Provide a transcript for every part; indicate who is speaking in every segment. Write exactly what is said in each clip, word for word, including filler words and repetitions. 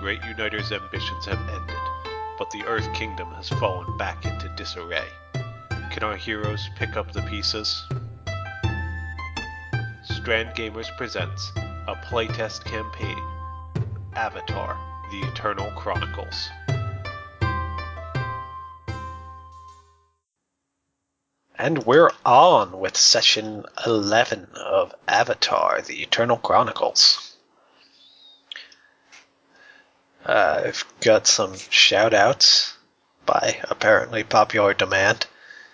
Speaker 1: Great Uniter's ambitions have ended, but the Earth Kingdom has fallen back into disarray. Can our heroes pick up the pieces? Strand Gamers presents a playtest campaign, Avatar: The Eternal Chronicles. And we're on with session eleven of Avatar: The Eternal Chronicles. Uh, I've got some shout-outs by apparently popular demand.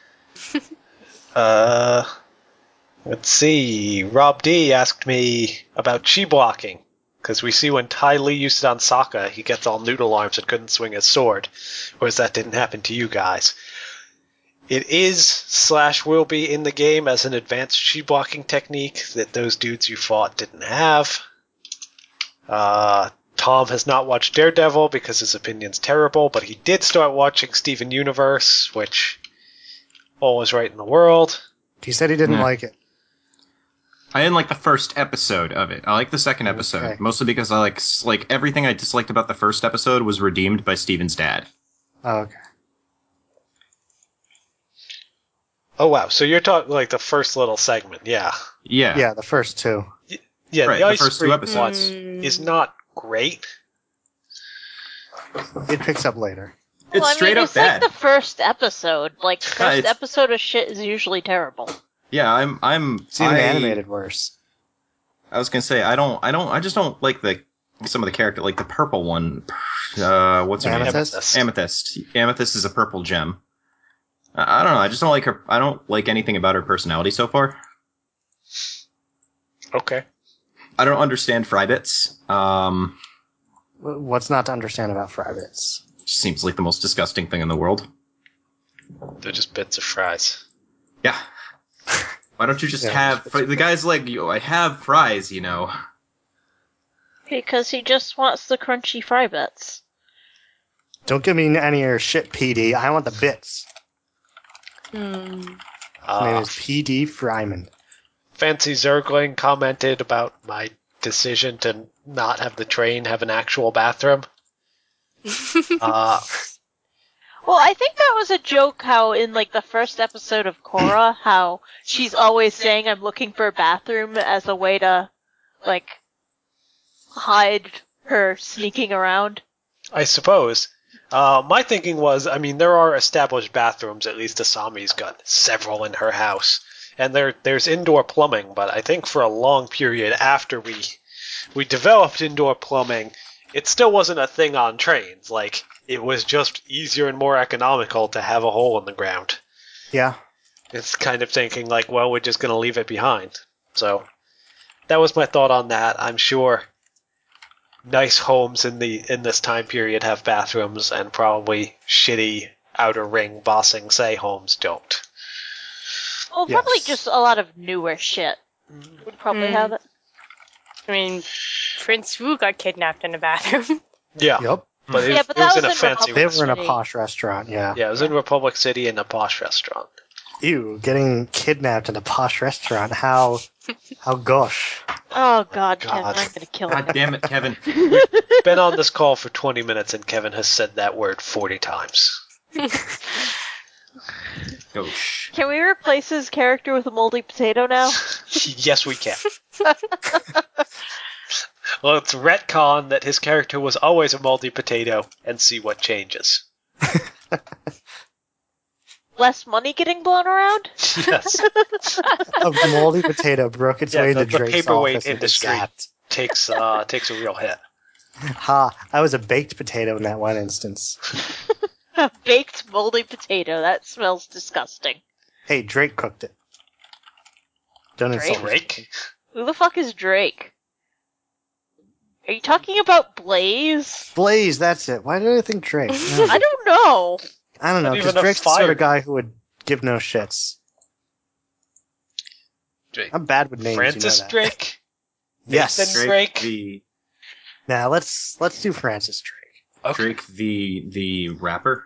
Speaker 1: uh, let's see. Rob D asked me about chi blocking, because we see when Ty Lee used it on Sokka, he gets all noodle arms and couldn't swing his sword, whereas that didn't happen to you guys. It is slash will be in the game as an advanced chi blocking technique that those dudes you fought didn't have. Uh, Tom has not watched Daredevil because his opinion's terrible, but he did start watching Steven Universe, which all is right in the world.
Speaker 2: He said he didn't
Speaker 3: Yeah.
Speaker 2: like it.
Speaker 3: I didn't like the first episode of it. I like the second episode,
Speaker 2: Okay.
Speaker 3: mostly because I like like everything I disliked about the first episode was redeemed by Steven's dad.
Speaker 2: Oh, okay.
Speaker 1: Oh wow, so you're talking like the first little segment, yeah.
Speaker 3: Yeah.
Speaker 2: Yeah, the first two.
Speaker 1: Yeah,
Speaker 3: Right,
Speaker 1: the
Speaker 3: the
Speaker 1: Ice
Speaker 3: first two
Speaker 1: Cream
Speaker 3: episodes.
Speaker 1: one is not great.
Speaker 2: It picks up later.
Speaker 3: It's
Speaker 4: well, I
Speaker 3: straight
Speaker 4: mean,
Speaker 3: up
Speaker 4: it's
Speaker 3: bad.
Speaker 4: like the first episode. Like, the
Speaker 3: Yeah,
Speaker 4: first
Speaker 3: it's-
Speaker 4: episode of shit is usually terrible.
Speaker 3: Yeah, I'm I'm
Speaker 2: It's even
Speaker 3: I,
Speaker 2: animated worse.
Speaker 3: I was gonna say I don't I don't I just don't like the some of the character like the purple one. Uh, what's her name?
Speaker 2: Amethyst?
Speaker 3: Amethyst. Amethyst is a purple gem. I, I don't know. I just don't like her. I don't like anything about her personality so far.
Speaker 1: Okay.
Speaker 3: I don't understand Frybits. Um,
Speaker 2: What's not to understand about Frybits?
Speaker 3: just seems like the most disgusting thing in the world.
Speaker 1: They're just bits of fries.
Speaker 3: Yeah. Why don't you just
Speaker 2: Yeah,
Speaker 3: have
Speaker 2: it's-
Speaker 3: fri- the guy's like, yo, I have fries, you know.
Speaker 4: Because he just wants the crunchy fry bits.
Speaker 2: Don't give me any of your shit, P D. I want the bits.
Speaker 4: Hmm.
Speaker 2: His name
Speaker 1: Uh,
Speaker 2: is P D Fryman.
Speaker 1: Fancy Zergling commented about my decision to not have the train have an actual bathroom. uh,
Speaker 4: Well, I think that was a joke how in, like, the first episode of Korra, how she's always saying I'm looking for a bathroom as a way to, like, hide her sneaking around.
Speaker 1: I suppose. Uh, my thinking was, I mean, there are established bathrooms, at least Asami's got several in her house. And there, there's indoor plumbing, but I think for a long period after we we developed indoor plumbing, it still wasn't a thing on trains. Like, it was just easier and more economical to have a hole in the ground.
Speaker 2: Yeah.
Speaker 1: It's kind of thinking like, well, we're just going to leave it behind. So that was my thought on that. I'm sure nice homes in the in this time period have bathrooms, and probably shitty outer ring bossing say homes don't.
Speaker 4: Well, probably
Speaker 2: Yes.
Speaker 4: just a lot of newer shit would probably
Speaker 5: Hmm.
Speaker 4: have it.
Speaker 5: I mean, Prince Wu got kidnapped in a bathroom.
Speaker 1: Yeah,
Speaker 2: Yep.
Speaker 1: but it,
Speaker 4: Yeah, but
Speaker 1: it was
Speaker 4: that
Speaker 1: in a
Speaker 4: was in
Speaker 1: fancy.
Speaker 2: They
Speaker 4: Republic
Speaker 2: were in a
Speaker 4: City.
Speaker 2: posh restaurant, yeah.
Speaker 1: Yeah, it was in Republic City in a posh restaurant.
Speaker 2: Ew, getting kidnapped in a posh restaurant. How, how gosh.
Speaker 4: Oh god,
Speaker 1: God.
Speaker 4: Kevin, I'm gonna kill
Speaker 3: God
Speaker 4: him.
Speaker 3: damn it, Kevin.
Speaker 1: Been on this call for twenty minutes, and Kevin has said that word forty times.
Speaker 3: Oh, shh.
Speaker 4: Can we replace his character with a moldy potato now?
Speaker 1: Yes, we can. Let's retcon that his character was always a moldy potato and see what changes.
Speaker 4: Less money getting blown around?
Speaker 1: Yes.
Speaker 2: A moldy potato broke its
Speaker 1: Yeah,
Speaker 2: way
Speaker 1: the-
Speaker 2: into
Speaker 1: the
Speaker 2: Drake's
Speaker 1: paperweight
Speaker 2: office and was
Speaker 1: industry.
Speaker 2: zapped.
Speaker 1: takes uh takes a real hit.
Speaker 2: Ha, I was a baked potato in that one instance.
Speaker 4: A baked moldy potato. That smells disgusting.
Speaker 2: Hey, Drake cooked it. Don't insult me.
Speaker 1: Drake?
Speaker 4: Who the fuck is Drake? Are you talking about Blaze?
Speaker 2: Blaze, that's it. Why did I think Drake? No.
Speaker 4: I don't know.
Speaker 2: I don't know,
Speaker 1: Not
Speaker 2: because
Speaker 1: even a
Speaker 2: Drake's the sort
Speaker 1: fire.
Speaker 2: of guy who would give no shits.
Speaker 1: Drake.
Speaker 2: I'm bad with names,
Speaker 1: Francis
Speaker 2: you know that.
Speaker 1: Drake?
Speaker 2: Yes.
Speaker 1: Nathan
Speaker 3: Drake,
Speaker 1: Drake?
Speaker 3: the
Speaker 2: Now let's let's do Francis Drake.
Speaker 1: Okay.
Speaker 3: Drake the the rapper.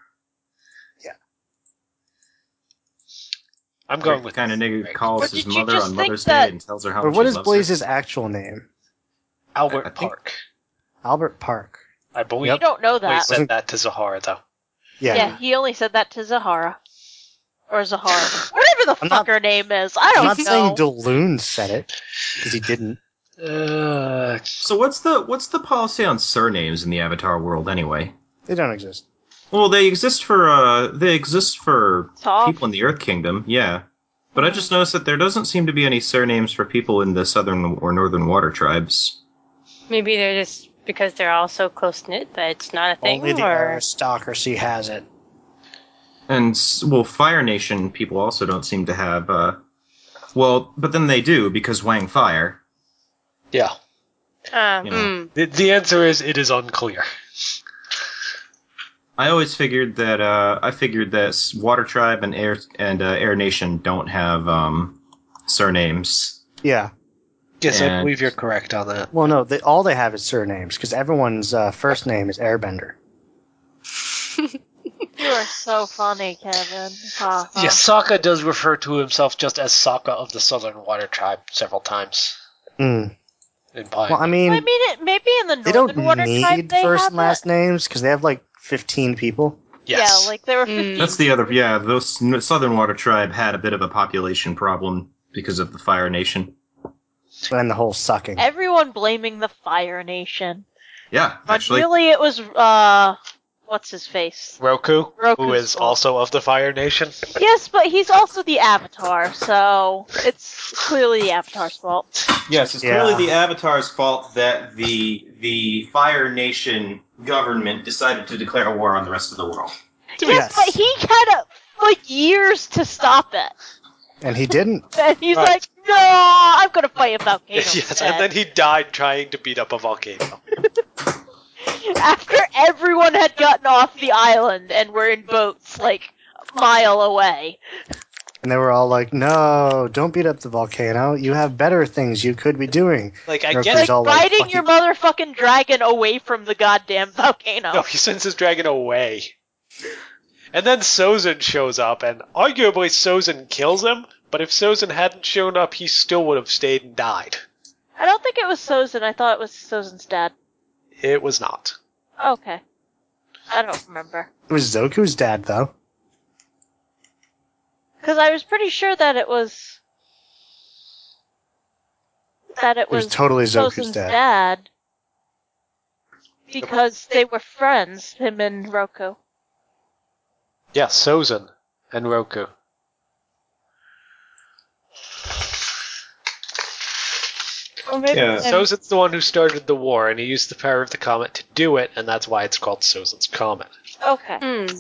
Speaker 1: I'm going
Speaker 3: Drake
Speaker 1: with
Speaker 3: the kind of nigga
Speaker 1: Drake.
Speaker 3: calls
Speaker 4: But
Speaker 3: his
Speaker 4: did you
Speaker 3: mother
Speaker 4: just
Speaker 3: on
Speaker 4: think
Speaker 3: Mother's
Speaker 4: that-
Speaker 3: Day and tells her how
Speaker 2: Or
Speaker 3: much
Speaker 2: what
Speaker 3: he
Speaker 2: is
Speaker 3: loves
Speaker 2: Blaze's actual name?
Speaker 1: Albert
Speaker 3: I think-
Speaker 1: Park.
Speaker 2: Albert Park.
Speaker 1: I believe
Speaker 4: You don't know
Speaker 1: he
Speaker 4: that.
Speaker 1: said
Speaker 2: Wasn't-
Speaker 1: that to Zahara, though.
Speaker 2: Yeah.
Speaker 4: Yeah, he only said that to Zahara. Or Zahara. Whatever the
Speaker 2: I'm
Speaker 4: fuck
Speaker 2: not-
Speaker 4: her name is. I
Speaker 2: I'm
Speaker 4: don't
Speaker 2: not
Speaker 4: know.
Speaker 2: saying Daloon said it, because he didn't.
Speaker 1: Uh,
Speaker 3: So what's the what's the policy on surnames in the Avatar world anyway?
Speaker 2: They don't exist.
Speaker 3: Well, they exist for uh, they exist for
Speaker 4: Toph.
Speaker 3: people in the Earth Kingdom, yeah. But I just noticed that there doesn't seem to be any surnames for people in the Southern or Northern Water tribes.
Speaker 5: Maybe they're just because they're all so close knit that it's not a thing,
Speaker 2: Only the
Speaker 5: or
Speaker 2: aristocracy has it.
Speaker 3: And s- well, Fire Nation people also don't seem to have. Uh, well, but then they do because Wang Fire.
Speaker 1: yeah.
Speaker 5: uh,
Speaker 3: You know.
Speaker 5: mm,
Speaker 1: The, the answer is it is unclear.
Speaker 3: I always figured that uh, I figured that s- Water Tribe and Air and uh, Air Nation don't have um, surnames.
Speaker 2: Yeah.
Speaker 1: Yes, I
Speaker 3: And-
Speaker 1: believe you're correct on that.
Speaker 2: Well, no, they, all they have is surnames, because everyone's uh, first name is Airbender.
Speaker 4: You are so funny, Kevin. Ha, ha.
Speaker 1: Yes, Sokka does refer to himself just as Sokka of the Southern Water Tribe several times
Speaker 2: Mm.
Speaker 1: in Pine.
Speaker 2: Well, I mean,
Speaker 4: I mean, it, maybe in the
Speaker 2: they
Speaker 4: Northern
Speaker 2: don't
Speaker 4: Water Tribe
Speaker 2: need
Speaker 4: they
Speaker 2: first
Speaker 4: have
Speaker 2: and last
Speaker 4: it.
Speaker 2: names, because they have like fifteen people.
Speaker 1: yes.
Speaker 4: Yeah, like there were
Speaker 5: Mm.
Speaker 4: fifteen.
Speaker 3: That's the other. Yeah, those n- Southern Water Tribe had a bit of a population problem because of the Fire Nation.
Speaker 2: And the whole sucking.
Speaker 4: Everyone blaming the Fire Nation.
Speaker 3: Yeah,
Speaker 4: But
Speaker 3: actually.
Speaker 4: really, it was, uh, what's his face?
Speaker 1: Roku, who
Speaker 4: Roku's
Speaker 1: is
Speaker 4: fault.
Speaker 1: also of the Fire Nation.
Speaker 4: Yes, but he's also the Avatar, so it's clearly the Avatar's fault.
Speaker 3: Yes, it's
Speaker 2: Yeah.
Speaker 3: clearly the Avatar's fault that the the Fire Nation government decided to declare a war on the rest of the world.
Speaker 4: Yes,
Speaker 2: Yes.
Speaker 4: but he had, uh, like, years to stop it.
Speaker 2: And he didn't.
Speaker 4: And he's
Speaker 1: Right.
Speaker 4: like, no, I'm gonna fight a volcano.
Speaker 1: yes,
Speaker 4: instead."
Speaker 1: and then he died trying to beat up a volcano.
Speaker 4: After everyone had gotten off the island and were in boats, like, a mile away.
Speaker 2: And they were all like, no, don't beat up the volcano. You have better things you could be doing.
Speaker 1: Like, I
Speaker 2: Roku's
Speaker 1: get
Speaker 4: Like,
Speaker 2: all like,
Speaker 4: riding
Speaker 2: fucking-
Speaker 4: your motherfucking dragon away from the goddamn volcano.
Speaker 1: No, he sends his dragon away. And then Sozin shows up, and arguably Sozin kills him, but if Sozin hadn't shown up, he still would have stayed and died.
Speaker 4: I don't think it was Sozin. I thought it was Sozin's dad.
Speaker 1: It was not.
Speaker 4: Okay. I don't remember.
Speaker 2: It was Zoku's dad, though.
Speaker 4: Because I was pretty sure that it was... That it
Speaker 2: It was
Speaker 4: was,
Speaker 2: totally Zoku's
Speaker 4: Sozin's
Speaker 2: dad.
Speaker 4: dad. Because they were friends, him and Roku.
Speaker 1: Yeah, Sozin and Roku.
Speaker 4: Or maybe
Speaker 3: Yeah.
Speaker 4: him-
Speaker 1: Sozin's the one who started the war, and he used the power of the comet to do it, and that's why it's called Sozin's Comet.
Speaker 4: Okay.
Speaker 5: mm.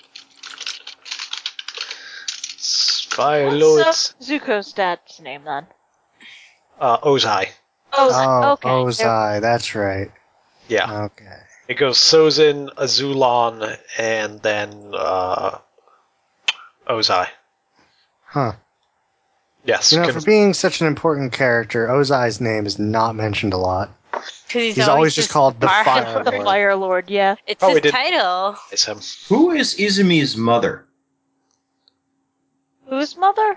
Speaker 1: Fire
Speaker 4: What's
Speaker 1: Lords.
Speaker 4: uh, Zuko's dad's name then?
Speaker 1: Uh, Ozai.
Speaker 4: Oh,
Speaker 2: Oh,
Speaker 4: okay.
Speaker 2: Ozai, that's right.
Speaker 1: Yeah.
Speaker 2: Okay.
Speaker 1: It goes Sozin, Azulon, and then, uh, Ozai.
Speaker 2: Huh.
Speaker 1: Yes.
Speaker 2: You know,
Speaker 1: con-
Speaker 2: for being such an important character, Ozai's name is not mentioned a lot.
Speaker 5: 'Cause he's,
Speaker 2: He's always just called the Fire
Speaker 4: The
Speaker 2: Lord.
Speaker 4: Fire Lord, yeah.
Speaker 5: It's
Speaker 1: Probably
Speaker 5: his
Speaker 1: didn't-
Speaker 5: title.
Speaker 1: It's him.
Speaker 3: Who is Izumi's mother?
Speaker 4: Whose mother?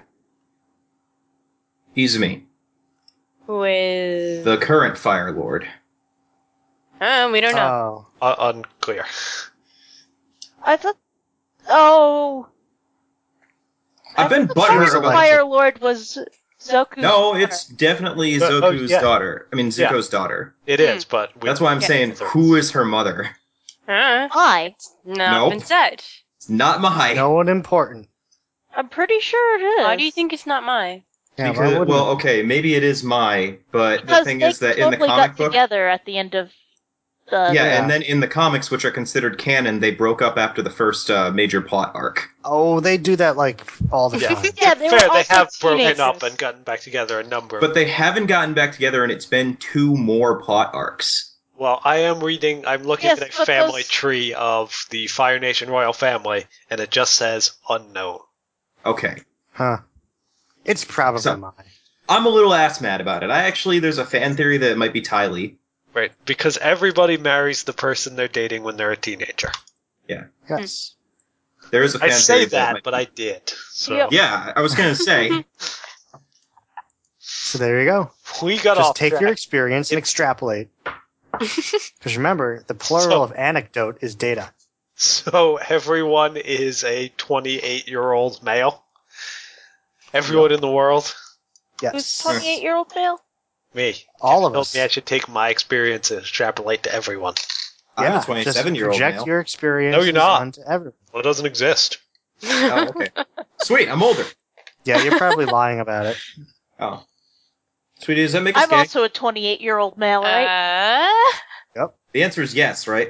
Speaker 3: Izumi,
Speaker 5: Who is?
Speaker 3: the current Fire Lord.
Speaker 5: Uh, we don't know.
Speaker 2: Oh.
Speaker 1: Uh, unclear.
Speaker 4: I thought. Oh.
Speaker 3: I've been
Speaker 4: I thought
Speaker 3: butthurt
Speaker 4: the
Speaker 3: about
Speaker 4: Fire Lord was Zoku's
Speaker 3: No,
Speaker 4: daughter.
Speaker 3: it's definitely
Speaker 1: Uh, oh,
Speaker 3: Zoku's
Speaker 1: yeah.
Speaker 3: daughter. I mean,
Speaker 1: Yeah.
Speaker 3: Zuko's daughter.
Speaker 1: It
Speaker 5: Hmm.
Speaker 1: is, but we,
Speaker 3: That's why I'm
Speaker 4: Yeah.
Speaker 3: saying, who is her mother?
Speaker 5: Uh,
Speaker 4: Hi.
Speaker 5: not
Speaker 3: Nope.
Speaker 5: been said.
Speaker 3: It's not Mahai.
Speaker 2: No one important.
Speaker 4: I'm pretty sure it is.
Speaker 5: Why do you think it's not mine?
Speaker 2: Yeah, why
Speaker 3: Because,
Speaker 2: wouldn't
Speaker 3: well,
Speaker 2: it?
Speaker 3: okay, maybe it is Mai, but
Speaker 4: Because
Speaker 3: the thing
Speaker 4: they
Speaker 3: is that in the
Speaker 4: totally
Speaker 3: comic
Speaker 4: got
Speaker 3: book,
Speaker 4: together at the end of the.
Speaker 3: yeah,
Speaker 2: Yeah.
Speaker 3: and then in the comics, which are considered canon, they broke up after the first uh, major plot arc.
Speaker 2: Oh, they do that like all the
Speaker 1: Yeah.
Speaker 2: time.
Speaker 4: Yeah, they
Speaker 1: fair,
Speaker 4: were
Speaker 1: they
Speaker 4: also
Speaker 1: have broken
Speaker 4: teenagers.
Speaker 1: up and gotten back together a number.
Speaker 3: But they haven't gotten back together, and it's been two more plot arcs.
Speaker 1: Well, I am reading, I'm looking
Speaker 4: Yes,
Speaker 1: at a
Speaker 4: but
Speaker 1: family
Speaker 4: those-
Speaker 1: tree of the Fire Nation royal family, and it just says unknown.
Speaker 3: Okay.
Speaker 2: Huh. It's probably
Speaker 3: So-
Speaker 2: mine.
Speaker 3: I'm a little ass mad about it. I actually, there's a fan theory that it might be Ty Lee.
Speaker 1: Right, because everybody marries the person they're dating when they're a teenager.
Speaker 2: Yes.
Speaker 3: There is a fan
Speaker 1: I
Speaker 3: theory
Speaker 1: say
Speaker 3: that,
Speaker 1: that,
Speaker 3: might
Speaker 1: but
Speaker 3: be-
Speaker 1: I did. So
Speaker 4: Yep.
Speaker 3: Yeah, I was gonna say.
Speaker 2: So there you go.
Speaker 1: we got
Speaker 2: Just
Speaker 1: off
Speaker 2: take
Speaker 1: track.
Speaker 2: your experience and
Speaker 1: It's-
Speaker 2: extrapolate. Because remember, the plural
Speaker 1: So-
Speaker 2: of anecdote is data.
Speaker 1: So everyone is a twenty-eight-year-old male? Everyone in the world?
Speaker 4: Who's
Speaker 2: Yes.
Speaker 4: twenty-eight-year-old male?
Speaker 1: Me.
Speaker 2: All
Speaker 1: You
Speaker 2: of
Speaker 1: told
Speaker 2: us.
Speaker 1: me I should take my experience and extrapolate to everyone.
Speaker 3: I'm
Speaker 2: Yeah,
Speaker 3: a twenty-seven-year-old
Speaker 2: just project
Speaker 3: male.
Speaker 2: your experience
Speaker 1: No, you're not.
Speaker 2: onto everyone.
Speaker 1: Well, it doesn't exist.
Speaker 3: Oh, okay. Sweet, I'm older.
Speaker 2: Yeah, you're probably lying about it.
Speaker 3: Oh. Sweetie, does that make us
Speaker 4: I'm
Speaker 3: gay?
Speaker 4: also a twenty-eight-year-old male, right?
Speaker 5: Uh,
Speaker 3: The answer is yes, right?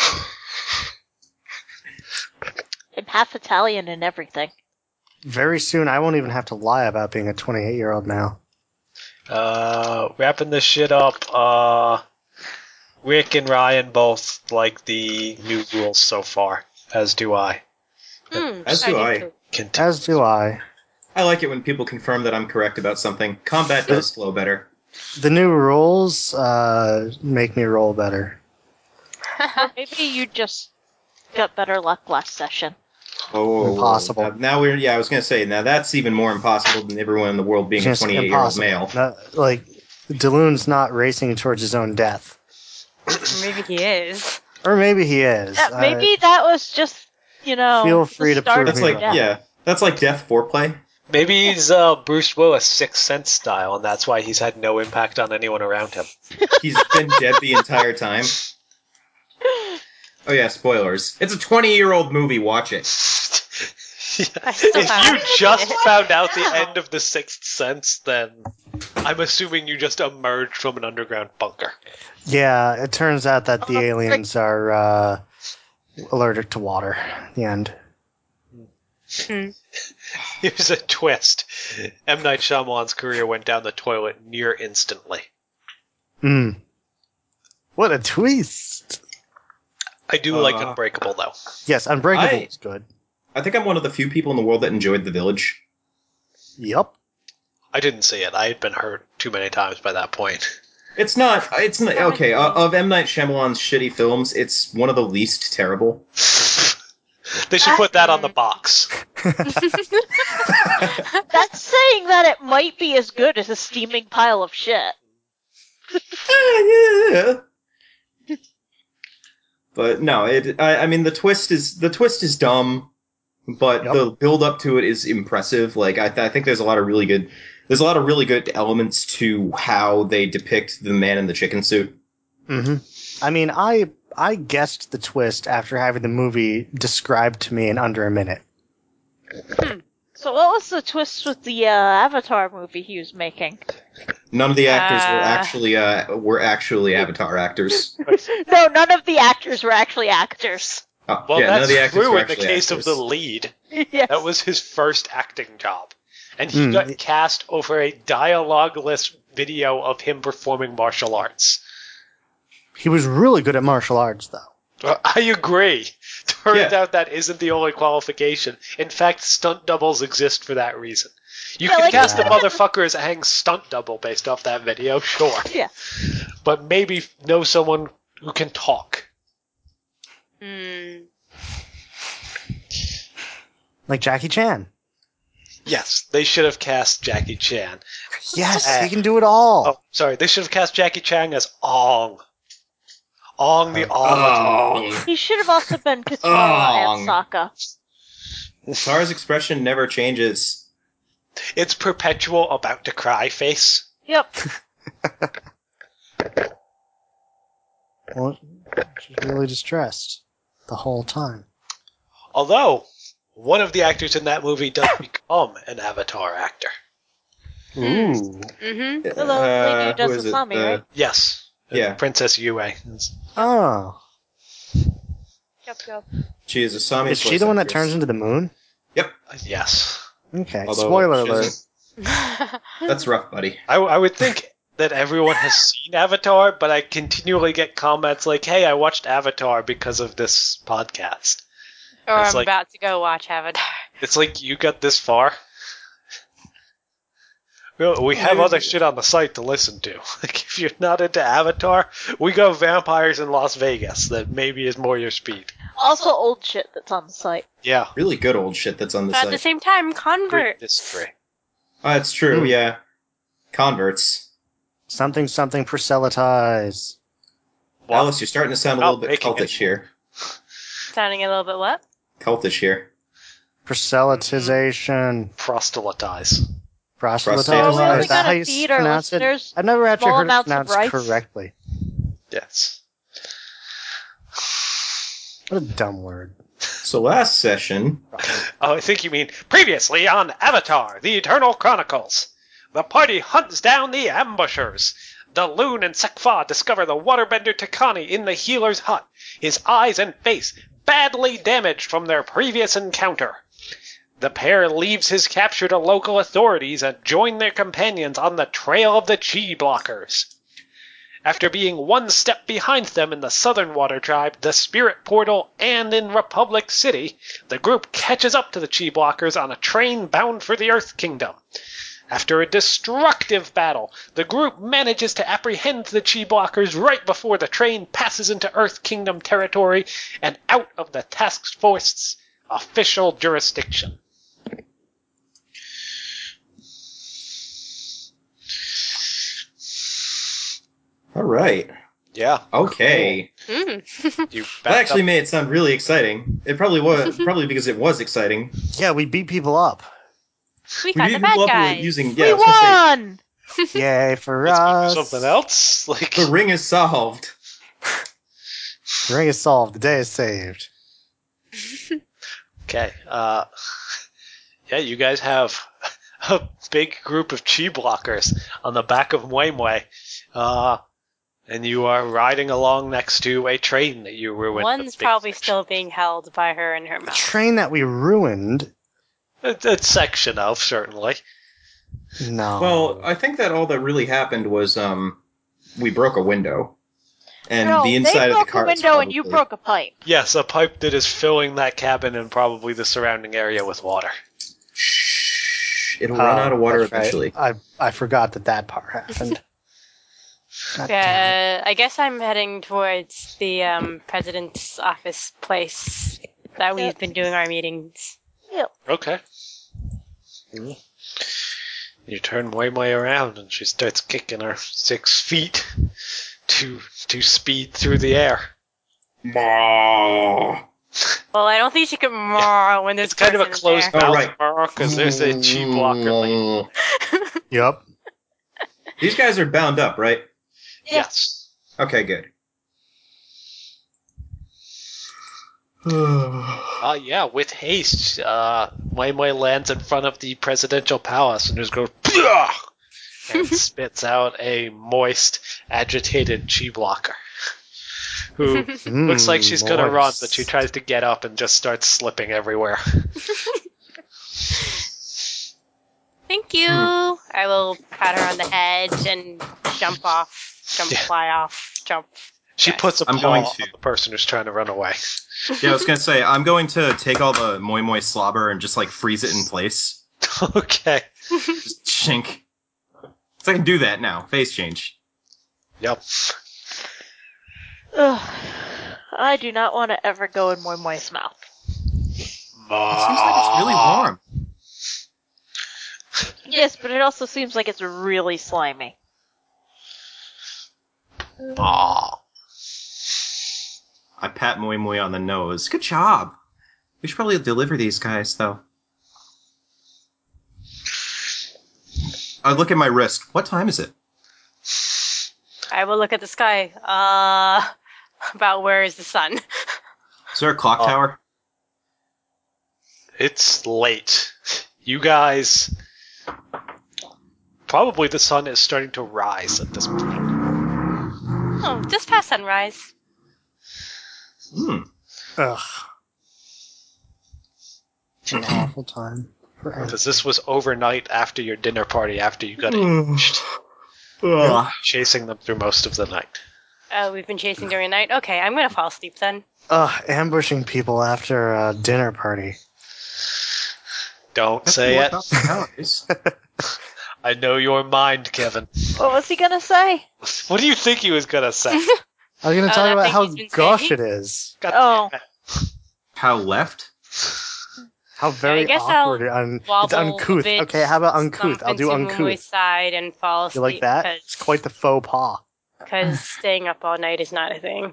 Speaker 4: I'm half Italian and everything.
Speaker 2: Very soon, I won't even have to lie about being a twenty-eight-year-old now.
Speaker 1: Uh, wrapping this shit up, uh, Rick and Ryan both like the new rules so far, as do I.
Speaker 5: hmm,
Speaker 3: As do I.
Speaker 5: too.
Speaker 1: Continue.
Speaker 2: As do I.
Speaker 3: I like it when people confirm that I'm correct about something. Combat does flow better.
Speaker 2: The new rules uh, make me roll better.
Speaker 4: Or maybe you just got better luck last session.
Speaker 3: Oh,
Speaker 2: Impossible.
Speaker 3: Now, now we're yeah. I was gonna say now that's even more impossible than everyone in the world being a
Speaker 2: Just
Speaker 3: twenty-eight-year-old
Speaker 2: impossible.
Speaker 3: male.
Speaker 2: No, like, Daloon's not racing towards his own death.
Speaker 5: Maybe he is.
Speaker 2: Or maybe he is.
Speaker 4: Yeah,
Speaker 2: Uh,
Speaker 4: maybe that was just, you know,
Speaker 2: Feel
Speaker 4: the
Speaker 2: free to
Speaker 4: start
Speaker 2: prove
Speaker 3: That's
Speaker 4: of
Speaker 2: me
Speaker 3: like
Speaker 2: wrong.
Speaker 4: death.
Speaker 3: yeah. That's like death foreplay.
Speaker 1: Maybe he's uh, Bruce Willis, Sixth Sense style, and that's why he's had no impact on anyone around him.
Speaker 3: He's been dead the entire time. Oh yeah, spoilers. It's a twenty-year-old movie. Watch it.
Speaker 5: I still
Speaker 1: If
Speaker 5: haven't
Speaker 1: you
Speaker 5: seen
Speaker 1: just
Speaker 5: it.
Speaker 1: found out the
Speaker 4: Wow.
Speaker 1: end of the Sixth Sense, then I'm assuming you just emerged from an underground bunker.
Speaker 2: Yeah, it turns out that the
Speaker 4: Oh,
Speaker 2: aliens are uh, allergic to water. The end.
Speaker 5: Hmm.
Speaker 1: Here's a twist. M. Night Shyamalan's career went down the toilet near instantly.
Speaker 2: Mm. What a twist!
Speaker 1: I do like
Speaker 3: Uh,
Speaker 1: Unbreakable, though.
Speaker 2: Yes, Unbreakable
Speaker 3: I-
Speaker 2: is good.
Speaker 3: I think I'm one of the few people in the world that enjoyed The Village.
Speaker 2: Yup.
Speaker 1: I didn't see it. I had been hurt too many times by that point.
Speaker 3: It's not. It's not, okay. Uh, of M Night Shyamalan's shitty films, it's one of the least terrible.
Speaker 1: They should put that on the box.
Speaker 4: That's saying that it might be as good as a steaming pile of shit.
Speaker 3: yeah. But no, it. I, I mean, the twist is the twist is dumb, but
Speaker 2: Yep.
Speaker 3: the build up to it is impressive. Like I, th- I think there's a lot of really good. There's a lot of really good elements to how they depict the man in the chicken suit.
Speaker 2: hmm I mean, I I guessed the twist after having the movie described to me in under a minute.
Speaker 4: So what was the twist with the uh, Avatar movie he was making?
Speaker 3: None of the actors were
Speaker 5: Uh.
Speaker 3: actually uh, were actually Avatar actors.
Speaker 4: No, none of the actors were actually actors.
Speaker 3: Oh,
Speaker 1: Well,
Speaker 3: yeah, none of
Speaker 1: that's
Speaker 3: the actors
Speaker 1: true
Speaker 3: were
Speaker 1: in the
Speaker 3: actually
Speaker 1: case
Speaker 3: actors.
Speaker 1: of the lead.
Speaker 4: Yes.
Speaker 1: That was his first acting job. And he
Speaker 2: Hmm.
Speaker 1: got cast over a dialogueless video of him performing martial arts.
Speaker 2: He was really good at martial arts, though.
Speaker 1: Well, I agree. Turns
Speaker 3: Yeah.
Speaker 1: out that isn't the only qualification. In fact, stunt doubles exist for that reason. You
Speaker 4: Yeah,
Speaker 1: can
Speaker 4: like-
Speaker 1: cast a
Speaker 2: Yeah.
Speaker 1: motherfucker as a hang stunt double based off that video, sure.
Speaker 4: Yeah.
Speaker 1: But maybe know someone who can talk.
Speaker 5: Hmm.
Speaker 2: Like Jackie Chan.
Speaker 1: Yes, they should have cast Jackie Chan.
Speaker 2: Yes,
Speaker 1: Uh,
Speaker 2: he can do it all.
Speaker 1: Oh, sorry, they should have cast Jackie Chan as Ong. Ong the
Speaker 2: Oh.
Speaker 1: Ong.
Speaker 4: He should have also been Katara
Speaker 3: Ong.
Speaker 4: and Sokka.
Speaker 3: Katara's expression never changes.
Speaker 1: It's perpetual about to cry face.
Speaker 4: Yep.
Speaker 2: Well, she's really distressed the whole time.
Speaker 1: Although, one of the actors in that movie does become an Avatar actor.
Speaker 2: Ooh.
Speaker 5: Mm-hmm.
Speaker 4: The lady who does
Speaker 3: who is
Speaker 4: the
Speaker 3: it?
Speaker 4: Sami,
Speaker 3: The-
Speaker 4: right?
Speaker 1: Yes.
Speaker 3: Yeah.
Speaker 1: Princess Yue.
Speaker 2: Oh.
Speaker 5: Yup, yup.
Speaker 3: She is a Sami.
Speaker 2: Is she the one that turns into the moon?
Speaker 3: Yep.
Speaker 1: Yes.
Speaker 2: Okay,
Speaker 3: Although
Speaker 2: spoiler
Speaker 3: she
Speaker 2: alert.
Speaker 3: doesn't- That's rough, buddy.
Speaker 1: I, I would think that everyone has seen Avatar, but I continually get comments like, hey, I watched Avatar because of this podcast.
Speaker 5: Or
Speaker 1: It's
Speaker 5: I'm
Speaker 1: like-
Speaker 5: about to go watch Avatar.
Speaker 1: It's like, you got this far? Well, we have other shit on the site to listen to. Like, if you're not into Avatar, we got vampires in Las Vegas that maybe is more your speed.
Speaker 4: Also old shit that's on the site.
Speaker 1: Yeah.
Speaker 3: Really good old shit that's on the
Speaker 5: But at the
Speaker 3: site.
Speaker 5: same time,
Speaker 1: Great
Speaker 5: convert.
Speaker 1: history.
Speaker 3: Oh, that's true.
Speaker 2: Hmm.
Speaker 3: Yeah. Converts.
Speaker 2: Something something Priscilla ties.
Speaker 1: What?
Speaker 3: Alice, you're starting to sound a
Speaker 1: Not
Speaker 3: little bit
Speaker 1: making
Speaker 3: cultish
Speaker 1: it.
Speaker 3: here.
Speaker 5: Sounding a little bit what?
Speaker 3: Cultish here.
Speaker 2: Proselytization.
Speaker 1: Proselytize.
Speaker 2: Proselytization.
Speaker 3: Well, we only
Speaker 2: Is that
Speaker 4: gotta
Speaker 2: how you
Speaker 4: feed our
Speaker 2: pronounce it?
Speaker 4: listeners
Speaker 2: I've never actually
Speaker 4: small
Speaker 2: heard it
Speaker 4: amounts of
Speaker 2: pronounced
Speaker 4: rice.
Speaker 2: correctly.
Speaker 1: Yes.
Speaker 2: What a dumb word.
Speaker 3: So last session,
Speaker 1: Oh, I think you mean previously on Avatar, the Eternal Chronicles. The party hunts down the ambushers. Daloon and Sekfa discover the waterbender Takani in the healer's hut, his eyes and face badly damaged from their previous encounter. The pair leaves his capture to local authorities and join their companions on the trail of the Chi Blockers. After being one step behind them in the Southern Water Tribe, the Spirit Portal, and in Republic City, the group catches up to the Chi Blockers on a train bound for the Earth Kingdom. After a destructive battle, the group manages to apprehend the Chi Blockers right before the train passes into Earth Kingdom territory and out of the task force's official jurisdiction.
Speaker 3: all right,
Speaker 1: Yeah.
Speaker 3: okay.
Speaker 5: Mm.
Speaker 1: You
Speaker 3: That
Speaker 1: backed
Speaker 3: actually
Speaker 1: up.
Speaker 3: made it sound really exciting. It probably was, probably because it was exciting.
Speaker 2: Yeah, we beat people up.
Speaker 5: We
Speaker 3: We
Speaker 5: got
Speaker 3: beat
Speaker 5: the bad
Speaker 3: people up
Speaker 5: guys.
Speaker 3: using yeah.
Speaker 4: we
Speaker 3: I was gonna
Speaker 4: won!
Speaker 2: Yay for
Speaker 1: Let's
Speaker 2: us.
Speaker 1: do something else. Like
Speaker 3: say, the ring is solved.
Speaker 2: The ring is solved. The day is saved.
Speaker 1: Okay. Uh, yeah, you guys have a big group of Chi Blockers on the back of Muemue. Uh, and you are riding along next to a train that you ruined.
Speaker 5: One's
Speaker 1: Big
Speaker 5: probably
Speaker 1: section.
Speaker 5: still being held by her in her
Speaker 2: A
Speaker 5: mouth.
Speaker 2: train that we ruined.
Speaker 1: A, a section of, certainly.
Speaker 2: No.
Speaker 3: Well, I think that all that really happened was um, we broke a window, and
Speaker 4: no,
Speaker 3: the inside
Speaker 4: they
Speaker 3: of the
Speaker 4: broke
Speaker 3: car.
Speaker 4: a window and you broke a pipe.
Speaker 1: Yes, a pipe that is filling that cabin and probably the surrounding area with water.
Speaker 3: Shh, it'll run
Speaker 2: Oh,
Speaker 3: out of water
Speaker 2: that's right.
Speaker 3: eventually.
Speaker 2: I I forgot that that part happened. God damn it.
Speaker 5: Uh, I guess I'm heading towards the um, president's office place that we've
Speaker 4: Yep.
Speaker 5: been doing our meetings.
Speaker 1: Okay. You turn Muemue around and she starts kicking her six feet to to speed through the air.
Speaker 3: Bah.
Speaker 5: Well, I don't think she could maw when there's
Speaker 1: It's kind of a
Speaker 5: person
Speaker 1: closed
Speaker 5: there.
Speaker 3: Oh,
Speaker 1: mouth
Speaker 3: right.
Speaker 1: because there's a Chi Blocker lane.
Speaker 2: Yup.
Speaker 3: These guys are bound up, right?
Speaker 1: Yes.
Speaker 3: Okay, good.
Speaker 1: Uh, yeah, with haste, uh, Muemue lands in front of the presidential palace and just goes, "Pah!" and spits out a moist, agitated Chi Blocker, who
Speaker 2: Mm,
Speaker 1: looks like she's gonna run,
Speaker 2: moist.
Speaker 1: but she tries to get up and just starts slipping everywhere.
Speaker 5: Thank you.
Speaker 3: Hmm.
Speaker 5: I will pat her on the head and jump off, jump,
Speaker 1: Yeah.
Speaker 5: fly off, jump.
Speaker 1: She
Speaker 5: Okay.
Speaker 1: puts a
Speaker 3: I'm
Speaker 1: paw
Speaker 3: going
Speaker 1: on
Speaker 3: to-
Speaker 1: the person who's trying to run away.
Speaker 3: Yeah, I was gonna say I'm going to take all the moi moi slobber and just like freeze it in place.
Speaker 1: Okay.
Speaker 3: Just shink. So I can do that now. Phase change.
Speaker 1: Yep.
Speaker 4: Ugh. I do not want to ever go in Muemue's mouth.
Speaker 3: It seems like it's really warm.
Speaker 4: Yes, but it also seems like it's really slimy.
Speaker 1: Aw.
Speaker 3: I pat moi moi on the nose. Good job. We should probably deliver these guys though. I look at my wrist. What time is it?
Speaker 5: I will look at the sky. Uh, about where is the sun?
Speaker 3: Is there a clock
Speaker 1: Oh.
Speaker 3: tower?
Speaker 1: It's late. You guys. Probably the sun is starting to rise at this point.
Speaker 5: Oh, just past sunrise.
Speaker 3: Hmm.
Speaker 2: Ugh. It's an awful time. for
Speaker 1: Because this was overnight after your dinner party, after you got
Speaker 3: Mm.
Speaker 1: ambushed.
Speaker 3: Ugh.
Speaker 1: Chasing them through most of the night.
Speaker 5: Oh, we've been chasing during the night. Okay, I'm gonna fall asleep then.
Speaker 2: Ugh, ambushing people after a dinner party.
Speaker 1: Don't
Speaker 3: That's
Speaker 1: say
Speaker 3: more
Speaker 1: it.
Speaker 3: about the calories.
Speaker 1: I know your mind, Kevin.
Speaker 4: What was he gonna say?
Speaker 1: What do you think he was gonna say?
Speaker 2: I was going to
Speaker 5: Oh,
Speaker 2: talk
Speaker 5: that
Speaker 2: about
Speaker 5: thing
Speaker 2: how
Speaker 5: he's been
Speaker 2: gosh
Speaker 5: saying?
Speaker 2: it is.
Speaker 1: God
Speaker 4: Oh.
Speaker 1: damn it.
Speaker 3: How left?
Speaker 2: How very
Speaker 5: I guess
Speaker 2: awkward.
Speaker 5: I'll
Speaker 2: and un- it's
Speaker 5: Wobble
Speaker 2: uncouth.
Speaker 5: a bit,
Speaker 2: Okay, how about uncouth?
Speaker 5: slump
Speaker 2: I'll do
Speaker 5: into Momoi's
Speaker 2: uncouth.
Speaker 5: side and fall asleep.
Speaker 2: You like that?
Speaker 5: because-
Speaker 2: It's quite the faux pas.
Speaker 5: because staying up all night is not a thing.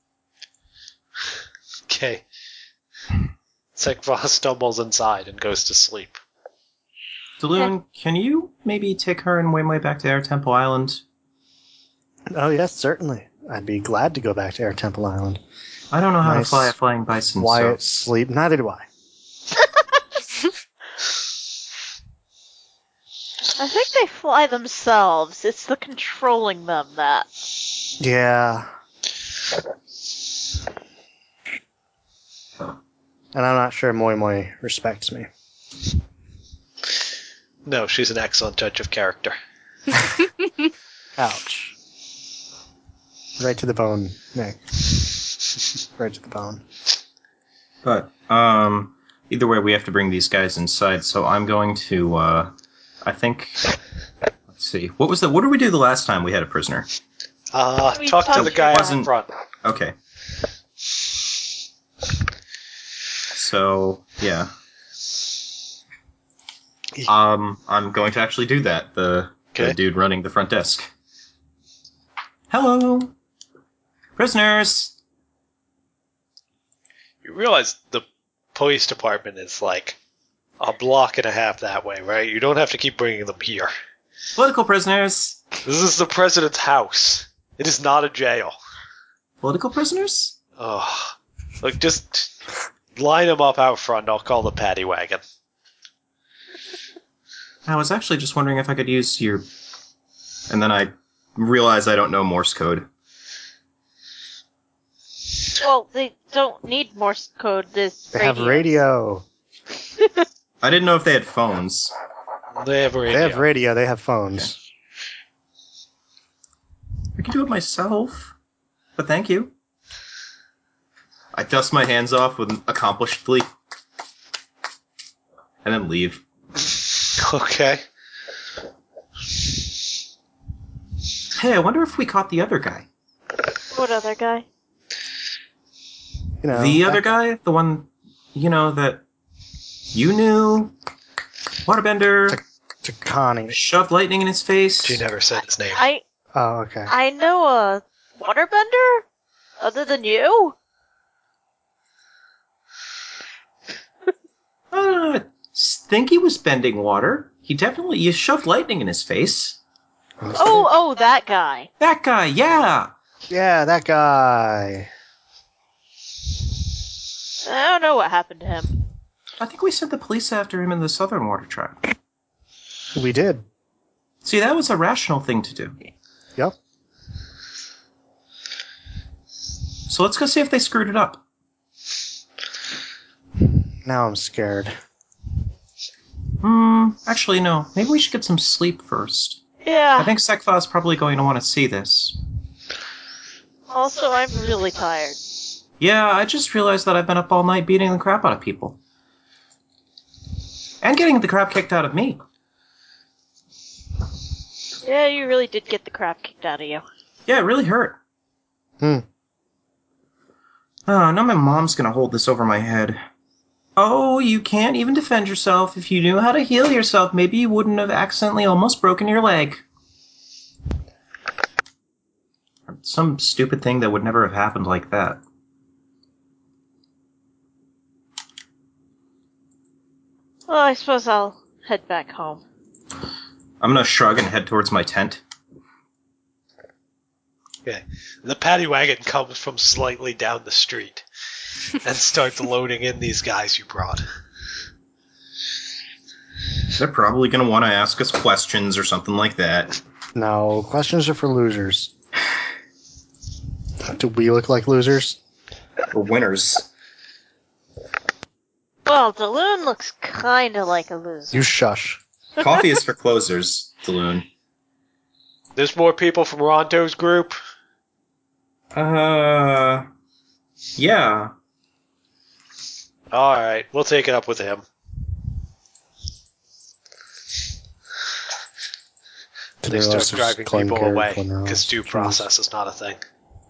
Speaker 1: Okay. Sekva stumbles inside and goes to sleep.
Speaker 3: Daloon, can you maybe take her and Waymay back to Air Temple Island?
Speaker 2: Oh, yes, certainly. I'd be glad to go back to Air Temple Island.
Speaker 3: I don't know how
Speaker 2: Nice.
Speaker 3: to fly a flying bison,
Speaker 2: Quiet
Speaker 3: so...
Speaker 2: sleep. Neither do I.
Speaker 4: I think they fly themselves. It's the controlling them that.
Speaker 2: Yeah. And I'm not sure Moi Moi respects me.
Speaker 1: No, she's an excellent judge of character.
Speaker 2: Ouch. Right to the bone, Nick. Right to the bone.
Speaker 3: But, um, either way, we have to bring these guys inside, so I'm going to, uh, I think, let's see, what was the, what did we do the last time we had a prisoner?
Speaker 1: Uh,
Speaker 4: We
Speaker 1: talk to
Speaker 4: talked
Speaker 1: the guy up
Speaker 3: Wasn't-
Speaker 1: front.
Speaker 3: Okay. So, yeah. Um, I'm going to actually do that, the, the
Speaker 1: Okay.
Speaker 3: dude running the front desk. Hello! Prisoners!
Speaker 1: You realize the police department is like a block and a half that way, right? You don't have to keep bringing them here.
Speaker 3: Political prisoners!
Speaker 1: This is the president's house. It is not a jail.
Speaker 3: Political prisoners?
Speaker 1: Oh, look, just line them up out front. I'll call the paddy wagon.
Speaker 3: I was actually just wondering if I could use your... And then I realized I don't know Morse code.
Speaker 4: Well, they don't need Morse code. This
Speaker 2: They have radio.
Speaker 3: I didn't know if they had phones.
Speaker 1: They have a radio.
Speaker 2: They have radio. They have phones.
Speaker 3: I can do it myself. But thank you. I dust my hands off with accomplishedly. And then leave.
Speaker 1: Okay.
Speaker 3: Hey, I wonder if we caught the other guy.
Speaker 4: What other guy?
Speaker 2: You know,
Speaker 3: the other
Speaker 2: that-
Speaker 3: guy? The one, you know, that you knew? Waterbender.
Speaker 2: Takani.
Speaker 3: Shoved lightning in his face.
Speaker 1: She never said his name.
Speaker 4: I
Speaker 2: Oh, okay.
Speaker 4: I know a waterbender. Other than you.
Speaker 3: Uh, think he was bending water. He definitely, you shoved lightning in his face.
Speaker 4: Oh, oh, that guy.
Speaker 3: That guy, yeah!
Speaker 2: Yeah, that guy.
Speaker 4: I don't know what happened to him.
Speaker 3: I think we sent the police after him in the Southern Water Tribe.
Speaker 2: We did.
Speaker 3: See, that was a rational thing to do.
Speaker 2: Yep.
Speaker 3: So let's go see if they screwed it up.
Speaker 2: Now I'm scared.
Speaker 3: Hmm, actually, no. Maybe we should get some sleep first.
Speaker 4: Yeah.
Speaker 3: I think Sekva is probably going to want to see this.
Speaker 4: Also, I'm really tired.
Speaker 3: Yeah, I just realized that I've been up all night beating the crap out of people. And getting the crap kicked out of me.
Speaker 4: Yeah, you really did get the crap kicked out of you.
Speaker 3: Yeah, it really hurt.
Speaker 2: Hmm.
Speaker 3: Oh, now my mom's gonna hold this over my head. Oh, you can't even defend yourself. If you knew how to heal yourself, maybe you wouldn't have accidentally almost broken your leg. Some stupid thing that would never have happened like that.
Speaker 4: Well, I suppose I'll head back home.
Speaker 3: I'm gonna shrug and head towards my tent.
Speaker 1: Okay. The paddy wagon comes from slightly down the street and starts loading in these guys you brought.
Speaker 3: They're probably gonna want to ask us questions or something like that.
Speaker 2: No, questions are for losers. Do we look like losers?
Speaker 3: Or winners.
Speaker 4: Well, Daloon looks kinda like a loser.
Speaker 2: You shush.
Speaker 3: Coffee is for closers, Daloon.
Speaker 1: There's more people from Ronto's group.
Speaker 3: Uh... Yeah.
Speaker 1: Alright, we'll take it up with him. They start driving people away, because due process is not a thing.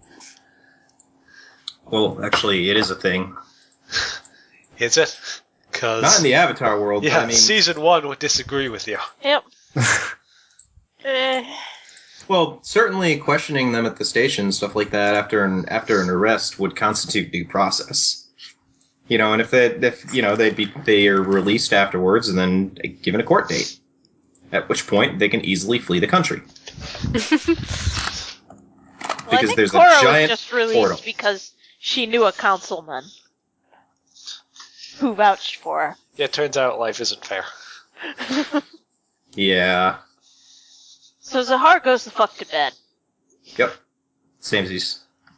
Speaker 3: Well, actually, it is a thing.
Speaker 1: Is it? Cause,
Speaker 3: Not in the Avatar world,
Speaker 1: yeah,
Speaker 3: but I mean...
Speaker 1: season one would disagree with you.
Speaker 4: Yep. Eh,
Speaker 3: Well, certainly questioning them at the station, stuff like that, after an after an arrest would constitute due process. You know, and if they, if you know, they'd be they are released afterwards and then given a court date, at which point they can easily flee the country.
Speaker 4: Well, I
Speaker 3: Because
Speaker 4: think
Speaker 3: there's a
Speaker 4: Cora was
Speaker 3: giant
Speaker 4: just released
Speaker 3: portal.
Speaker 4: because she knew a councilman who vouched for her.
Speaker 1: Yeah, it turns out life isn't fair.
Speaker 3: Yeah.
Speaker 4: So Zahar goes the fuck to bed.
Speaker 3: Yep. Samesies.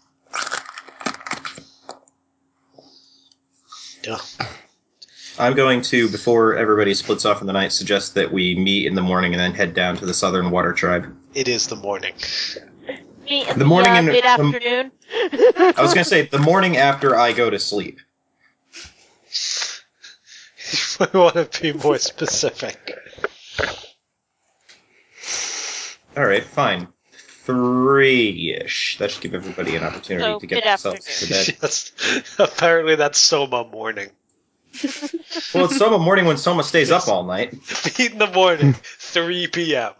Speaker 1: Yeah.
Speaker 3: I'm going to, before everybody splits off in the night, suggest that we meet in the morning and then head down to the Southern Water Tribe.
Speaker 1: It is the morning.
Speaker 4: Me in
Speaker 3: The morning
Speaker 4: uh,
Speaker 3: and-
Speaker 4: mid-afternoon.
Speaker 3: I was going to say, the morning after I go to sleep.
Speaker 1: I want to be more specific.
Speaker 3: Alright, fine. Three-ish. That should give everybody an opportunity
Speaker 4: So,
Speaker 3: to get themselves to bed.
Speaker 1: Yes. Apparently that's Soma morning.
Speaker 3: Well, it's Soma morning when Soma stays up all night.
Speaker 1: Meet in the morning, three p.m.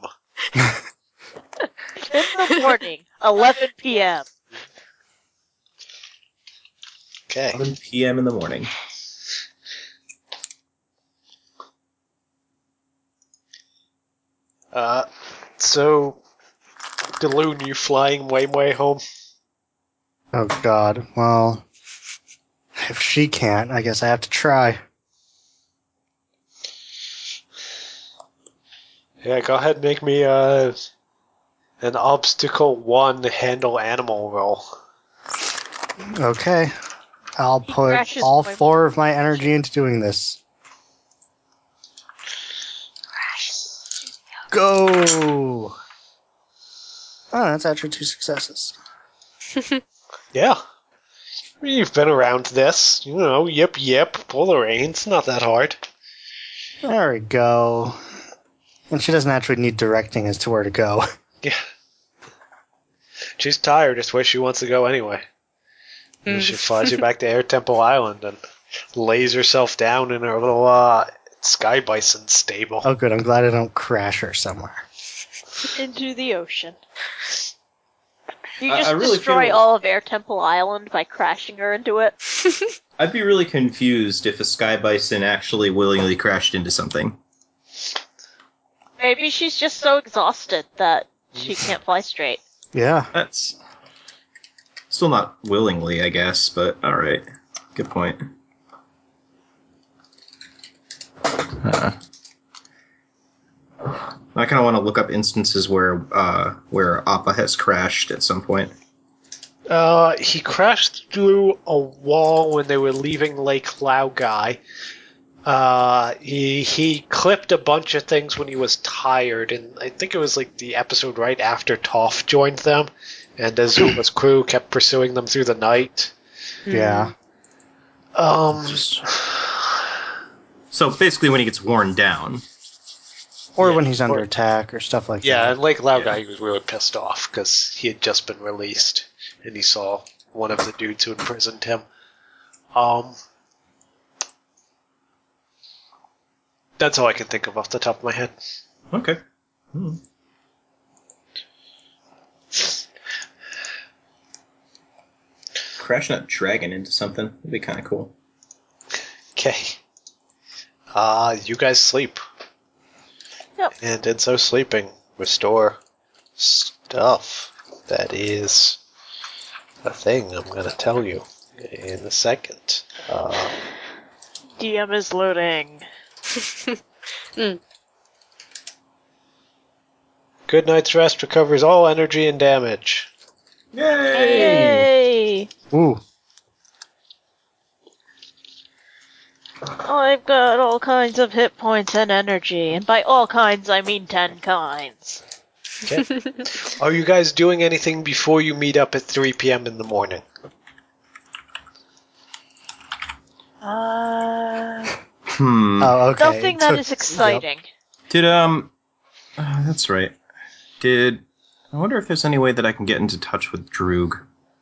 Speaker 4: In the morning, eleven p.m.
Speaker 1: Okay.
Speaker 3: eleven p.m. in the morning.
Speaker 1: Uh, so, Daloon, you flying way, way home?
Speaker 2: Oh God. Well, if she can't, I guess I have to try.
Speaker 1: Yeah, go ahead and make me uh, an obstacle one handle animal roll.
Speaker 2: Okay. I'll put
Speaker 4: crashes
Speaker 2: all
Speaker 4: my-
Speaker 2: four of my energy into doing this. Go! Oh, that's actually two successes.
Speaker 1: Yeah. I mean, you've been around this. You know, yip yip, pull the reins. Not that hard.
Speaker 2: There we go. And she doesn't actually need directing as to where to go.
Speaker 1: Yeah. She's tired. It's where she wants to go anyway. And
Speaker 5: Mm.
Speaker 1: she flies you back to Air Temple Island and lays herself down in her little uh, Sky Bison stable.
Speaker 2: Oh, good. I'm glad I don't crash her somewhere.
Speaker 4: Into the ocean. You
Speaker 3: I-
Speaker 4: just
Speaker 3: I really
Speaker 4: destroy
Speaker 3: feel-
Speaker 4: all of Air Temple Island by crashing her into it.
Speaker 3: I'd be really confused if a Sky Bison actually willingly crashed into something.
Speaker 4: Maybe she's just so exhausted that she can't fly straight.
Speaker 2: Yeah.
Speaker 3: That's still not willingly, I guess, but alright. Good point. Uh, I kind of want to look up instances where uh, where Appa has crashed at some point.
Speaker 1: Uh, he crashed through a wall when they were leaving Lake Laogai. Uh, he he clipped a bunch of things when he was tired, and I think it was like the episode right after Toph joined them, and Azuma's crew kept pursuing them through the night.
Speaker 2: Yeah.
Speaker 1: Um,
Speaker 3: So basically, when he gets worn down.
Speaker 2: Or
Speaker 1: Yeah,
Speaker 2: when he's under
Speaker 1: or-
Speaker 2: attack or stuff like
Speaker 1: yeah,
Speaker 2: that.
Speaker 1: and Lake Laogai,
Speaker 3: Yeah.
Speaker 1: he was really pissed off because he had just been released, and he saw one of the dudes who imprisoned him. Um, that's all I can think of off the top of my head.
Speaker 3: Okay. Hmm. Crashing a dragon into something would be kind of cool.
Speaker 1: Okay. Uh, you guys sleep.
Speaker 4: Yep.
Speaker 1: And in so sleeping, restore stuff. That is a thing I'm going to tell you in a second. Uh,
Speaker 4: D M is loading.
Speaker 1: good night's rest recovers all energy and damage.
Speaker 4: Yay!
Speaker 2: Ooh.
Speaker 4: I've got all kinds of hit points and energy, and by all kinds I mean ten kinds.
Speaker 1: Okay. Are you guys doing anything before you meet up at three p.m. in the morning?
Speaker 4: Uh,
Speaker 3: Hmm.
Speaker 2: Oh, okay.
Speaker 4: nothing that
Speaker 2: Took-
Speaker 4: is exciting.
Speaker 3: Did, um... uh, that's right. Did... I wonder if there's any way that I can get into touch with Droog.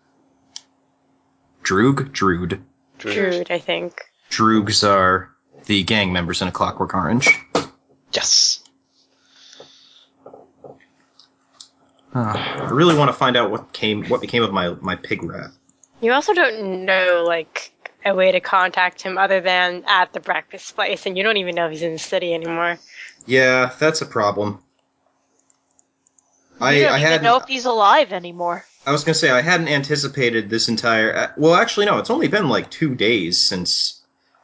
Speaker 3: Droog? Drood.
Speaker 5: Druid, I think.
Speaker 3: Droogs are the gang members in A Clockwork Orange.
Speaker 1: Yes.
Speaker 3: I really want to find out what came, what became of my my pig rat.
Speaker 5: You also don't know, like, a way to contact him other than at the breakfast place, and you don't even know if he's in the city anymore.
Speaker 3: Yeah, that's a problem.
Speaker 4: You
Speaker 3: I
Speaker 4: don't
Speaker 3: I
Speaker 4: even
Speaker 3: hadn't.
Speaker 4: know if he's alive anymore.
Speaker 3: I was gonna say I hadn't anticipated this entire. Uh, well, actually, no. It's only been like two days since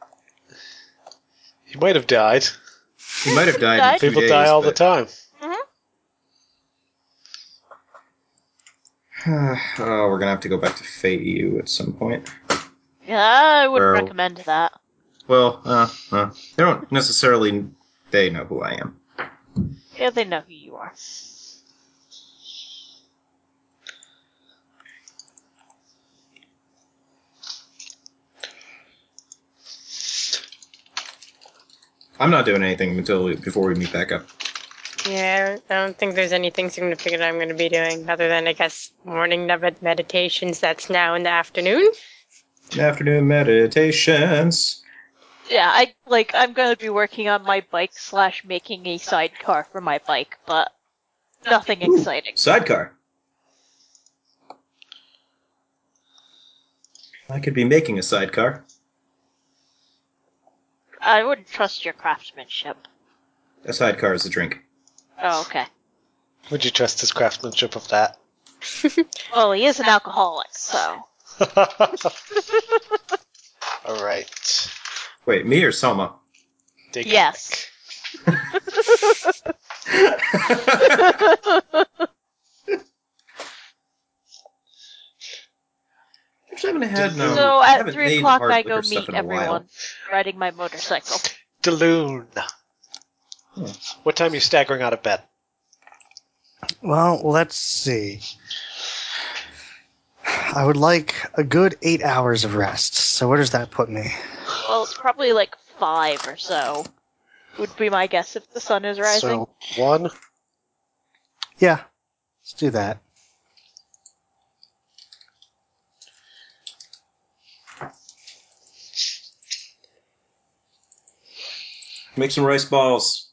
Speaker 1: He might have died.
Speaker 3: he might have died in
Speaker 4: Died?
Speaker 3: two
Speaker 1: People
Speaker 3: days.
Speaker 1: die all the
Speaker 3: but-
Speaker 1: time.
Speaker 3: oh, we're gonna have to go back to Feiyu at some point.
Speaker 4: Yeah, I wouldn't
Speaker 3: Or-
Speaker 4: recommend that.
Speaker 3: Well, uh, uh, they don't necessarily. They know who I am.
Speaker 4: Yeah, they know who you are.
Speaker 3: I'm not doing anything until we, before we meet back up.
Speaker 5: Yeah, I don't think there's anything significant I'm going to be doing, other than, I guess, morning med- meditations. That's now in the afternoon.
Speaker 3: Afternoon meditations.
Speaker 4: Yeah, I like. I'm gonna be working on my bike slash making a sidecar for my bike, but nothing
Speaker 3: Ooh,
Speaker 4: exciting.
Speaker 3: Sidecar. I could be making a sidecar.
Speaker 4: I wouldn't trust your craftsmanship.
Speaker 3: A sidecar is a drink.
Speaker 4: Oh, okay.
Speaker 1: Would you trust his craftsmanship of that?
Speaker 4: Well, he is an alcoholic, so.
Speaker 1: All right.
Speaker 3: Wait, me or Selma?
Speaker 1: Dig
Speaker 4: Yes.
Speaker 3: Actually, I haven't had no.
Speaker 4: So
Speaker 3: I
Speaker 4: at
Speaker 3: haven't
Speaker 4: three
Speaker 3: made
Speaker 4: o'clock,
Speaker 3: hard
Speaker 4: I
Speaker 3: liquor
Speaker 4: go
Speaker 3: stuff
Speaker 4: meet
Speaker 3: in a while.
Speaker 4: everyone riding my motorcycle.
Speaker 1: Daloon.
Speaker 3: Hmm.
Speaker 1: What time are you staggering out of bed?
Speaker 2: Well, let's see. I would like a good eight hours of rest. So where does that put me?
Speaker 4: Well, it's probably like five or so. Would be my guess if the sun is rising.
Speaker 1: So one.
Speaker 2: Yeah, let's do that.
Speaker 3: Make some rice balls.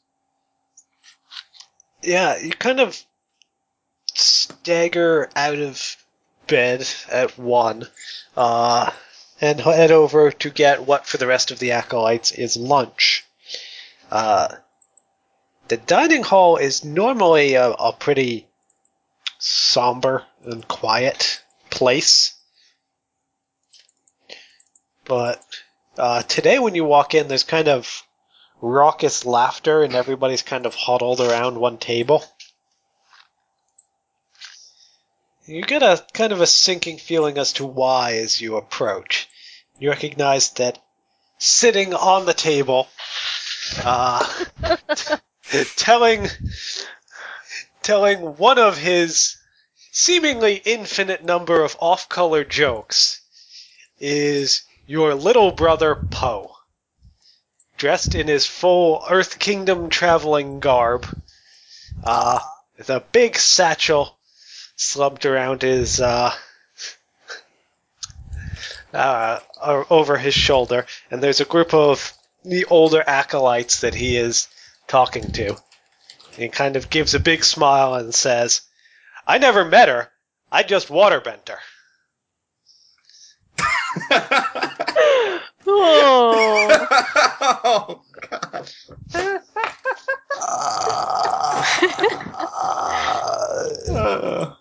Speaker 1: Yeah, you kind of stagger out of bed at one, uh, and head over to get what for the rest of the acolytes is lunch. Uh, the dining hall is normally a, a pretty somber and quiet place, but uh, today when you walk in, there's kind of raucous laughter and everybody's kind of huddled around one table. You get a kind of a sinking feeling as to why as you approach. You recognize that sitting on the table, uh, telling, telling one of his seemingly infinite number of off-color jokes is your little brother Poe, dressed in his full Earth Kingdom traveling garb, uh, with a big satchel slumped around his, uh, uh, over his shoulder, and there's a group of the older acolytes that he is talking to. He kind of gives a big smile and says, "I never met her, I just waterbent her."
Speaker 4: Oh.
Speaker 3: oh God. Uh,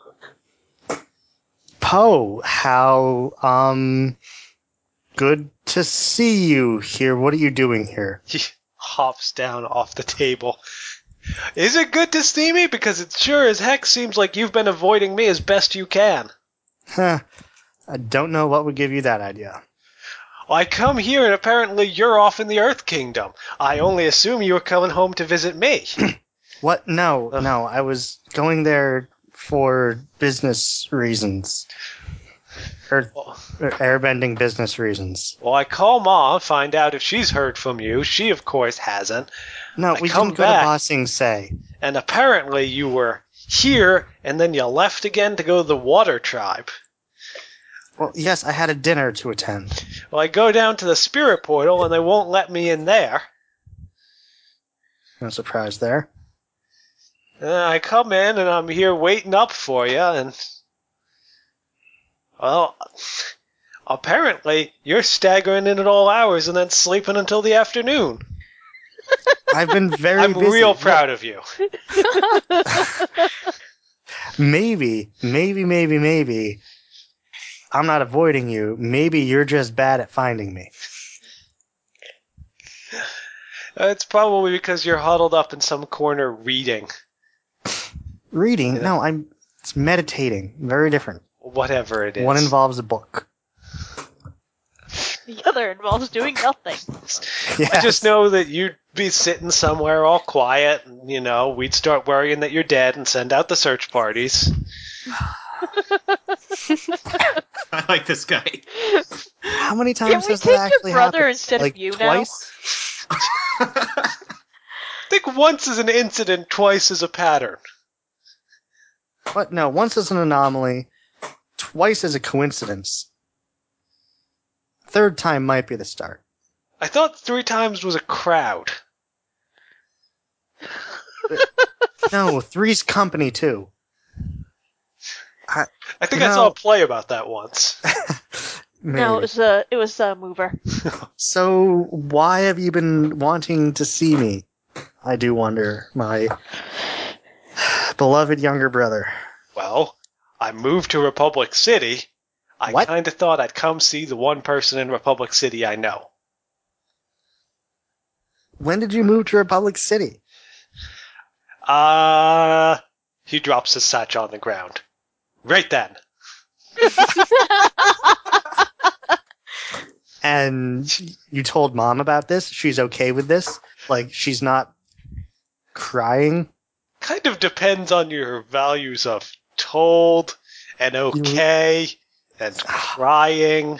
Speaker 2: Poe, how um good to see you here. What are you doing here?
Speaker 1: He hops down off the table. "Is it good to see me? Because it sure as heck seems like you've been avoiding me as best you can."
Speaker 2: Huh. I don't know what would give you that idea.
Speaker 1: "I come here and apparently you're off in the Earth Kingdom. I only assume you were coming home to visit me."
Speaker 2: What? No,
Speaker 1: Ugh.
Speaker 2: no. I was going there for business reasons. Or,
Speaker 1: Well,
Speaker 2: or airbending business reasons.
Speaker 1: well, I call Ma, find out if she's heard from you. She, of course, hasn't.
Speaker 2: No,
Speaker 1: I
Speaker 2: we
Speaker 1: come
Speaker 2: didn't go
Speaker 1: back.
Speaker 2: to Ba Sing Se.
Speaker 1: And apparently you were here, and then you left again to go to the Water Tribe.
Speaker 2: Well, yes, I had a dinner to attend.
Speaker 1: Well, I go down to the Spirit Portal, and they won't let me in there.
Speaker 2: No surprise there.
Speaker 1: Uh, I come in and I'm here waiting up for you, and well, apparently you're staggering in at all hours and then sleeping until the afternoon.
Speaker 2: I've been very
Speaker 1: I'm
Speaker 2: busy.
Speaker 1: real proud of you.
Speaker 2: Maybe, maybe, maybe, maybe. I'm not avoiding you. Maybe you're just bad at finding me.
Speaker 1: Uh, It's probably because you're huddled up in some corner reading.
Speaker 2: Reading?
Speaker 1: Yeah.
Speaker 2: No, I'm. It's meditating. Very different.
Speaker 1: Whatever it is.
Speaker 2: One involves a book.
Speaker 4: The other involves doing nothing.
Speaker 1: I just know that you'd be sitting somewhere all quiet, and, you know, we'd start worrying that you're dead and send out the search parties.
Speaker 3: I like this guy.
Speaker 2: How many
Speaker 4: Can
Speaker 2: times
Speaker 4: we
Speaker 2: has
Speaker 4: take
Speaker 2: that actually
Speaker 4: your brother
Speaker 2: happened?
Speaker 4: instead
Speaker 2: like
Speaker 4: of you
Speaker 2: twice?
Speaker 1: I think once is an incident, twice is a pattern.
Speaker 2: What? No, once is an anomaly, twice is a coincidence. Third time might be the start.
Speaker 1: I thought three times was a crowd.
Speaker 2: No, three's company too.
Speaker 1: I think
Speaker 2: You
Speaker 1: I
Speaker 2: know-
Speaker 1: saw a play about that once.
Speaker 4: No, it
Speaker 2: Maybe.
Speaker 4: was a it was a mover.
Speaker 2: So, why have you been wanting to see me? I do wonder, my beloved younger brother.
Speaker 1: Well, I moved to Republic City. I
Speaker 2: What?
Speaker 1: kind of thought I'd come see the one person in Republic City I know.
Speaker 2: When did you move to Republic City?
Speaker 1: Uh, he drops his satch on the ground. Right then.
Speaker 2: And you told mom about this? She's okay with this? Like, she's not crying?
Speaker 1: Kind of depends on your values of told and okay and crying.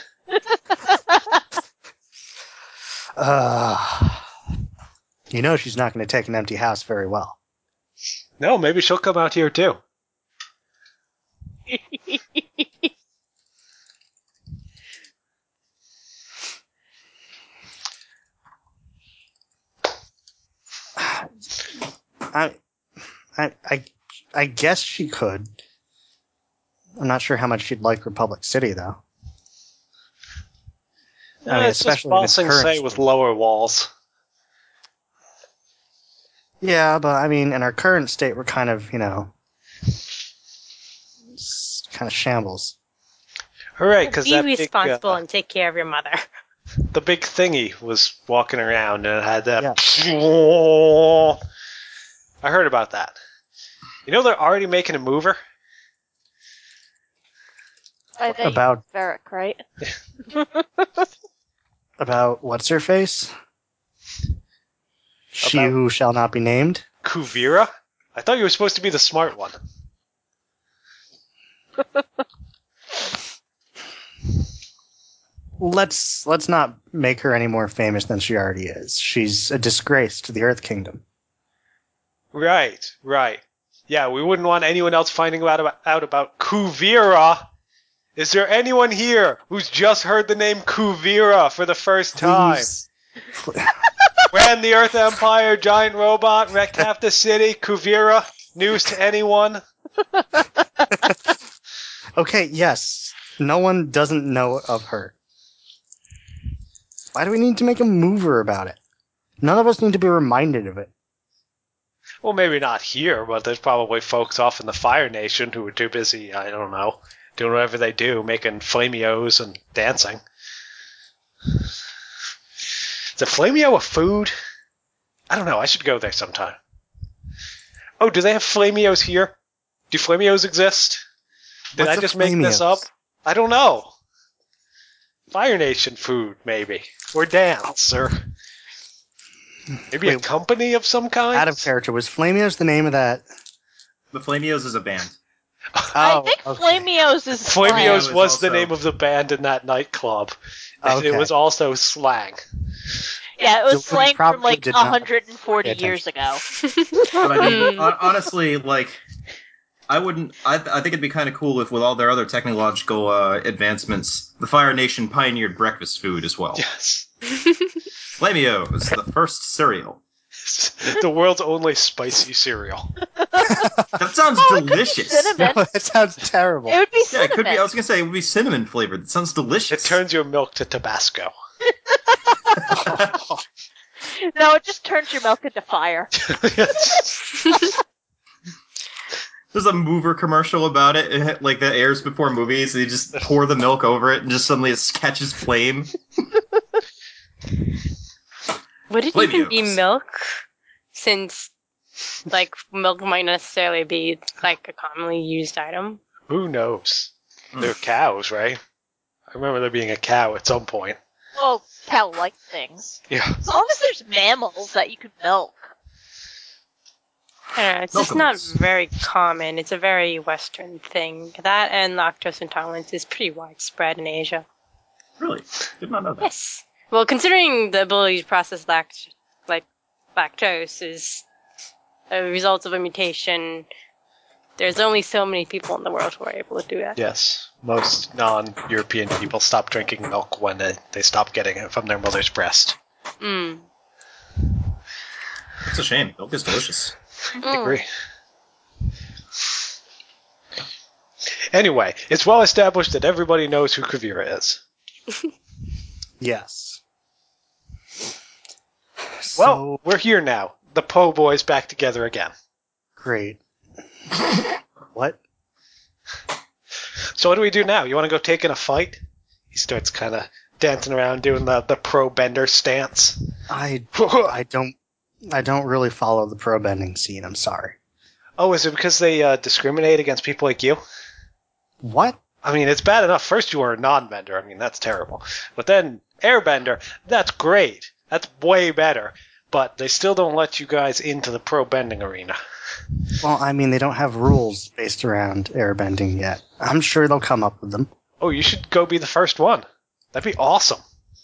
Speaker 2: Uh, you know she's not going to take an empty house very well.
Speaker 1: No, maybe she'll come out here too.
Speaker 2: I, I, I, I guess she could. I'm not sure how much she'd like Republic City, though. I mean,
Speaker 1: Uh, it's just
Speaker 2: especially in its
Speaker 1: Bossing
Speaker 2: current
Speaker 1: Say with
Speaker 2: state.
Speaker 1: lower walls.
Speaker 2: Yeah, but I mean, in our current state, we're kind of, you know, it's kind of shambles.
Speaker 1: Hooray, because
Speaker 5: Be
Speaker 1: that big,
Speaker 5: responsible
Speaker 1: uh,
Speaker 5: and take care of your mother.
Speaker 1: the big thingy was walking around and it had that. I heard about that. You know they're already making a mover?
Speaker 4: I think
Speaker 2: About
Speaker 4: Varric, right?
Speaker 2: about what's her face? She
Speaker 1: About-
Speaker 2: who shall not be named.
Speaker 1: Kuvira? I thought you were supposed to be the smart one.
Speaker 2: Let's let's not make her any more famous than she already is. She's a disgrace to the Earth Kingdom.
Speaker 1: Right, right. Yeah, we wouldn't want anyone else finding out about, out about Kuvira. Is there anyone here who's just heard the name Kuvira for the first time?
Speaker 2: Please.
Speaker 1: Ran the Earth Empire, giant robot, wrecked half the city, Kuvira. News to anyone?
Speaker 2: Okay, yes. No one doesn't know of her. Why do we need to make a mover about it? None of us need to be reminded of it.
Speaker 1: Well, maybe not here, but there's probably folks off in the Fire Nation who are too busy, I don't know, doing whatever they do, making flamios and dancing. Is a flamio a food? I don't know, I should go there sometime. Oh, do they have flamios here? Do flamios exist? Did
Speaker 2: What's
Speaker 1: I
Speaker 2: a
Speaker 1: just make this
Speaker 2: flamios?
Speaker 1: up? I don't know. Fire Nation food, maybe. Or dance, or maybe a
Speaker 2: Wait,
Speaker 1: company of some kind?
Speaker 2: Out of character. Was Flamios the name of that?
Speaker 3: The Flamios is a band.
Speaker 4: I
Speaker 2: Oh,
Speaker 4: think
Speaker 2: okay.
Speaker 4: Flamios is
Speaker 1: Flamios
Speaker 4: slang.
Speaker 3: was
Speaker 1: was the
Speaker 3: also-
Speaker 1: name of the band in that nightclub. And
Speaker 2: Okay.
Speaker 1: it was also slang.
Speaker 4: Yeah, it was
Speaker 2: Dylan
Speaker 4: slang from
Speaker 2: probably
Speaker 4: like
Speaker 2: did not
Speaker 4: one hundred forty
Speaker 2: pay
Speaker 4: years ago.
Speaker 3: But I mean,
Speaker 5: Hmm.
Speaker 3: hon- honestly, like, I wouldn't. I, I think it'd be kind of cool if, with all their other technological uh, advancements, the Fire Nation pioneered breakfast food as well.
Speaker 1: Yes.
Speaker 3: Flamios, the first cereal.
Speaker 1: The world's only spicy cereal.
Speaker 3: That sounds
Speaker 4: Oh, it could be
Speaker 3: delicious.
Speaker 4: cinnamon.
Speaker 2: No, that sounds terrible.
Speaker 4: It would be
Speaker 3: Yeah,
Speaker 4: cinnamon.
Speaker 3: it could be. I was gonna say it would be cinnamon flavored. That sounds
Speaker 1: It
Speaker 3: delicious.
Speaker 1: turns your milk to Tabasco.
Speaker 4: No, it just turns your milk into fire.
Speaker 3: There's a mover commercial about it, it, like that airs before movies. And you just pour the milk over it, and just suddenly it catches flame.
Speaker 5: Would it even be
Speaker 3: Flavios.
Speaker 5: milk? Since, like, milk might not necessarily be, like, a commonly used item.
Speaker 1: Who knows? They're cows, right? I remember there being a cow at some point.
Speaker 4: Well, cow-like things.
Speaker 1: Yeah.
Speaker 4: As long as there's mammals that you could milk.
Speaker 5: I don't know, it's just not
Speaker 3: Milkmans.
Speaker 5: very common. It's a very Western thing. That and lactose intolerance is pretty widespread in Asia.
Speaker 3: Really? Did not know that.
Speaker 5: Yes. Well, considering the ability to process lact- like lactose is a result of a mutation, there's only so many people in the world who are able to do that.
Speaker 1: Yes. Most non-European people stop drinking milk when they, they stop getting it from their mother's breast.
Speaker 5: Mm.
Speaker 3: It's a shame. Milk is delicious.
Speaker 1: I agree. Anyway, it's well established that everybody knows who Kuvira is.
Speaker 2: Yes.
Speaker 1: Well,
Speaker 2: So
Speaker 1: we're here now. The Po Boys back together again.
Speaker 2: great. What?
Speaker 1: So what do we do now? You want to go take in a fight? He starts kind of dancing around doing the, the pro bender stance.
Speaker 2: I I don't I don't really follow the pro bending scene. I'm sorry.
Speaker 1: Oh, is it because they uh, discriminate against people like you?
Speaker 2: What?
Speaker 1: I mean, it's bad enough. First you were a non-bender. I mean, that's terrible. But then airbender, that's great. That's way better. But they still don't let you guys into the pro bending arena.
Speaker 2: Well, I mean, they don't have rules based around airbending yet. I'm sure they'll come up with them.
Speaker 1: Oh, you should go be the first one. That'd be awesome.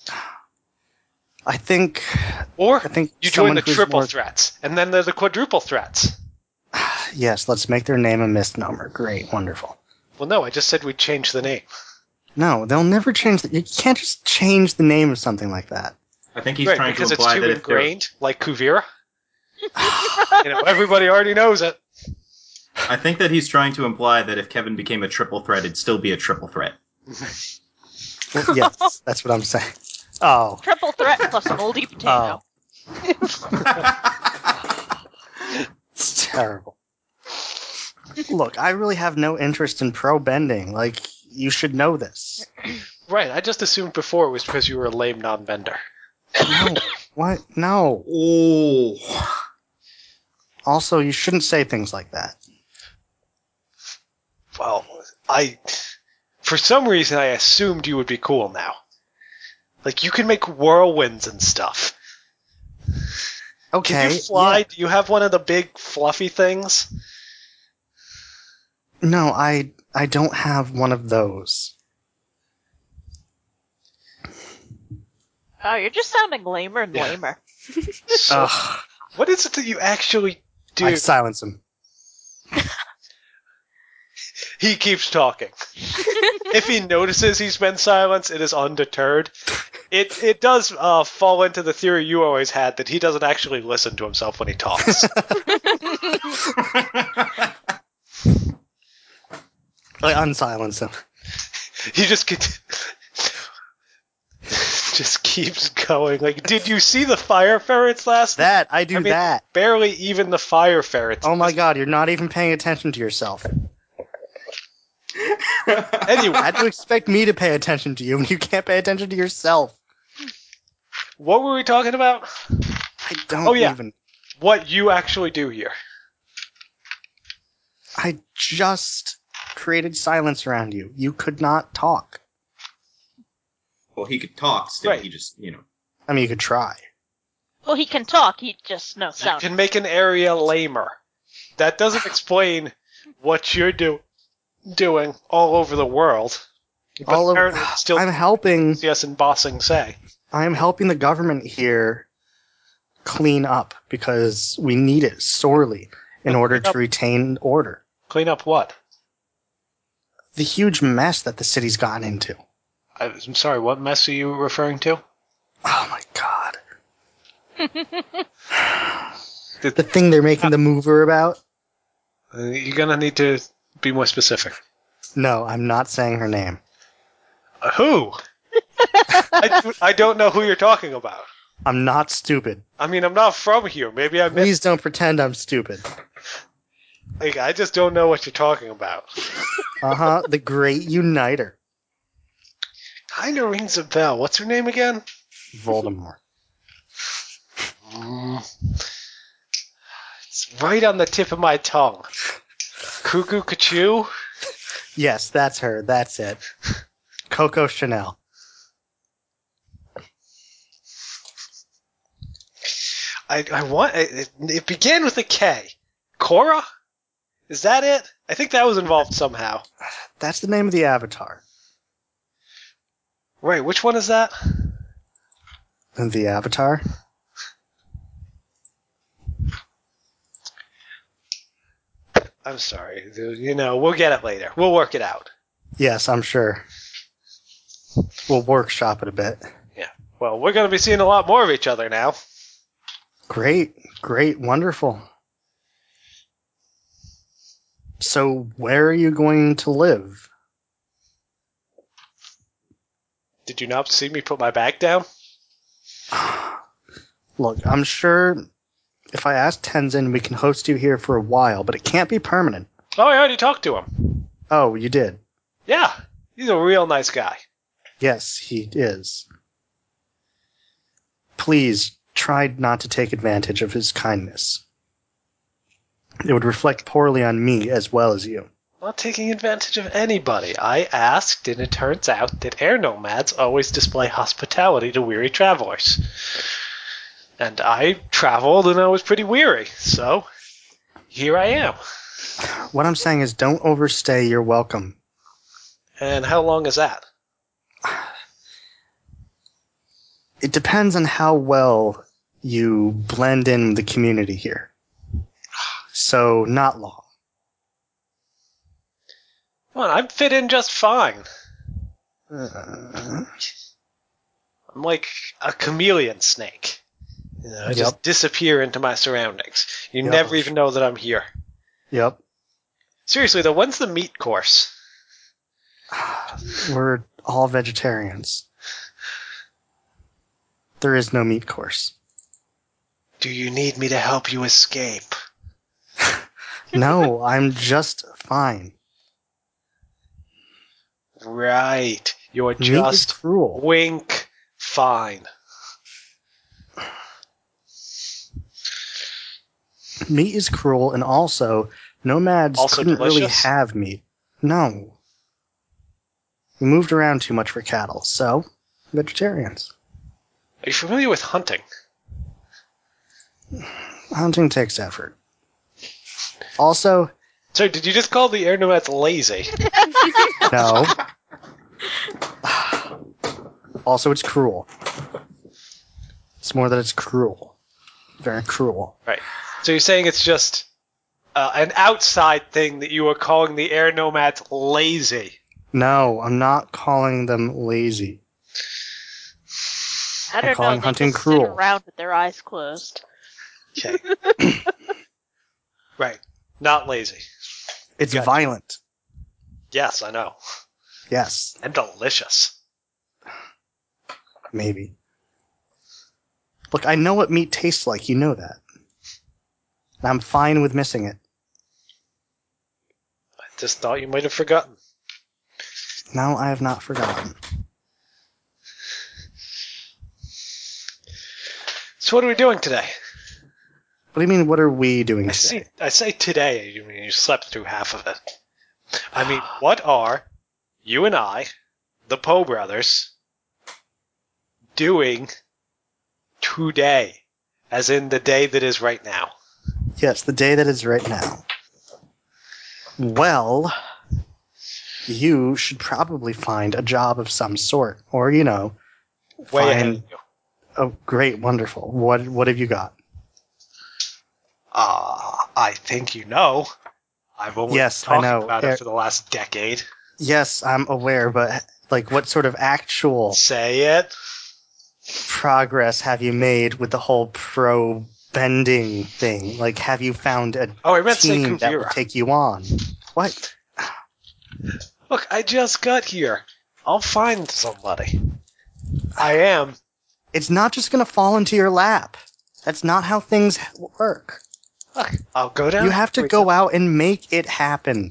Speaker 2: I think.
Speaker 1: Or
Speaker 2: I think
Speaker 1: you
Speaker 2: someone
Speaker 1: join the
Speaker 2: who's
Speaker 1: triple
Speaker 2: more-
Speaker 1: threats, and then there's the quadruple threats.
Speaker 2: Yes, let's make their name a misnomer. Great, wonderful.
Speaker 1: Well, no, I just said we'd change the name.
Speaker 2: No, they'll never change. The, you can't just change the name of something like that.
Speaker 3: I think he's
Speaker 1: Right,
Speaker 3: trying to
Speaker 1: because it's
Speaker 3: imply
Speaker 1: too
Speaker 3: that if they're,
Speaker 1: ingrained, like Kuvira. You know, everybody already knows it.
Speaker 3: I think that he's trying to imply that if Kevin became a triple threat, it'd still be a triple threat.
Speaker 2: Well, yes, that's what I'm saying. Oh,
Speaker 4: Triple threat plus moldy potato.
Speaker 2: it's terrible. Look, I really have no interest in pro bending. Like, you should know this.
Speaker 1: Right, I just assumed before it was because you were a lame non-bender.
Speaker 2: No, what? No.
Speaker 3: Oh.
Speaker 2: Also, you shouldn't say things like that.
Speaker 1: Well, I... For some reason, I assumed you would be cool now. Like, you can make whirlwinds and stuff.
Speaker 2: Okay.
Speaker 1: Can you fly?
Speaker 2: yeah.
Speaker 1: Do you have one of the big fluffy things?
Speaker 2: No, I I don't have one of those.
Speaker 4: Oh, you're just sounding lamer and
Speaker 1: Yeah.
Speaker 4: lamer.
Speaker 1: So,
Speaker 2: Ugh.
Speaker 1: what is it that you actually do?
Speaker 2: I silence him.
Speaker 1: He keeps talking. If he notices he's been silenced, it is undeterred. It it does uh, fall into the theory you always had that he doesn't actually listen to himself when he talks.
Speaker 2: I unsilence him.
Speaker 1: He just gets, just keeps going. Like, did you see the fire ferrets last night?
Speaker 2: That I do
Speaker 1: I mean,
Speaker 2: that.
Speaker 1: Barely even the fire ferrets.
Speaker 2: Oh my god, you're not even paying attention to yourself.
Speaker 1: Anyway,
Speaker 2: How do you expect me to pay attention to you when you can't pay attention to yourself?
Speaker 1: what were we talking about?
Speaker 2: I don't
Speaker 1: Oh, yeah.
Speaker 2: even.
Speaker 1: What you actually do here?
Speaker 2: I just created silence around you. You could not talk.
Speaker 3: Well, he could talk still.
Speaker 1: Right.
Speaker 3: He just, you know.
Speaker 2: I mean, you could try.
Speaker 4: Well, he can talk, he just no
Speaker 1: You
Speaker 4: sound.
Speaker 1: can make an area lamer. That doesn't explain what you're do- doing all over the world. But
Speaker 2: All over,
Speaker 1: apparently it's still
Speaker 2: I'm helping.
Speaker 1: yes and bossing say.
Speaker 2: I'm helping the government here clean up because we need it sorely in order
Speaker 1: Clean up.
Speaker 2: to retain order.
Speaker 1: Clean up what?
Speaker 2: The huge mess that the city's gotten into.
Speaker 1: I- I'm sorry, what mess are you referring to?
Speaker 2: Oh my god. The thing they're making the mover about?
Speaker 1: Uh, You're gonna need to be more specific.
Speaker 2: No, I'm not saying her name.
Speaker 1: Uh, who? I, I don't know who you're talking about.
Speaker 2: I'm not stupid.
Speaker 1: I mean, I'm not from here. Maybe I missed.
Speaker 2: Please don't pretend I'm stupid.
Speaker 1: Like, I just don't know what you're talking about.
Speaker 2: Uh-huh, the Great Uniter.
Speaker 1: Kinda rings a bell. What's her name again?
Speaker 2: Voldemort.
Speaker 1: Mm. It's right on the tip of my tongue. Cuckoo Cachoo?
Speaker 2: Yes, that's her. That's it. Coco Chanel.
Speaker 1: I, I want. It, it began with a K. Korra? Is that it? I think that was involved somehow.
Speaker 2: That's the name of the avatar.
Speaker 1: Right, which one is that?
Speaker 2: And the avatar?
Speaker 1: I'm sorry. You know, we'll get it later. We'll work it out.
Speaker 2: Yes, I'm sure. We'll workshop it a bit.
Speaker 1: Well, we're going to be seeing a lot more of each other now.
Speaker 2: Great, great, wonderful. So, where are you going to live?
Speaker 1: Did you not see me put my bag down?
Speaker 2: Look, I'm sure if I ask Tenzin, we can host you here for a while, but it can't be permanent.
Speaker 1: Oh, I already talked to him.
Speaker 2: Oh, you did?
Speaker 1: Yeah, he's a real nice guy.
Speaker 2: Yes, he is. Please, try not to take advantage of his kindness. It would reflect poorly on me as well as you.
Speaker 1: I'm not taking advantage of anybody. I asked, and it turns out that air nomads always display hospitality to weary travelers. And I traveled, and I was pretty weary, so here I am.
Speaker 2: What I'm saying is don't overstay your welcome.
Speaker 1: And how long is that?
Speaker 2: It depends on how well you blend in the community here. So, not long.
Speaker 1: Come on, I fit in just fine.
Speaker 2: Uh,
Speaker 1: I'm like a chameleon snake. You know, I just
Speaker 2: Yep.
Speaker 1: disappear into my surroundings. You
Speaker 2: Yep.
Speaker 1: never even know that I'm here.
Speaker 2: yep.
Speaker 1: Seriously, though, when's the meat course?
Speaker 2: We're all vegetarians. There is no meat course.
Speaker 1: Do you need me to help you escape?
Speaker 2: No, I'm just fine.
Speaker 1: Right. You're
Speaker 2: Meat is
Speaker 1: just
Speaker 2: cruel.
Speaker 1: wink fine.
Speaker 2: Meat is cruel, and also, nomads
Speaker 1: Also
Speaker 2: couldn't really
Speaker 1: delicious?
Speaker 2: have meat. No. We moved around too much for cattle, so, vegetarians.
Speaker 1: Are you familiar with hunting?
Speaker 2: Hunting takes effort. Also,
Speaker 1: So, did you just call the air nomads lazy?
Speaker 2: no. Also, it's cruel. It's more that it's cruel. Very cruel.
Speaker 1: Right. So you're saying it's just uh, an outside thing that you are calling the air nomads lazy?
Speaker 2: No, I'm not calling them lazy.
Speaker 4: I don't know.
Speaker 2: calling
Speaker 4: They
Speaker 2: hunting
Speaker 4: just
Speaker 2: cruel.
Speaker 4: sit around with their eyes closed.
Speaker 1: Okay. Right. Not lazy.
Speaker 2: It's
Speaker 1: Gotcha.
Speaker 2: violent.
Speaker 1: Yes, I know.
Speaker 2: Yes,
Speaker 1: And delicious.
Speaker 2: maybe. Look, I know what meat tastes like. You know that. And I'm fine with missing it.
Speaker 1: I just thought you might have forgotten.
Speaker 2: No, I have not forgotten.
Speaker 1: So what are we doing today?
Speaker 2: What do you mean, what are we doing
Speaker 1: I
Speaker 2: today?
Speaker 1: see. I say today. You mean you slept through half of it? I mean, what are you and I, the Poe brothers, doing today? As in the day that is right now.
Speaker 2: Yes, the day that is right now. Well, you should probably find a job of some sort. Or, you know,
Speaker 1: Way ahead of
Speaker 2: find...
Speaker 1: you.
Speaker 2: Oh, great, wonderful. What What have you got?
Speaker 1: Uh, I think you know. I've only
Speaker 2: Yes,
Speaker 1: been talking
Speaker 2: I know.
Speaker 1: about
Speaker 2: Er-
Speaker 1: it for the last decade.
Speaker 2: Yes, I'm aware, but, like, what sort of actual...
Speaker 1: Say it.
Speaker 2: progress have you made with the whole pro bending thing? Like, have you found a
Speaker 1: Oh, I meant to say
Speaker 2: team that will
Speaker 1: Kuvira.
Speaker 2: take you on? What?
Speaker 1: Look, I just got here. I'll find somebody. I am.
Speaker 2: It's not just going to fall into your lap. That's not how things work.
Speaker 1: Look, I'll go down.
Speaker 2: You have to
Speaker 1: Wait,
Speaker 2: go out and make it happen.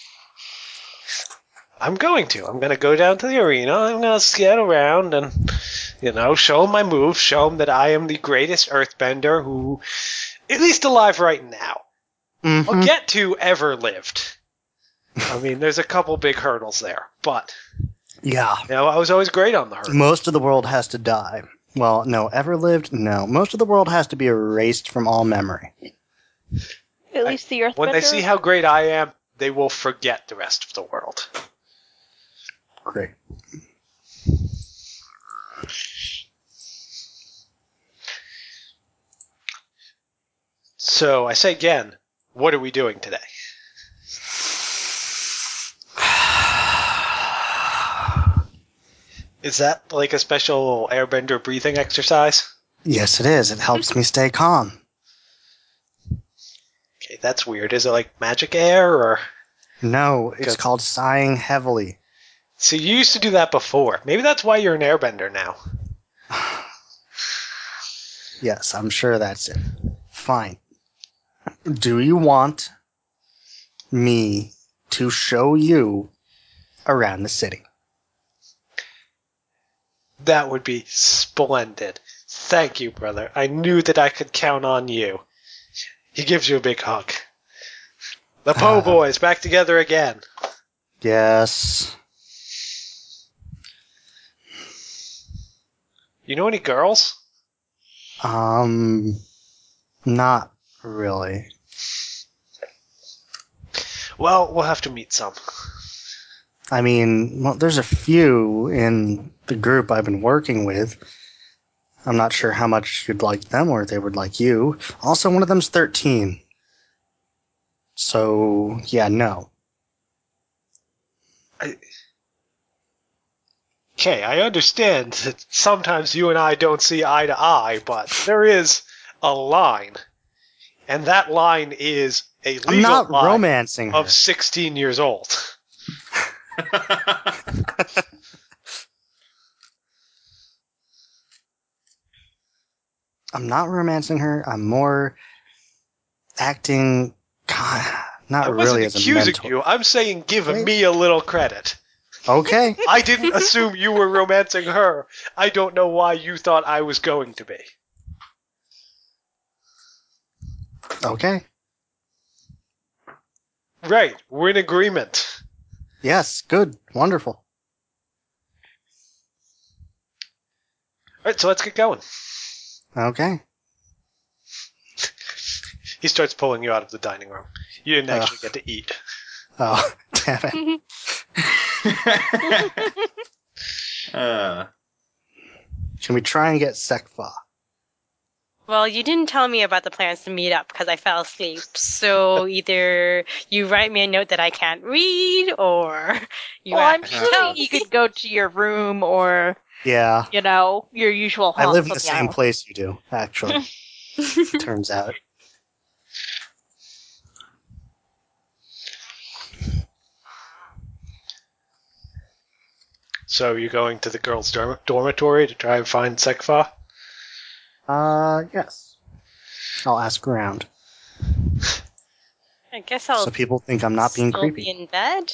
Speaker 1: I'm going to. I'm going to go down to the arena. I'm going to skate around and, you know, show them my moves, show them that I am the greatest earthbender who, at least alive right now,
Speaker 2: Mhm.
Speaker 1: will get to ever lived. I mean, there's a couple big hurdles there, but,
Speaker 2: Yeah.
Speaker 1: you know, I was always great on the hurdle.
Speaker 2: Most of the world has to die. Well, no, ever lived? No. Most of the world has to be erased from all memory.
Speaker 4: At least the Earthbender.
Speaker 1: When they see how great I am, they will forget the rest of the world.
Speaker 2: Great.
Speaker 1: So, I say again, what are we doing today? Is that like a special airbender breathing exercise?
Speaker 2: Yes, it is. It helps me stay calm.
Speaker 1: Okay, that's weird. Is it like magic air or...
Speaker 2: No, it's
Speaker 1: Good.
Speaker 2: called sighing heavily.
Speaker 1: So you used to do that before. Maybe that's why you're an airbender now.
Speaker 2: Yes, I'm sure that's it. Fine. Do you want me to show you around the city?
Speaker 1: That would be splendid. Thank you, brother. I knew that I could count on you. He gives you a big hug. The Po
Speaker 2: Uh.
Speaker 1: Boys back together again.
Speaker 2: Yes.
Speaker 1: You know any girls?
Speaker 2: Um, not really.
Speaker 1: Well, we'll have to meet some.
Speaker 2: I mean, well, there's a few in the group I've been working with. I'm not sure how much you'd like them or they would like you. Also, one of them's thirteen. So, yeah, no.
Speaker 1: Okay, I understand that sometimes you and I don't see eye to eye, but there is a line. And that line is a legal
Speaker 2: I'm not
Speaker 1: line
Speaker 2: romancing her.
Speaker 1: of sixteen years old.
Speaker 2: I'm not romancing her. I'm more acting, God, not
Speaker 1: I wasn't
Speaker 2: really as a
Speaker 1: accusing
Speaker 2: mentor.
Speaker 1: you. I'm saying give
Speaker 2: Wait.
Speaker 1: me a little credit.
Speaker 2: Okay.
Speaker 1: I didn't assume you were romancing her. I don't know why you thought I was going to be.
Speaker 2: Okay.
Speaker 1: Right, we're in agreement.
Speaker 2: Yes, good. Wonderful.
Speaker 1: Alright, so let's get going.
Speaker 2: Okay.
Speaker 1: He starts pulling you out of the dining room. You didn't
Speaker 2: Ugh.
Speaker 1: actually get to eat.
Speaker 2: Oh, damn it.
Speaker 3: uh,
Speaker 2: Can we try and get Sekfa?
Speaker 5: Well, you didn't tell me about the plans to meet up because I fell asleep. So either you write me a note that I can't read, or you.
Speaker 4: Well, I'm
Speaker 5: actually
Speaker 4: sure
Speaker 5: tell
Speaker 4: you
Speaker 5: me.
Speaker 4: could go to your room or,
Speaker 2: Yeah.
Speaker 4: you know, your usual
Speaker 2: I
Speaker 4: haunts
Speaker 2: live in
Speaker 4: on
Speaker 2: the same
Speaker 4: island.
Speaker 2: place you do, actually. Turns out.
Speaker 1: So you're going to the girls' dorm- dormitory to try and find Sekfa?
Speaker 2: Uh, yes. I'll ask around.
Speaker 5: I guess I'll
Speaker 2: So people think I'm not being
Speaker 5: still
Speaker 2: creepy.
Speaker 5: be in bed.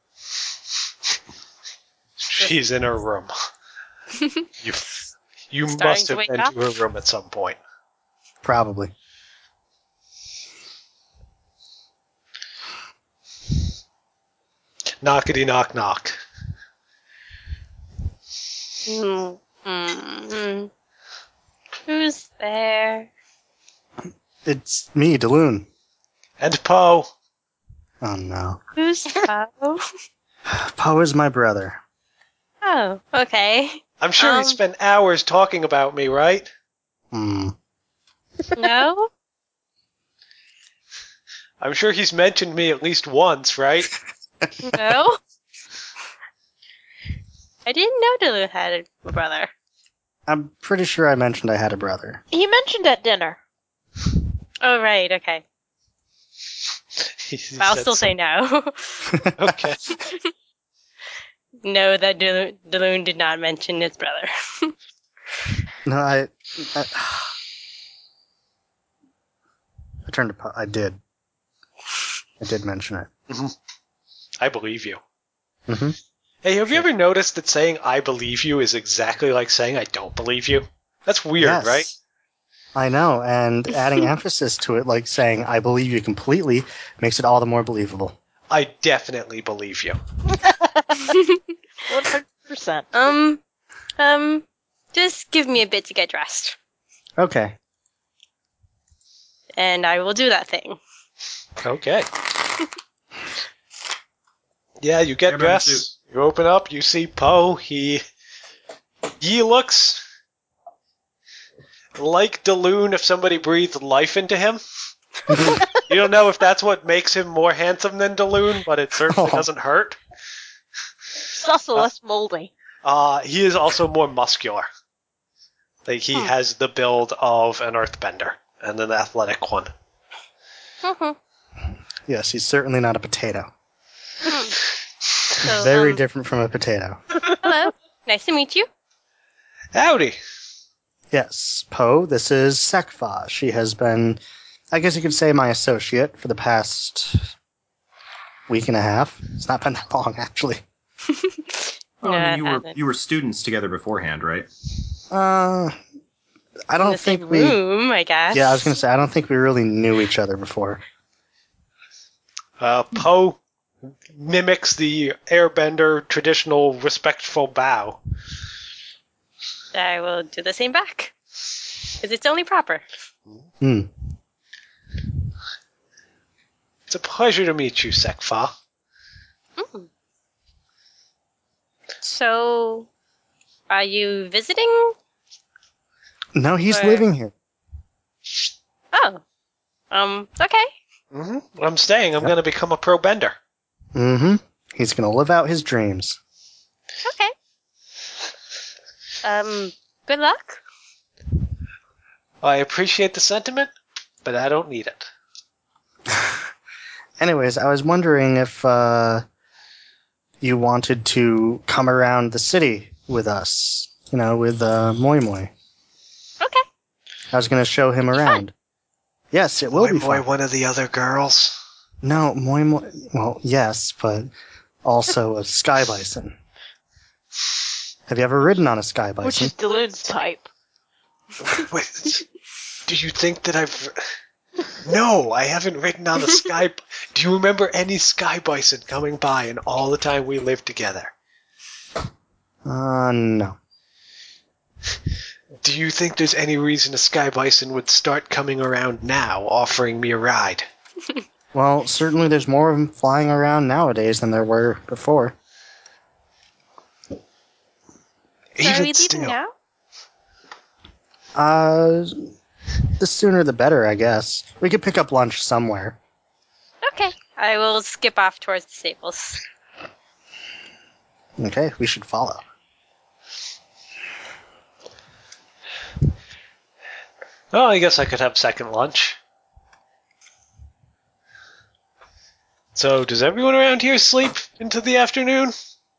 Speaker 1: She's in her room. You, you
Speaker 5: Starting
Speaker 1: must
Speaker 5: to
Speaker 1: have
Speaker 5: wake
Speaker 1: been
Speaker 5: up?
Speaker 1: to her room at some point.
Speaker 2: Probably.
Speaker 1: Knockety knock knock.
Speaker 5: Mm, mm, Who's there?
Speaker 2: It's me, Daloon.
Speaker 1: And Poe.
Speaker 2: Oh, no.
Speaker 5: Who's Poe?
Speaker 2: Poe is my brother.
Speaker 5: Oh, okay.
Speaker 1: I'm sure he
Speaker 5: Um,
Speaker 1: spent hours talking about me, right?
Speaker 2: Hmm.
Speaker 5: No?
Speaker 1: I'm sure he's mentioned me at least once, right?
Speaker 5: No? I didn't know Duluth had a brother.
Speaker 2: I'm pretty sure I mentioned I had a brother.
Speaker 4: He mentioned at dinner.
Speaker 5: Oh, right, okay.
Speaker 1: He- he
Speaker 5: I'll
Speaker 1: said
Speaker 5: still say
Speaker 1: some-
Speaker 5: no.
Speaker 1: Okay.
Speaker 5: No, that Delo- Deloon did not mention his brother.
Speaker 2: No, I, I, I turned to. Po- I did. I did mention it.
Speaker 1: I believe you.
Speaker 2: hmm
Speaker 1: Hey, have you ever noticed that saying I believe you is exactly like saying I don't believe you? That's weird,
Speaker 2: Yes.
Speaker 1: right?
Speaker 2: I know, and adding emphasis to it, like saying "I believe you completely," makes it all the more believable.
Speaker 1: I definitely believe you.
Speaker 4: one hundred percent.
Speaker 5: um, um, just give me a bit to get dressed,
Speaker 2: Okay.
Speaker 5: and I will do that thing.
Speaker 1: Okay. Yeah, you get
Speaker 3: Airbender
Speaker 1: dressed. You open up. You see Poe. He he looks like Deloon if somebody breathed life into him. You don't know if that's what makes him more handsome than Deloon, but it certainly
Speaker 2: Oh.
Speaker 1: doesn't hurt.
Speaker 4: It's also less moldy.
Speaker 1: Uh, he is also more muscular. Like he
Speaker 5: Hmm.
Speaker 1: has the build of an Earthbender and an athletic one.
Speaker 5: Mhm.
Speaker 2: Yes, he's certainly not a potato.
Speaker 5: So,
Speaker 2: Very
Speaker 5: um,
Speaker 2: different from a potato.
Speaker 5: Hello, nice to meet you.
Speaker 1: Howdy.
Speaker 2: Yes, Poe, this is Sekfa. She has been, I guess you could say, my associate for the past week and a half. It's not been that long, actually.
Speaker 3: Oh,
Speaker 5: No,
Speaker 3: I mean,
Speaker 5: it
Speaker 3: you were
Speaker 5: hasn't.
Speaker 3: you were students together beforehand, right?
Speaker 2: Uh, I
Speaker 5: In
Speaker 2: don't
Speaker 5: the
Speaker 2: think
Speaker 5: same
Speaker 2: we.
Speaker 5: room, I guess.
Speaker 2: Yeah, I was going to say, I don't think we really knew each other before.
Speaker 1: Uh, Poe mimics the Airbender traditional respectful bow.
Speaker 5: I will do the same back. Because it's only proper.
Speaker 2: Hmm.
Speaker 1: It's a pleasure to meet you, Sekfa.
Speaker 5: Mm. So, are you visiting?
Speaker 2: No, he's
Speaker 5: Where-
Speaker 2: living here.
Speaker 5: Oh. Um, okay.
Speaker 1: hmm I'm staying. I'm
Speaker 2: Yep.
Speaker 1: going to become a pro bender.
Speaker 2: Mm-hmm. He's going to live out his dreams.
Speaker 5: Okay. Um, good luck.
Speaker 1: I appreciate the sentiment, but I don't need it.
Speaker 2: Anyways, I was wondering if uh, you wanted to come around the city with us. You know, with uh, Moi Moi.
Speaker 5: Okay.
Speaker 2: I was going to show him
Speaker 5: It'll be
Speaker 2: around. Yes, it will
Speaker 1: Moi
Speaker 2: be
Speaker 1: Moi,
Speaker 2: fun.
Speaker 1: one of the other girls.
Speaker 2: No, Moi Moi. Well, yes, but also a sky bison. Have you ever ridden on a sky bison?
Speaker 4: Which is Deloon's type.
Speaker 1: Wait, do you think that I've... No, I haven't ridden on a sky... Do you remember any sky bison coming by in all the time we lived together?
Speaker 2: Uh, no.
Speaker 1: Do you think there's any reason a sky bison would start coming around now, offering me a ride?
Speaker 2: Well, certainly there's more of them flying around nowadays than there were before.
Speaker 5: So are
Speaker 1: Even
Speaker 5: we leaving
Speaker 1: still.
Speaker 5: now?
Speaker 2: Uh, the sooner the better, I guess. We could pick up lunch somewhere.
Speaker 5: Okay. I will skip off towards the stables.
Speaker 2: Okay, we should follow.
Speaker 1: Oh, I guess I could have second lunch. So, does everyone around here sleep into the afternoon?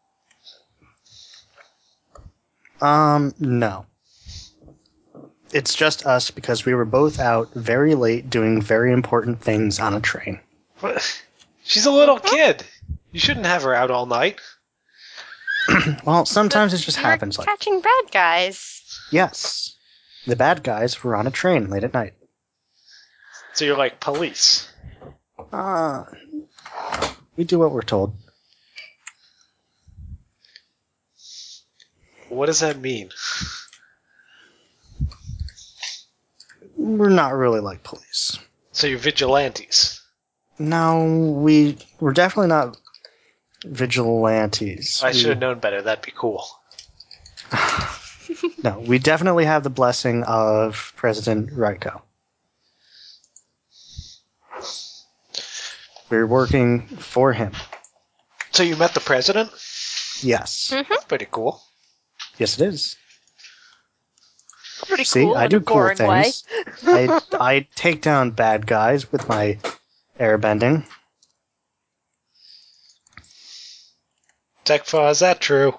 Speaker 2: Um, no. It's just us because we were both out very late doing very important things on a train.
Speaker 1: What? She's a little kid. You shouldn't have her out all night.
Speaker 2: Well, sometimes it just
Speaker 5: You were
Speaker 2: happens like
Speaker 5: catching bad guys.
Speaker 2: Yes. The bad guys were on a train late at night.
Speaker 1: So you're like police.
Speaker 2: Uh, we do what we're told.
Speaker 1: What does that mean?
Speaker 2: We're not really like police.
Speaker 1: So you're vigilantes.
Speaker 2: No, we we're definitely not vigilantes.
Speaker 1: I
Speaker 2: We-
Speaker 1: should have known better. That'd be cool.
Speaker 2: No, we definitely have the blessing of President Raiko. We're working for him.
Speaker 1: So you met the president?
Speaker 2: Yes.
Speaker 5: Hmm?
Speaker 1: That's pretty cool.
Speaker 2: Yes, it is.
Speaker 4: pretty
Speaker 2: See,
Speaker 4: cool
Speaker 2: I
Speaker 4: in
Speaker 2: do
Speaker 4: a
Speaker 2: cool
Speaker 4: boring way.
Speaker 2: things. I I take down bad guys with my airbending.
Speaker 1: Tekfa, is that true?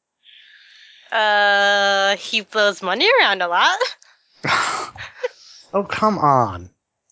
Speaker 5: Uh, he blows money around a lot.
Speaker 2: Oh, come on.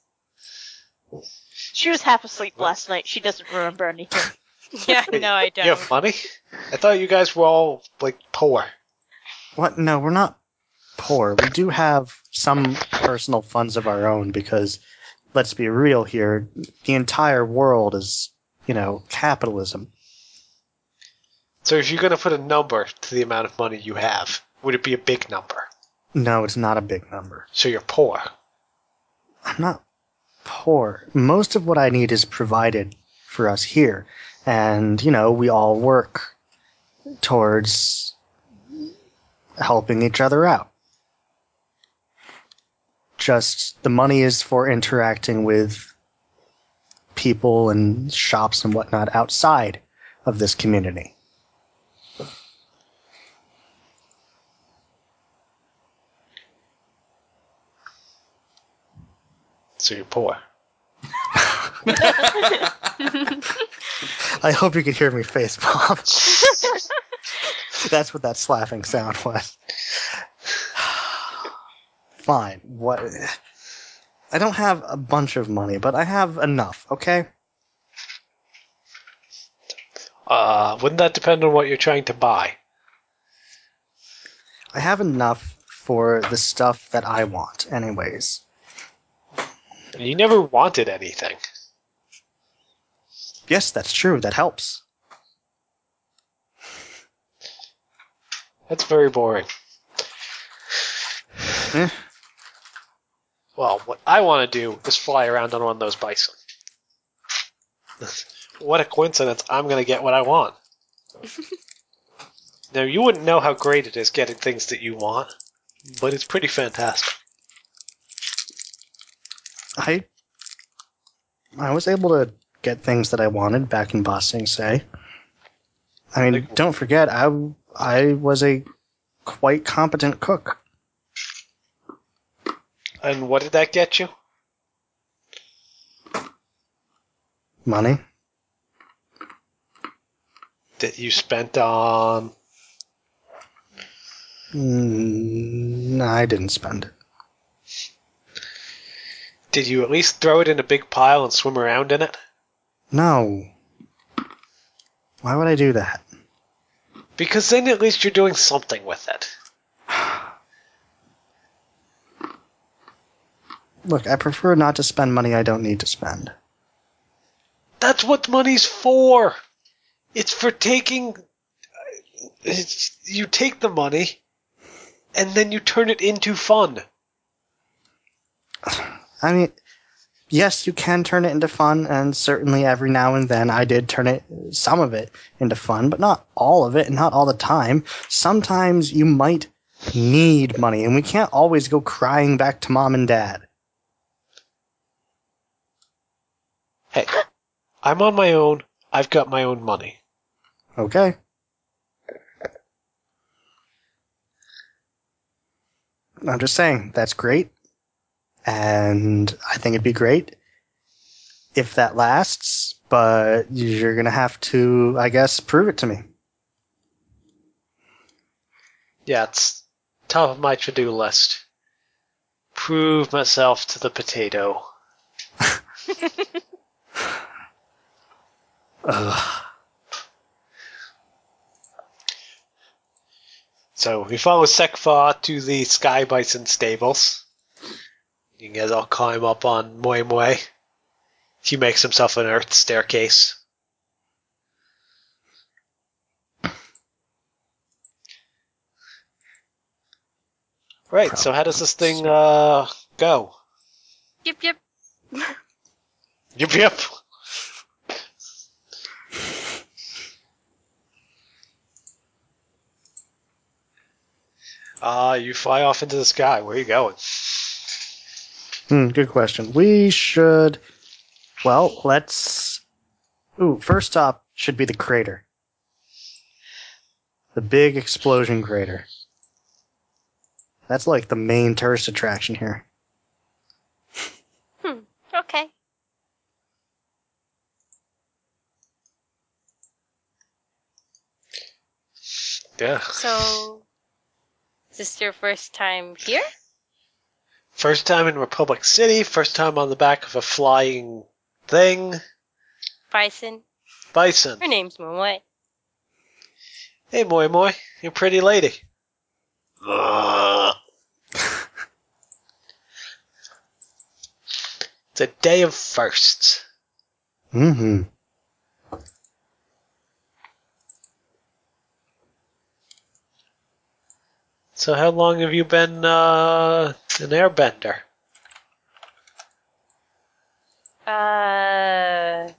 Speaker 4: She was half asleep last night. She doesn't remember anything.
Speaker 5: Yeah, no, I
Speaker 1: You
Speaker 5: don't.
Speaker 1: have money? I thought you guys were all, like, poor.
Speaker 2: What? No, we're not poor. We do have some personal funds of our own because, let's be real here, the entire world is, you know, capitalism.
Speaker 1: So if you're going to put a number to the amount of money you have, would it be a big number?
Speaker 2: No, it's not a big number.
Speaker 1: So you're poor.
Speaker 2: I'm not poor. Most of what I need is provided for us here. And, you know, we all work towards helping each other out. Just the money is for interacting with people and shops and whatnot outside of this community.
Speaker 1: So you're poor.
Speaker 2: I hope you could hear me face palm. That's what that slapping sound was. Fine. What? I don't have a bunch of money, but I have enough, okay?
Speaker 1: Uh, wouldn't that depend on what you're trying to buy?
Speaker 2: I have enough for the stuff that I want, anyways.
Speaker 1: You never wanted anything.
Speaker 2: Yes, that's true. That helps.
Speaker 1: That's very boring.
Speaker 2: Eh.
Speaker 1: Well, what I want to do is fly around on one of those bison. What a coincidence. I'm going to get what I want. Now, you wouldn't know how great it is getting things that you want, but it's pretty fantastic.
Speaker 2: I I was able to get things that I wanted back in Ba Sing Se. I mean, don't forget, I, I was a quite competent cook.
Speaker 1: And what did that get you?
Speaker 2: Money.
Speaker 1: That you spent on...
Speaker 2: Mm, no, I didn't spend it.
Speaker 1: Did you at least throw it in a big pile and swim around in it?
Speaker 2: No. Why would I do that?
Speaker 1: Because then at least you're doing something with it.
Speaker 2: Look, I prefer not to spend money I don't need to spend.
Speaker 1: That's what money's for! It's for taking... It's, you take the money, and then you turn it into fun.
Speaker 2: I mean, yes, you can turn it into fun, and certainly every now and then I did turn it, some of it, into fun, but not all of it, and not all the time. Sometimes you might need money, and we can't always go crying back to mom and dad.
Speaker 1: Hey, I'm on my own. I've got my own money.
Speaker 2: Okay. I'm just saying, that's great. And I think it'd be great if that lasts, but you're going to have to, I guess, prove it to me.
Speaker 1: Yeah, it's top of my to-do list. Prove myself to the potato.
Speaker 2: Ugh.
Speaker 1: So we follow Sekfa to the Sky Bison stables. You guys all climb up on Moi Moi. He makes himself an earth staircase. Right, so how does this thing uh, go?
Speaker 5: Yep, yep.
Speaker 1: Yep, yep. Uh, you fly off into the sky. Where are you going?
Speaker 2: Hmm, good question. We should, well, let's, ooh, first stop should be the crater. The big explosion crater. That's like the main tourist attraction here.
Speaker 5: Hmm. Okay.
Speaker 1: Yeah.
Speaker 5: So, is this your first time here?
Speaker 1: First time in Republic City, first time on the back of a flying thing.
Speaker 5: Bison.
Speaker 1: Bison.
Speaker 5: Her name's Momoe.
Speaker 1: Hey, Moi Moi, you pretty lady. Ugh. It's a day of firsts.
Speaker 2: Mm-hmm.
Speaker 1: So how long have you been uh, an airbender?
Speaker 5: Uh.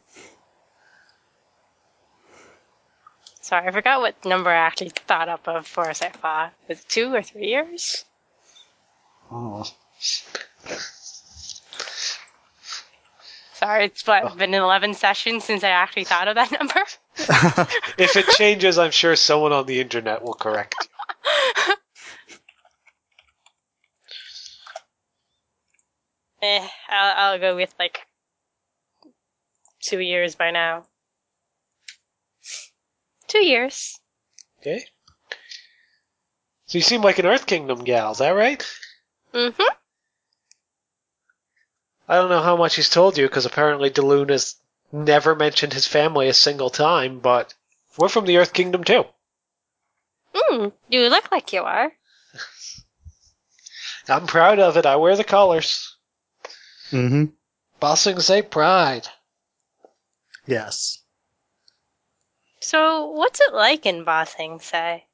Speaker 5: Sorry, I forgot what number I actually thought up of for a second. Was it two or three years?
Speaker 2: Oh.
Speaker 5: Sorry, it's what, been eleven sessions since I actually thought of that number.
Speaker 1: If it changes, I'm sure someone on the internet will correct you.
Speaker 5: eh, I'll, I'll go with like two years by now. Two years.
Speaker 1: Okay. So you seem like an Earth Kingdom gal, is that right?
Speaker 5: Mm-hmm.
Speaker 1: I don't know how much he's told you, because apparently Daloon has never mentioned his family a single time, but we're from the Earth Kingdom too.
Speaker 5: Mm, you look like you are.
Speaker 1: I'm proud of it. I wear the colors.
Speaker 2: Mm-hmm.
Speaker 1: Bossing say pride.
Speaker 2: Yes.
Speaker 5: So, what's it like in Bossing, say?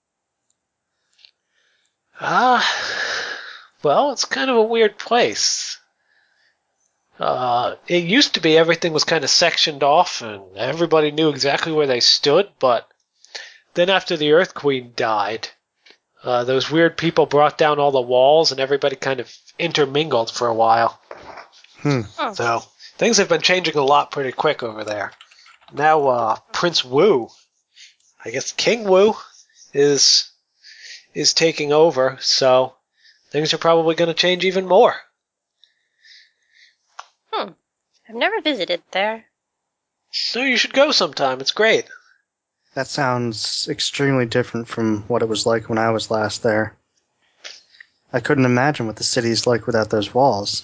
Speaker 1: Ah, well, it's kind of a weird place. Uh, it used to be everything was kind of sectioned off and everybody knew exactly where they stood, but then after the Earth Queen died, uh, those weird people brought down all the walls and everybody kind of intermingled for a while.
Speaker 2: Hmm.
Speaker 5: Oh.
Speaker 1: So things have been changing a lot pretty quick over there. Now uh, Prince Wu, I guess King Wu, is is taking over, so things are probably going to change even more.
Speaker 5: Hmm. I've never visited there.
Speaker 1: So you should go sometime. It's great.
Speaker 2: That sounds extremely different from what it was like when I was last there. I couldn't imagine what the city's like without those walls.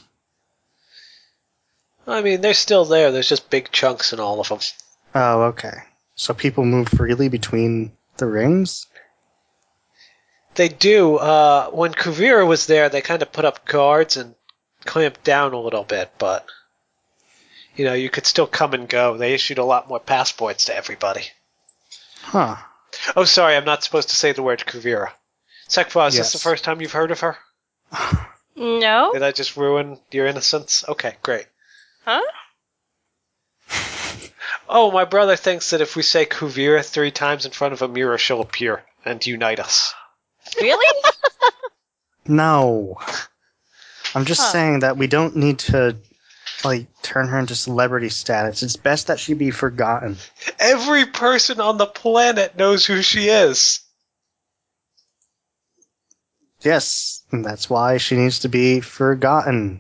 Speaker 1: I mean, they're still there. There's just big chunks in all of them.
Speaker 2: Oh, okay. So people move freely between the rings?
Speaker 1: They do. Uh, when Kuvira was there, they kind of put up guards and clamped down a little bit, but you know, you could still come and go. They issued a lot more passports to everybody.
Speaker 2: Huh.
Speaker 1: Oh, sorry, I'm not supposed to say the word Kuvira. Sekfa, is
Speaker 2: Yes.
Speaker 1: this the first time you've heard of her?
Speaker 5: No?
Speaker 1: Did I just ruin your innocence? Okay, great.
Speaker 5: Huh?
Speaker 1: Oh, my brother thinks that if we say Kuvira three times in front of a mirror, she'll appear and unite us.
Speaker 5: Really?
Speaker 2: No. I'm just
Speaker 5: Huh.
Speaker 2: saying that we don't need to, like, turn her into celebrity status. It's best that she be forgotten.
Speaker 1: Every person on the planet knows who she is.
Speaker 2: Yes, and that's why she needs to be forgotten.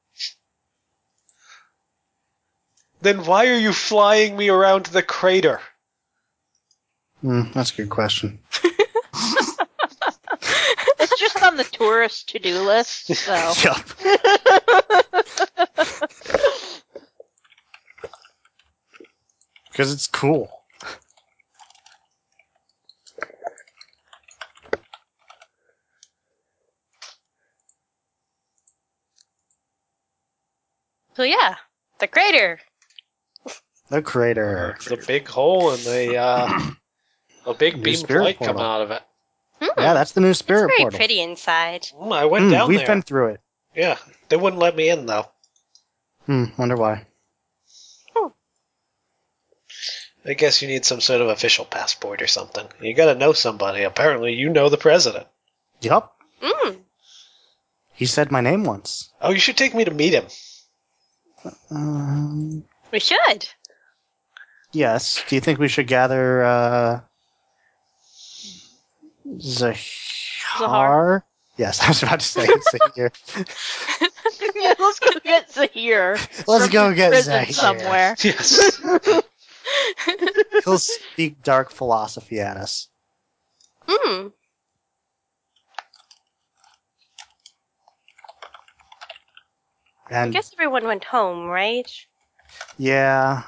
Speaker 1: Then why are you flying me around the crater?
Speaker 2: Hmm, that's a good question.
Speaker 4: It's just on the tourist to-do list, so.
Speaker 2: Yup. Because it's cool.
Speaker 5: So yeah, the crater.
Speaker 2: The crater.
Speaker 1: It's a big hole and a, uh, a big
Speaker 2: New
Speaker 1: beam of
Speaker 2: spirit
Speaker 1: light
Speaker 2: portal.
Speaker 1: coming out of it.
Speaker 5: Hmm.
Speaker 2: Yeah, that's the new
Speaker 5: It's
Speaker 2: spirit
Speaker 5: very
Speaker 2: portal.
Speaker 5: pretty inside.
Speaker 1: Mm, I went
Speaker 2: Hmm,
Speaker 1: down
Speaker 2: we've
Speaker 1: there.
Speaker 2: been through it.
Speaker 1: Yeah, they wouldn't let me in, though.
Speaker 2: Hmm, wonder why.
Speaker 1: I guess you need some sort of official passport or something. You gotta know somebody. Apparently, you know the president.
Speaker 2: Yup.
Speaker 5: Mm.
Speaker 2: He said my name once.
Speaker 1: Oh, you should take me to meet him.
Speaker 2: Um,
Speaker 5: We should.
Speaker 2: yes. Do you think we should gather, uh...
Speaker 5: Zahar.
Speaker 2: Zahar? Yes, I was about to say Zahir.
Speaker 4: Yeah, let's go get Zahir.
Speaker 2: Let's
Speaker 4: from
Speaker 2: go
Speaker 4: his
Speaker 2: get
Speaker 4: prison
Speaker 2: Zahir.
Speaker 4: somewhere.
Speaker 1: Yes.
Speaker 2: He'll speak dark philosophy at us.
Speaker 5: Hmm. I
Speaker 2: And
Speaker 5: guess everyone went home, right?
Speaker 2: yeah,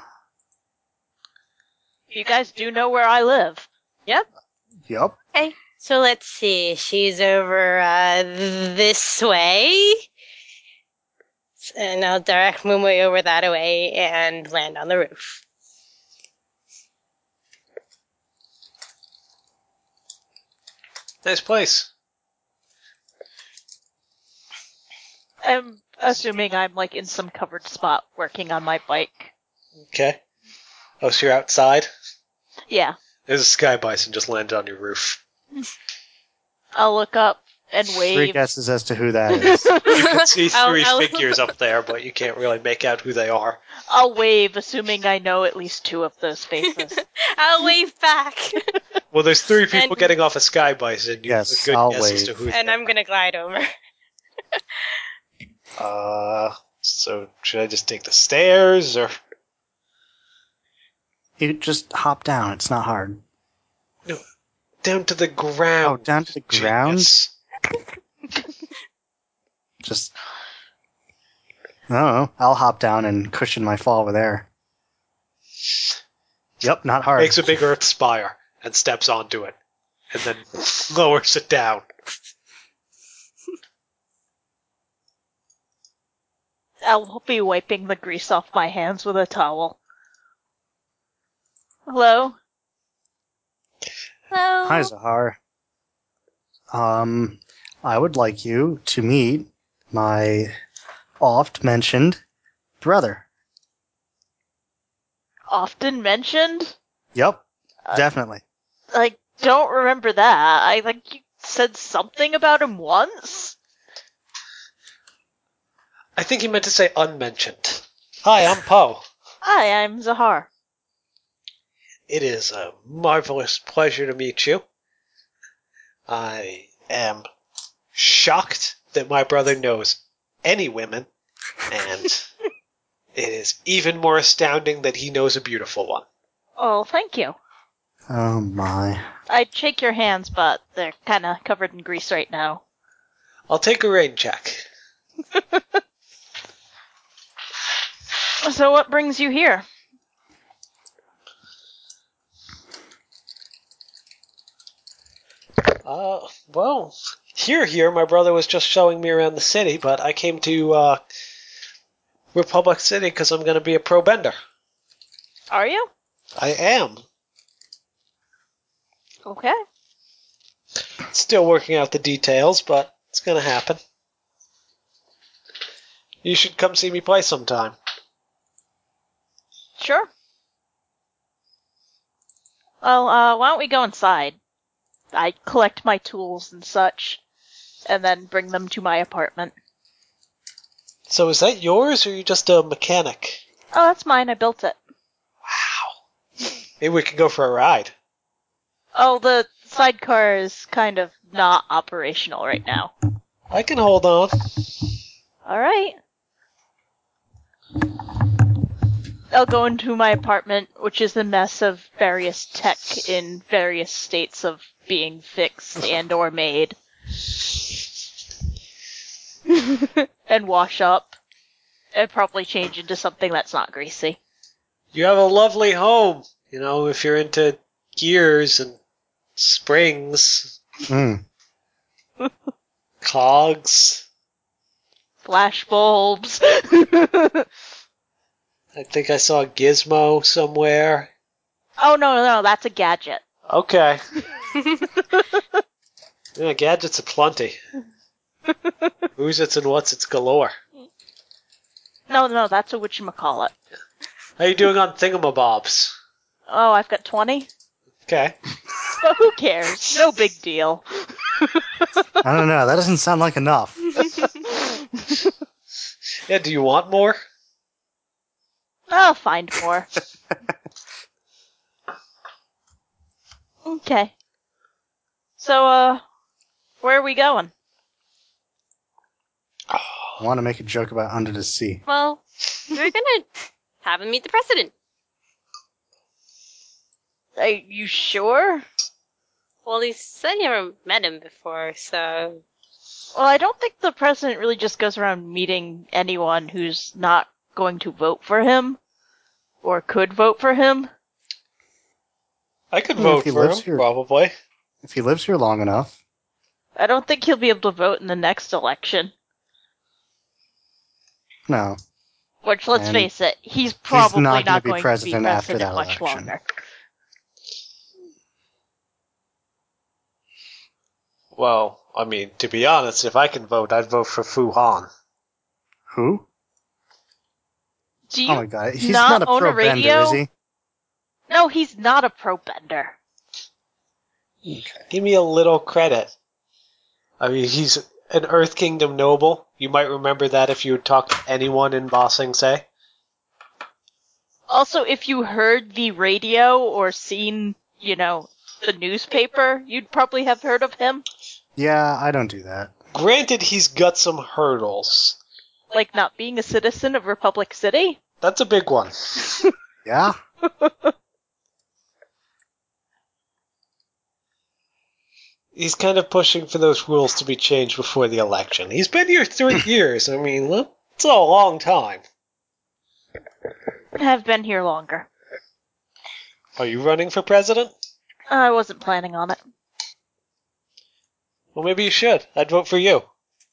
Speaker 4: You guys do know where I live.
Speaker 5: Yep.
Speaker 2: yep.
Speaker 5: Okay. So let's see. She's over uh, this way. And I'll direct my way over that way and land on the roof.
Speaker 1: Nice place.
Speaker 4: I'm assuming I'm like in some covered spot working on my bike.
Speaker 1: Okay. Oh, so you're outside?
Speaker 4: Yeah.
Speaker 1: There's a sky bison just landed on your roof.
Speaker 4: I'll look up and
Speaker 2: Three
Speaker 4: wave.
Speaker 2: guesses as to who that is.
Speaker 1: You can see
Speaker 5: I'll-
Speaker 1: 3
Speaker 5: I'll-
Speaker 1: figures up there, but you can't really make out who they are.
Speaker 4: I'll wave, assuming I know at least two of those faces.
Speaker 5: I'll wave back.
Speaker 1: Well, there's three people
Speaker 5: And-
Speaker 1: getting off a sky bison. You
Speaker 2: Yes,
Speaker 1: have a good
Speaker 2: I'll
Speaker 1: guess as
Speaker 2: wave.
Speaker 1: to who
Speaker 5: And
Speaker 1: they
Speaker 5: I'm gonna glide over.
Speaker 1: are. Uh, so should I just take the stairs, or
Speaker 2: You just hop down. It's not hard.
Speaker 1: down to the ground?
Speaker 2: Oh, down to the ground?
Speaker 1: Genius.
Speaker 2: Just. I don't know. I'll hop down and cushion my fall over there. Yep, not hard.
Speaker 1: Makes a big earth spire and steps onto it, and then lowers it down.
Speaker 4: I'll be wiping the grease off my hands with a towel. Hello?
Speaker 5: Hello.
Speaker 2: Hi, Zahar. Um, I would like you to meet my oft-mentioned brother.
Speaker 4: Often mentioned?
Speaker 2: Yep,
Speaker 4: Uh,
Speaker 2: definitely.
Speaker 4: I don't remember that. I think you said something about him once?
Speaker 1: I think he meant to say unmentioned. Hi, I'm Poe.
Speaker 4: Hi, I'm Zahar.
Speaker 1: It is a marvelous pleasure to meet you. I am shocked that my brother knows any women, and it is even more astounding that he knows a beautiful one.
Speaker 4: Oh, thank you.
Speaker 2: Oh my.
Speaker 4: I'd shake your hands, but they're kinda covered in grease right now.
Speaker 1: I'll take a rain check.
Speaker 4: So what brings you here?
Speaker 1: Uh, well, here, here, my brother was just showing me around the city, but I came to, uh, Republic City because I'm going to be a pro bender.
Speaker 4: Are you?
Speaker 1: I am.
Speaker 4: Okay.
Speaker 1: Still working out the details, but it's going to happen. You should come see me play sometime.
Speaker 4: Sure. Well, uh, why don't we go inside? I collect my tools and such, and then bring them to my apartment.
Speaker 1: So is that yours, or are you just a mechanic?
Speaker 4: Oh, that's mine. I built it.
Speaker 1: Wow. Maybe we can go for a ride.
Speaker 4: Oh, the sidecar is kind of not operational right now.
Speaker 1: I can hold on.
Speaker 4: Alright. I'll go into my apartment, which is a mess of various tech in various states of being fixed and or made. And wash up. And probably change into something that's not greasy.
Speaker 1: You have a lovely home. You know, if you're into gears and springs,
Speaker 2: Mm.
Speaker 1: cogs.
Speaker 4: Flash bulbs.
Speaker 1: I think I saw a gizmo somewhere.
Speaker 4: Oh, no, no, that's a gadget.
Speaker 1: Okay. Yeah, gadgets aplenty. Who's it's and what's it's galore.
Speaker 4: No, no, that's a whatchamacallit.
Speaker 1: How you doing on thingamabobs?
Speaker 4: Oh, I've got twenty?
Speaker 1: Okay.
Speaker 4: But who cares? No big deal.
Speaker 2: I don't know. That doesn't sound like enough.
Speaker 1: Yeah, do you want more?
Speaker 4: I'll find more. Okay. So, uh, where are we going?
Speaker 2: I want to make a joke about Under the Sea.
Speaker 5: Well, we're gonna have him meet the president.
Speaker 4: Are you sure?
Speaker 5: Well, he said you never met him before, so...
Speaker 4: Well, I don't think the president really just goes around meeting anyone who's not going to vote for him, or could vote for him.
Speaker 1: I could
Speaker 2: Well, if
Speaker 1: vote
Speaker 2: he
Speaker 1: for him,
Speaker 2: lives here-
Speaker 1: probably.
Speaker 2: If he lives here long enough.
Speaker 4: I don't think he'll be able to vote in the next election.
Speaker 2: No.
Speaker 4: Which, let's
Speaker 2: And
Speaker 4: face it, he's probably
Speaker 2: not gonna
Speaker 4: not
Speaker 2: be
Speaker 4: going
Speaker 2: president
Speaker 4: to be
Speaker 2: after
Speaker 4: president
Speaker 2: that
Speaker 4: much
Speaker 2: election.
Speaker 4: longer.
Speaker 1: Well, I mean, to be honest, if I can vote, I'd vote for Fu Han.
Speaker 2: Who?
Speaker 4: Do you
Speaker 2: Oh my god. He's
Speaker 4: not
Speaker 2: not, a
Speaker 4: own a
Speaker 2: pro bender,
Speaker 4: radio?
Speaker 2: is he?
Speaker 4: No, he's not a pro bender.
Speaker 1: Give me a little credit. I mean, he's an Earth Kingdom noble. You might remember that if you had talked to anyone in Ba Sing Se.
Speaker 4: Also, if you heard the radio or seen, you know, the newspaper, you'd probably have heard of him.
Speaker 2: Yeah, I don't do that.
Speaker 1: Granted, he's got some hurdles.
Speaker 4: Like not being a citizen of Republic City.
Speaker 1: That's a big one.
Speaker 2: Yeah?
Speaker 1: He's kind of pushing for those rules to be changed before the election. He's been here three years. I mean, look, it's a long time.
Speaker 4: Have been here longer.
Speaker 1: Are you running for president?
Speaker 4: I wasn't planning on it.
Speaker 1: Well, maybe you should. I'd vote for you.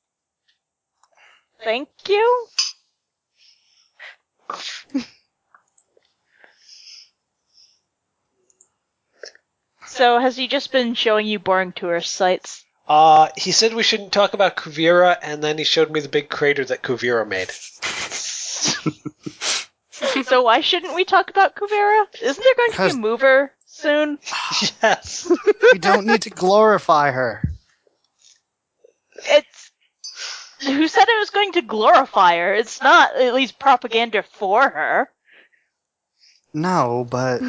Speaker 4: Thank you? So, has he just been showing you boring tourist sites?
Speaker 1: Uh, he said we shouldn't talk about Kuvira, and then he showed me the big crater that Kuvira made.
Speaker 4: So why shouldn't we talk about Kuvira? Isn't there going to be
Speaker 2: Because-
Speaker 4: a mover soon?
Speaker 1: Yes.
Speaker 2: We don't need to glorify her.
Speaker 4: It's... Who said it was going to glorify her? It's not at least propaganda for her.
Speaker 2: No, but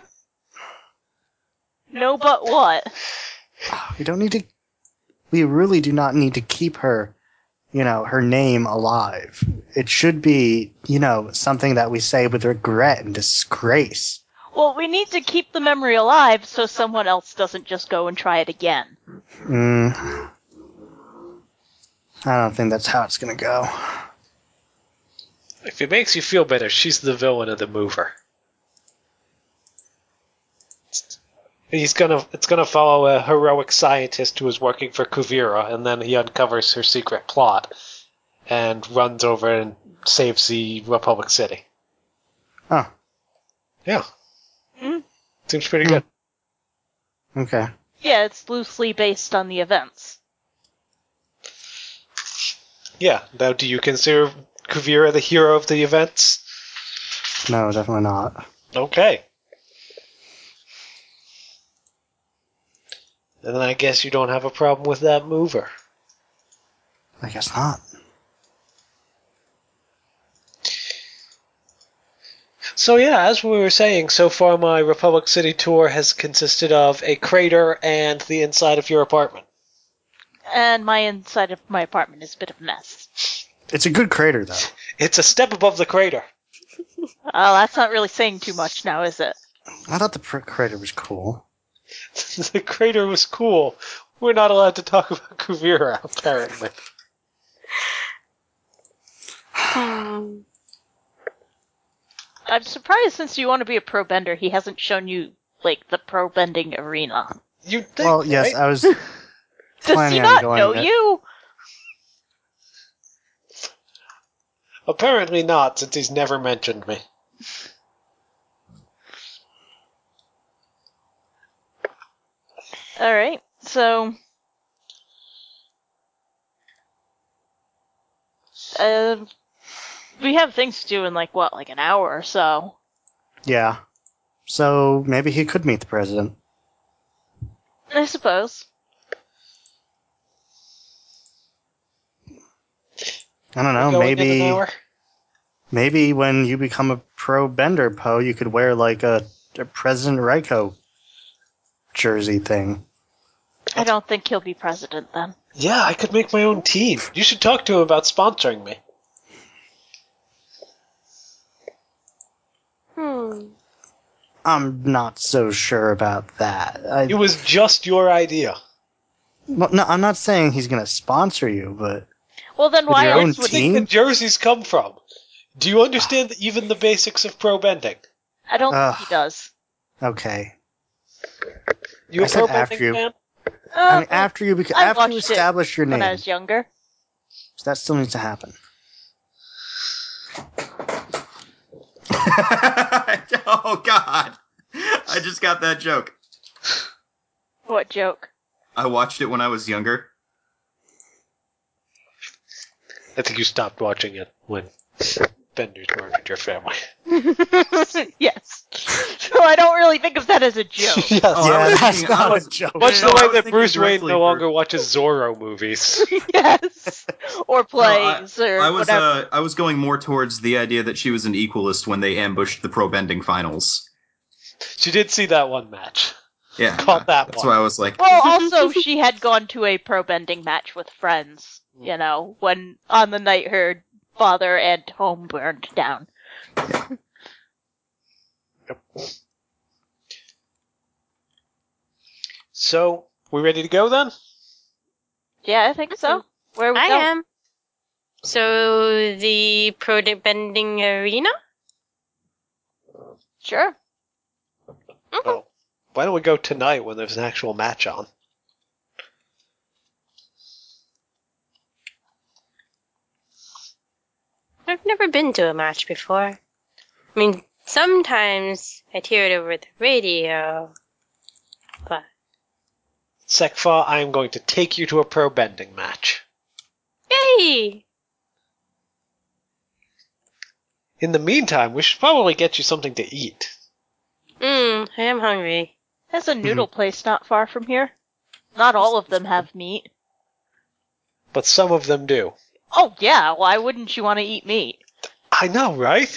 Speaker 4: No, but what?
Speaker 2: we don't need to. We really do not need to keep her, you know, her name alive. It should be, you know, something that we say with regret and disgrace.
Speaker 4: Well, we need to keep the memory alive so someone else doesn't just go and try it again.
Speaker 2: Mm. I don't think that's how it's gonna go.
Speaker 1: If it makes you feel better, she's the villain of the mover. He's gonna. It's gonna follow a heroic scientist who is working for Kuvira, and then he uncovers her secret plot and runs over and saves the Republic City.
Speaker 2: Oh,
Speaker 1: Yeah.
Speaker 4: Hmm?
Speaker 1: Seems pretty good.
Speaker 2: okay.
Speaker 4: Yeah, it's loosely based on the events.
Speaker 1: Yeah. Now, do you consider Kuvira the hero of the events?
Speaker 2: No, definitely not.
Speaker 1: Okay. Then I guess you don't have a problem with that mover.
Speaker 2: I guess not.
Speaker 1: So yeah, as we were saying, so far my Republic City tour has consisted of a crater and the inside of your apartment.
Speaker 4: And my inside of my apartment is a bit of a mess.
Speaker 2: It's a good crater, though.
Speaker 1: It's a step above the crater.
Speaker 4: Oh, that's not really saying too much now, is it?
Speaker 2: I thought the pr- crater was cool.
Speaker 1: The crater was cool. We're not allowed to talk about Kuvira, apparently.
Speaker 5: Hmm.
Speaker 4: I'm surprised since you want to be a pro bender, he hasn't shown you, like, the pro bending arena.
Speaker 1: You think,
Speaker 2: Well, yes,
Speaker 1: right?
Speaker 2: I was
Speaker 4: Does he
Speaker 2: planning on
Speaker 4: not
Speaker 2: going
Speaker 4: know
Speaker 2: there.
Speaker 4: you?
Speaker 1: Apparently not, since he's never mentioned me.
Speaker 4: Alright, so... Uh, we have things to do in, like, what, like an hour or so?
Speaker 2: Yeah. So maybe he could meet the president.
Speaker 4: I suppose.
Speaker 2: I don't know.
Speaker 1: Going in an
Speaker 2: Maybe
Speaker 1: hour?
Speaker 2: maybe when you become a pro bender, Poe, you could wear like a, a President Raiko jersey thing.
Speaker 4: I don't think he'll be president then.
Speaker 1: Yeah, I could make my own team. You should talk to him about sponsoring me.
Speaker 5: Hmm.
Speaker 2: I'm not so sure about that. I,
Speaker 1: It was just your idea.
Speaker 2: well, no, I'm not saying he's going to sponsor you, but
Speaker 4: Well, then
Speaker 2: With
Speaker 4: why
Speaker 2: your
Speaker 4: are
Speaker 2: own
Speaker 1: Where do you
Speaker 2: team?
Speaker 1: think the jerseys come from? Do you understand even the basics of pro bending?
Speaker 4: I don't
Speaker 2: Ugh.
Speaker 4: think he does.
Speaker 2: okay.
Speaker 1: You a
Speaker 2: I said
Speaker 1: pro
Speaker 2: after
Speaker 1: bending
Speaker 2: you.
Speaker 1: fan?
Speaker 2: I mean,
Speaker 4: Uh,
Speaker 2: after you beca-
Speaker 4: I
Speaker 2: after you
Speaker 4: watched it
Speaker 2: establish your
Speaker 4: when
Speaker 2: name,
Speaker 4: I was younger.
Speaker 2: so that still needs to happen.
Speaker 3: Oh God! I just got that joke.
Speaker 4: What joke?
Speaker 3: I watched it when I was younger.
Speaker 1: I think you stopped watching it when Benders murdered your family.
Speaker 4: Yes. So I don't really think of that as a joke.
Speaker 1: Yes.
Speaker 3: Oh, I
Speaker 2: yeah,
Speaker 3: was
Speaker 2: that's
Speaker 3: thinking- I
Speaker 2: not
Speaker 3: was-
Speaker 2: a joke.
Speaker 1: Much
Speaker 3: No,
Speaker 1: the
Speaker 3: no, I
Speaker 1: way
Speaker 3: was
Speaker 1: that
Speaker 3: thinking
Speaker 1: Bruce Wayne
Speaker 3: directly
Speaker 1: no
Speaker 3: for-
Speaker 1: longer watches Zorro movies.
Speaker 4: Yes. Or plays
Speaker 3: No,
Speaker 4: or
Speaker 3: I was
Speaker 4: whatever.
Speaker 3: uh, I was going more towards the idea that she was an equalist when they ambushed the pro bending finals.
Speaker 1: She did see that one match.
Speaker 3: Yeah,
Speaker 1: Caught that
Speaker 3: that's
Speaker 1: one.
Speaker 3: why I was like,
Speaker 4: Well, also, she had gone to a pro bending match with friends, you know, when on the night her father and home burned down.
Speaker 1: So, we ready to go then?
Speaker 4: Yeah, I think so. Where are we
Speaker 5: I
Speaker 4: going?
Speaker 5: am. So the pro bending arena?
Speaker 4: Sure.
Speaker 1: Oh. Why don't we go tonight when there's an actual match on?
Speaker 5: I've never been to a match before. I mean, sometimes I'd hear it over the radio, but
Speaker 1: Sekfa, I am going to take you to a pro bending match.
Speaker 5: yay!
Speaker 1: In the meantime, we should probably get you something to eat.
Speaker 5: Mmm, I am hungry.
Speaker 4: There's a noodle place not far from here. Not all of them have meat.
Speaker 1: But some of them do.
Speaker 4: Oh, yeah, why wouldn't you want to eat meat?
Speaker 1: I know, right?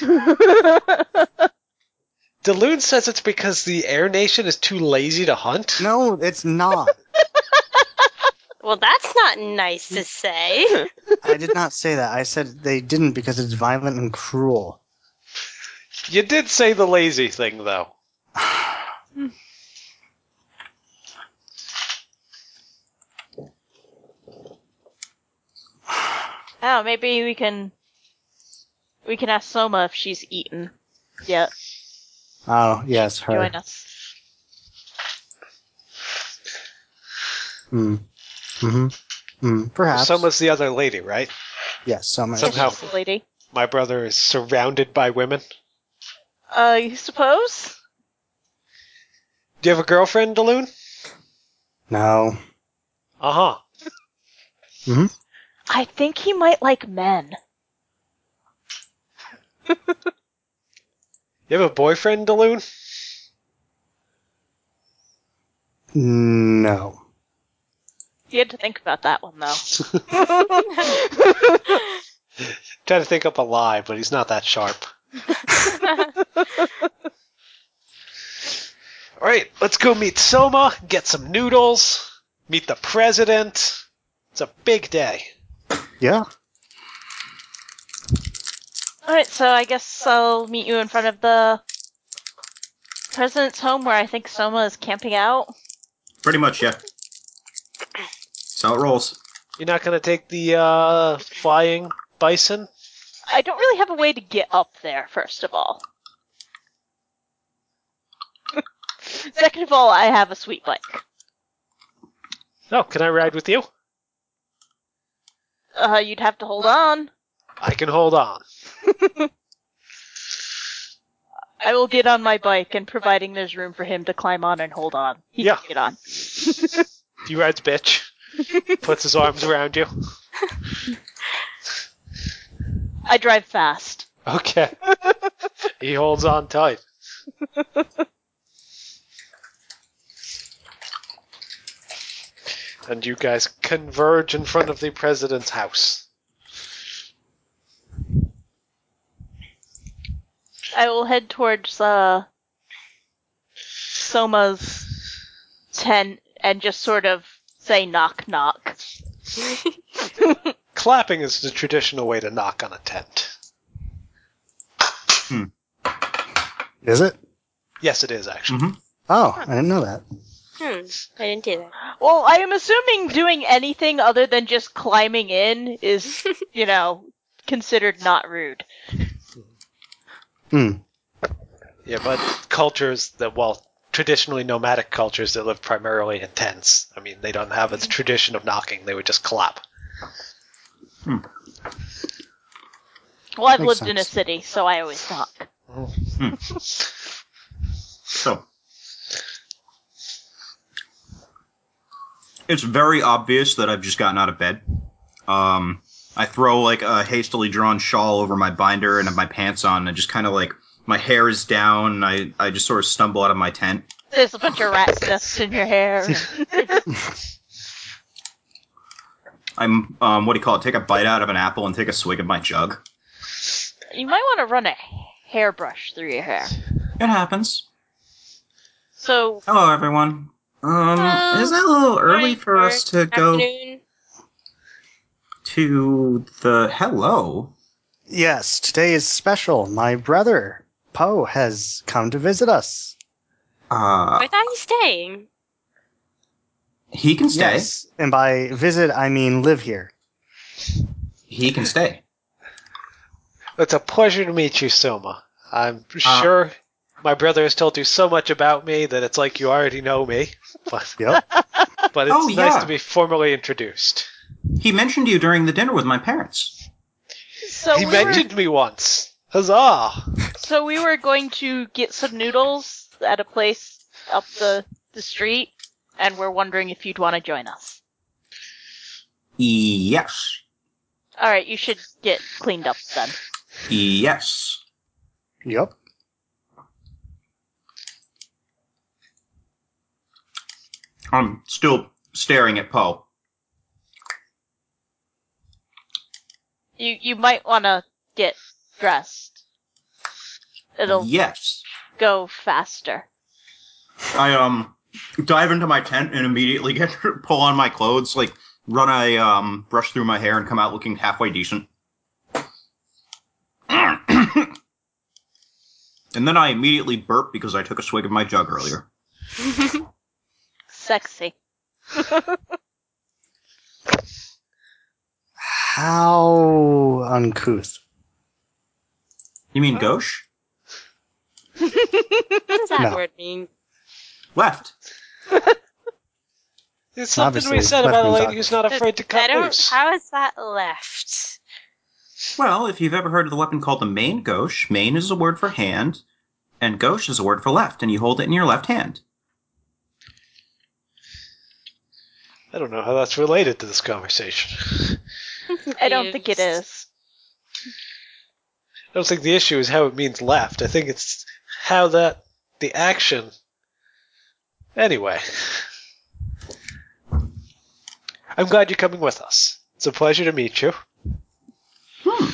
Speaker 1: Daloon says it's because the Air Nation is too lazy to hunt.
Speaker 2: No, it's not.
Speaker 5: Well, that's not nice to say.
Speaker 2: I did not say that. I said they didn't because it's violent and cruel.
Speaker 1: You did say the lazy thing, though.
Speaker 4: Oh, maybe we can we can ask Soma if she's eaten yet.
Speaker 2: Oh, yes, her.
Speaker 4: Join us.
Speaker 2: Hmm. Mm-hmm. Mm, perhaps.
Speaker 1: Soma's the other lady, right?
Speaker 2: Yes, Soma. is-
Speaker 1: Somehow-
Speaker 4: She's the lady.
Speaker 1: My brother is surrounded by women.
Speaker 4: Uh, you suppose?
Speaker 1: Do you have a girlfriend, Daloon?
Speaker 2: No.
Speaker 1: Uh-huh.
Speaker 2: Mm-hmm.
Speaker 4: I think he might like men.
Speaker 1: You have a boyfriend, Daloon?
Speaker 2: No.
Speaker 4: You had to think about that one, though.
Speaker 1: Trying to think up a lie, but he's not that sharp. Alright, let's go meet Soma, get some noodles, meet the president. It's a big day.
Speaker 2: Yeah.
Speaker 4: Alright, so I guess I'll meet you in front of the president's home where I think Soma is camping out.
Speaker 3: pretty much, yeah. That's how it rolls.
Speaker 1: You're not gonna take the, uh, flying bison?
Speaker 4: I don't really have a way to get up there, first of all. Second of all, I have a sweet bike.
Speaker 1: Oh, can I ride with you?
Speaker 4: Uh, you'd have to hold on.
Speaker 1: I can hold on.
Speaker 4: I will get on my bike, and providing there's room for him to climb on and hold on, he
Speaker 1: Yeah.
Speaker 4: can get on.
Speaker 1: He rides bitch. Puts his arms around you.
Speaker 4: I drive fast.
Speaker 1: Okay. He holds on tight. And you guys converge in front of the president's house.
Speaker 4: I will head towards uh, Soma's tent and just sort of say knock knock.
Speaker 1: Clapping is the traditional way to knock on a tent.
Speaker 2: Is it?
Speaker 1: Yes, it is, actually.
Speaker 3: Mm-hmm.
Speaker 2: Oh, I didn't know that.
Speaker 5: Hmm, I didn't do that.
Speaker 4: Well, I am assuming doing anything other than just climbing in is, you know, considered not rude.
Speaker 2: Hmm.
Speaker 1: Yeah, but cultures that, well, traditionally nomadic cultures that live primarily in tents, I mean, they don't have a tradition of knocking. They would just clap.
Speaker 3: Hmm.
Speaker 4: Well, I've
Speaker 2: Makes
Speaker 4: lived in a
Speaker 2: sense.
Speaker 4: city, so I always knock.
Speaker 3: Hmm. So, it's very obvious that I've just gotten out of bed. Um, I throw like a hastily drawn shawl over my binder and have my pants on, and just kind of like my hair is down. And I I just sort of stumble out of my tent.
Speaker 4: There's a bunch of rat's nests in your hair.
Speaker 3: I'm um what do you call it? Take a bite out of an apple and take a swig of my jug.
Speaker 4: You might want to run a hairbrush through your hair.
Speaker 3: It happens.
Speaker 4: So,
Speaker 3: Hello, everyone. Um,
Speaker 5: Hello.
Speaker 3: is it a little early
Speaker 5: Morning
Speaker 3: for
Speaker 5: or
Speaker 3: us to go
Speaker 5: Afternoon.
Speaker 3: to the hello?
Speaker 2: Yes, today is special. My brother, Poe, has come to visit us.
Speaker 3: Uh,
Speaker 5: I thought he's staying.
Speaker 3: he can stay.
Speaker 2: Yes, and by visit, I mean live here.
Speaker 3: He can stay.
Speaker 1: It's a pleasure to meet you, Soma. I'm
Speaker 3: Uh,
Speaker 1: sure my brother has told you so much about me that it's like you already know me. But,
Speaker 2: Yep.
Speaker 1: but it's
Speaker 3: Oh,
Speaker 1: nice
Speaker 3: yeah.
Speaker 1: to be formally introduced.
Speaker 3: He mentioned you during the dinner with my parents.
Speaker 4: so
Speaker 1: he
Speaker 4: we
Speaker 1: mentioned me once. Huzzah!
Speaker 4: were, so we were going to get some noodles at a place up the the street, and we're wondering if you'd want to join us.
Speaker 3: Yes.
Speaker 4: All right, you should get cleaned up then.
Speaker 3: Yes.
Speaker 2: Yep.
Speaker 3: I'm still staring at Poe.
Speaker 4: You you might want to get dressed. It'll
Speaker 3: Yes.
Speaker 4: go faster.
Speaker 3: I um dive into my tent and immediately get pull on my clothes, like run a um brush through my hair and come out looking halfway decent. And then I immediately burp because I took a swig of my jug earlier.
Speaker 4: Sexy.
Speaker 2: How uncouth.
Speaker 3: You mean gauche?
Speaker 5: What does that
Speaker 2: No.
Speaker 5: word mean?
Speaker 3: Left.
Speaker 1: It's something
Speaker 2: Obviously,
Speaker 1: we said
Speaker 2: left
Speaker 1: about a
Speaker 2: means
Speaker 1: lady
Speaker 2: awkward.
Speaker 1: who's not afraid to
Speaker 5: I
Speaker 1: cut
Speaker 5: don't.
Speaker 1: loose.
Speaker 5: How is that left?
Speaker 3: Well, if you've ever heard of the weapon called the main gauche, main is a word for hand, and gauche is a word for left, and you hold it in your left hand.
Speaker 1: I don't know how that's related to this conversation.
Speaker 4: I don't think it is.
Speaker 1: I don't think the issue is how it means left. I think it's how that, the action. Anyway. I'm glad you're coming with us. It's a pleasure to meet you.
Speaker 3: Hmm.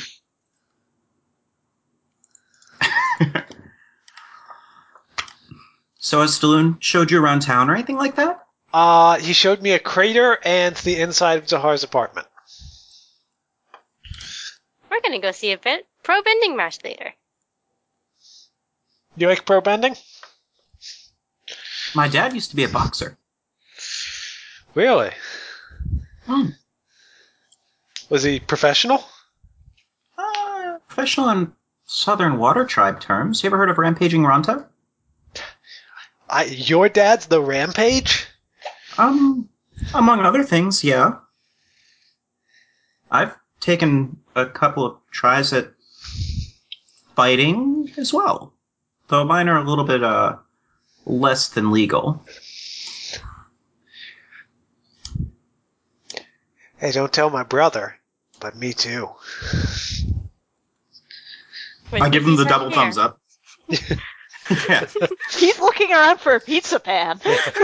Speaker 3: So has Stallone showed you around town or anything like that?
Speaker 1: Uh, he showed me a crater and the inside of Zahar's apartment.
Speaker 5: We're gonna go see a bit pro bending match later.
Speaker 1: You like pro bending?
Speaker 3: My dad used to be a boxer.
Speaker 1: Really?
Speaker 3: Hmm.
Speaker 1: Was he professional?
Speaker 3: Uh, professional in Southern Water Tribe terms. You ever heard of Rampaging Ronto?
Speaker 1: I, your dad's the Rampage?
Speaker 3: Um, among other things, yeah. I've taken a couple of tries at fighting as well, though mine are a little bit uh less than legal.
Speaker 1: Hey, don't tell my brother, but me too.
Speaker 5: Wait,
Speaker 3: I give him the
Speaker 5: he's
Speaker 3: double
Speaker 5: right
Speaker 3: thumbs
Speaker 5: here.
Speaker 3: up. Yeah.
Speaker 4: He's looking around for a pizza pan.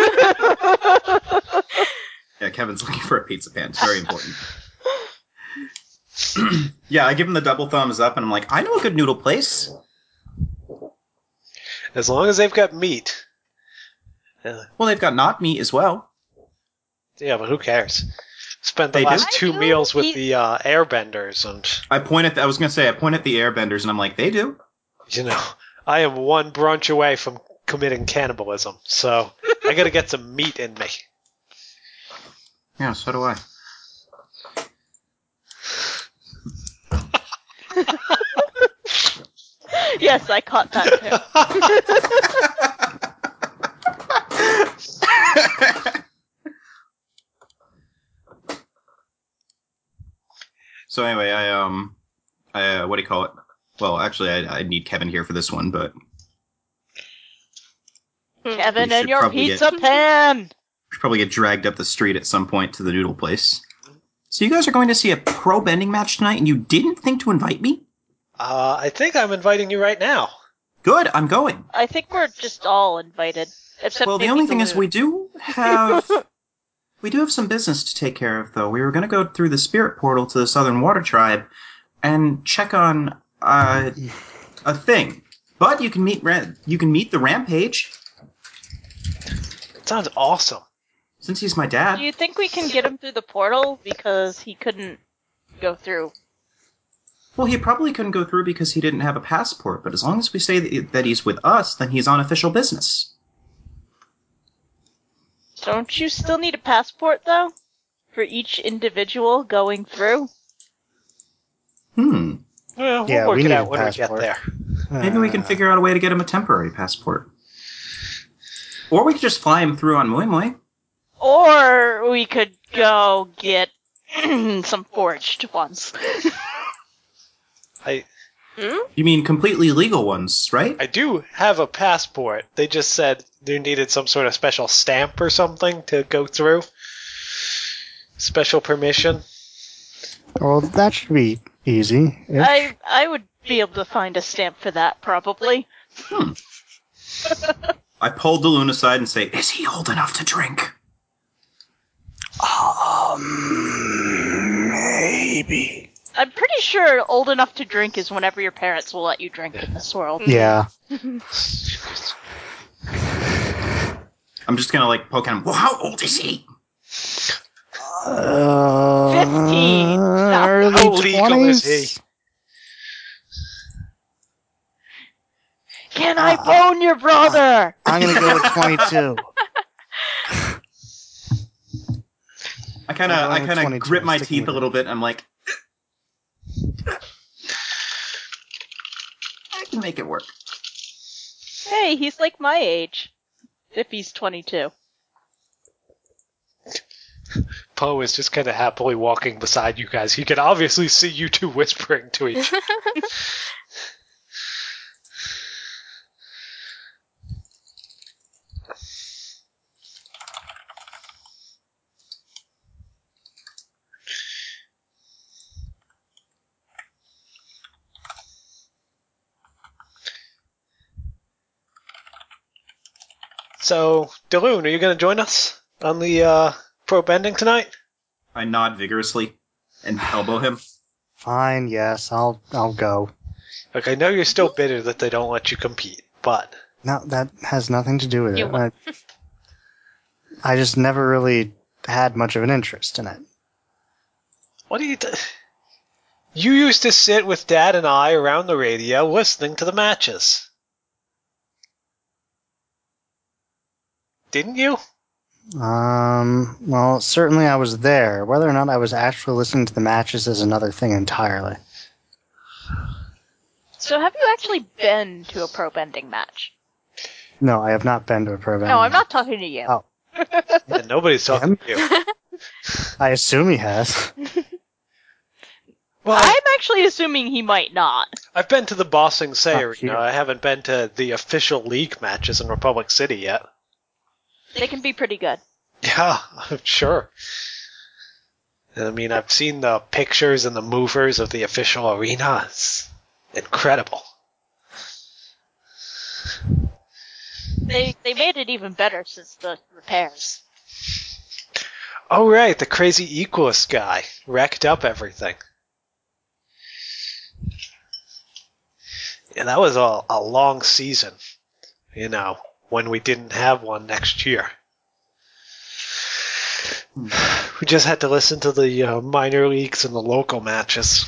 Speaker 3: Yeah, Kevin's looking for a pizza pan. It's very important. Yeah, I give him the double thumbs up, and I'm like, I know a good noodle place.
Speaker 1: As long as they've got meat. Uh,
Speaker 3: Well, they've got not meat as well.
Speaker 1: Yeah, but who cares? Spent the
Speaker 3: They do?
Speaker 1: last
Speaker 4: I
Speaker 1: two
Speaker 4: do.
Speaker 1: meals with
Speaker 4: He-
Speaker 1: the uh, airbenders, and,
Speaker 3: I point at. The, I was gonna say I point at the airbenders, and I'm like, they do.
Speaker 1: you know, I am one brunch away from committing cannibalism, so I gotta get some meat in me.
Speaker 3: Yeah, so do I.
Speaker 4: Yes, I caught that too.
Speaker 3: So anyway, I um, I uh, what do you call it? Well, actually, I I need Kevin here for this one, but
Speaker 4: Kevin
Speaker 3: We
Speaker 4: and
Speaker 3: should
Speaker 4: your
Speaker 3: probably
Speaker 4: pizza
Speaker 3: get-
Speaker 4: pan!
Speaker 3: should probably get dragged up the street at some point to the noodle place. So you guys are going to see a pro bending match tonight, and you didn't think to invite me?
Speaker 1: Uh, I think I'm inviting you right now.
Speaker 3: Good, I'm going.
Speaker 4: I think we're just all invited. Except
Speaker 3: Well, the
Speaker 4: maybe
Speaker 3: only thing is
Speaker 4: Galoon.
Speaker 3: we do have we do have some business to take care of, though. We were going to go through the spirit portal to the Southern Water Tribe and check on uh, a thing. But you can meet Ra- you can meet the Rampage
Speaker 1: It sounds awesome.
Speaker 3: since he's my dad.
Speaker 4: Do you think we can get him through the portal? Because he couldn't go through.
Speaker 3: Well, he probably couldn't go through because he didn't have a passport. But as long as we say that that he's with us, then he's on official business.
Speaker 4: Don't you still need a passport, though? For each individual going through?
Speaker 3: Hmm.
Speaker 1: Well, we'll
Speaker 2: Yeah,
Speaker 1: work
Speaker 2: we
Speaker 1: it
Speaker 2: need
Speaker 1: out
Speaker 2: a
Speaker 1: when we get
Speaker 2: passport.
Speaker 1: there.
Speaker 3: Maybe we can
Speaker 2: Uh,
Speaker 3: figure out a way to get him a temporary passport. Or we could just fly him through on Moi Moi.
Speaker 4: Or we could go get some forged ones.
Speaker 1: I
Speaker 5: Hmm?
Speaker 3: You mean completely legal ones, right?
Speaker 1: I do have a passport. They just said they needed some sort of special stamp or something to go through. Special permission.
Speaker 2: Well, that should be easy.
Speaker 4: I I would be able to find a stamp for that, probably.
Speaker 3: I pulled Daloon aside and say, "Is he old enough to drink?"
Speaker 2: Um, maybe.
Speaker 4: I'm pretty sure old enough to drink is whenever your parents will let you drink in this world.
Speaker 2: Yeah.
Speaker 3: I'm just gonna like poke at him. Well, how old is he?
Speaker 2: Uh,
Speaker 4: Fifteen.
Speaker 2: Early
Speaker 1: How legal is
Speaker 2: twenties?
Speaker 1: he?
Speaker 4: Can I bone your brother?
Speaker 2: I'm gonna go with twenty-two.
Speaker 3: I kind of,
Speaker 2: I'm going
Speaker 3: I
Speaker 2: with
Speaker 3: kind of
Speaker 2: twenty-two,
Speaker 3: grip my
Speaker 2: sticking
Speaker 3: teeth
Speaker 2: with
Speaker 3: a little bit. And I'm like, I can make it work.
Speaker 4: Hey, he's like my age. If he's twenty-two.
Speaker 1: Poe is just kind of happily walking beside you guys. He can obviously see you two whispering to each other. So, Daloon, are you going to join us on the uh, pro bending tonight?
Speaker 3: I nod vigorously and elbow him.
Speaker 2: Fine, yes, I'll I'll go.
Speaker 1: Like, I know you're still bitter that they don't let you compete, but
Speaker 2: No, that has nothing to do with
Speaker 4: You
Speaker 2: it.
Speaker 4: won.
Speaker 2: I, I just never really had much of an interest in it.
Speaker 1: what do you do? You used to sit with Dad and I around the radio listening to the matches. Didn't you?
Speaker 2: Um, well, certainly I was there. Whether or not I was actually listening to the matches is another thing entirely.
Speaker 4: So have you actually been to a pro bending match?
Speaker 2: No, I have not been to a pro
Speaker 4: No, I'm not talking to you.
Speaker 2: Oh.
Speaker 1: Yeah, nobody's talking to you.
Speaker 2: I assume he has.
Speaker 1: Well, I,
Speaker 4: I'm actually assuming he might not.
Speaker 1: I've been to the Bossing Say
Speaker 2: Not
Speaker 1: Arena.
Speaker 2: here.
Speaker 1: I haven't been to the official league matches in Republic City yet.
Speaker 4: They can be pretty good.
Speaker 1: Yeah, I'm sure. I mean, I've seen the pictures and the movers of the official arena. It's incredible.
Speaker 4: They they made it even better since the repairs.
Speaker 1: Oh, right, the crazy Equalist guy wrecked up everything. Yeah, that was a, a long season, you know, when we didn't have one next year. We just had to listen to the uh, minor leagues and the local matches.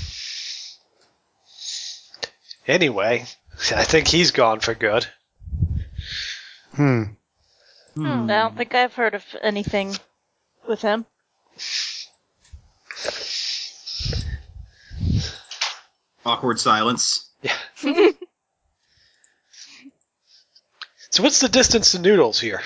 Speaker 1: Anyway, I think he's gone for good.
Speaker 2: Hmm.
Speaker 4: Hmm, I don't think I've heard of anything with him.
Speaker 6: Awkward silence.
Speaker 1: Yeah. So what's the distance to Noodles here?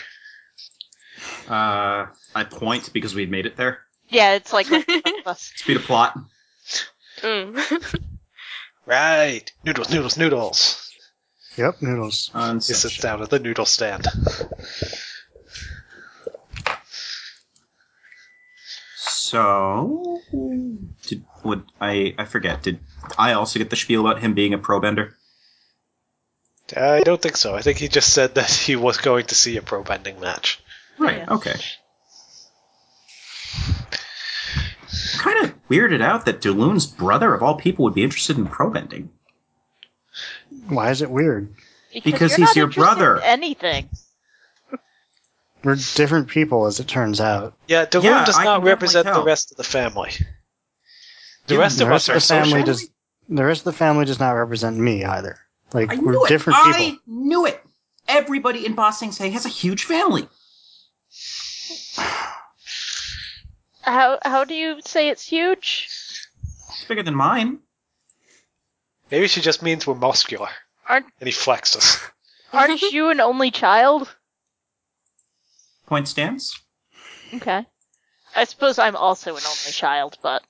Speaker 6: Uh, I point because we've made it there.
Speaker 4: Yeah, it's like right in front of us.
Speaker 6: Speed of plot.
Speaker 5: Mm.
Speaker 1: Right. Noodles, noodles, noodles.
Speaker 2: Yep, noodles.
Speaker 6: On
Speaker 1: He sits down at the noodle stand.
Speaker 6: So, did would I? I forget. Did I also get the spiel about him being a pro bender?
Speaker 1: I don't think so. I think he just said that he was going to see a pro bending match.
Speaker 6: Right.
Speaker 4: Yeah.
Speaker 6: Okay. Kind of weirded out that Daloon's brother, of all people, would be interested in pro bending.
Speaker 2: Why is it weird?
Speaker 6: Because
Speaker 4: you're
Speaker 6: he's
Speaker 4: not
Speaker 6: your
Speaker 4: interested
Speaker 6: brother.
Speaker 4: in anything.
Speaker 2: We're different people, as it turns out.
Speaker 1: Yeah, Daloon
Speaker 6: Yeah,
Speaker 1: does
Speaker 6: I
Speaker 1: not
Speaker 6: can definitely
Speaker 1: represent the
Speaker 6: tell.
Speaker 1: rest of the family. The
Speaker 6: Yeah,
Speaker 1: rest
Speaker 2: The
Speaker 1: of
Speaker 2: rest
Speaker 1: us
Speaker 2: of
Speaker 1: are
Speaker 2: the family
Speaker 1: social.
Speaker 2: does. The rest of the family does not represent me either. Like
Speaker 6: I
Speaker 2: we're
Speaker 6: knew it.
Speaker 2: different
Speaker 6: I
Speaker 2: people.
Speaker 6: knew it. Everybody in Ba Sing Se has a huge family.
Speaker 4: How how do you say it's huge?
Speaker 6: It's bigger than mine.
Speaker 1: Maybe she just means we're muscular.
Speaker 4: Aren't
Speaker 1: And he flexes.
Speaker 4: aren't you an only child?
Speaker 6: Point stands.
Speaker 4: Okay. I suppose I'm also an only child, but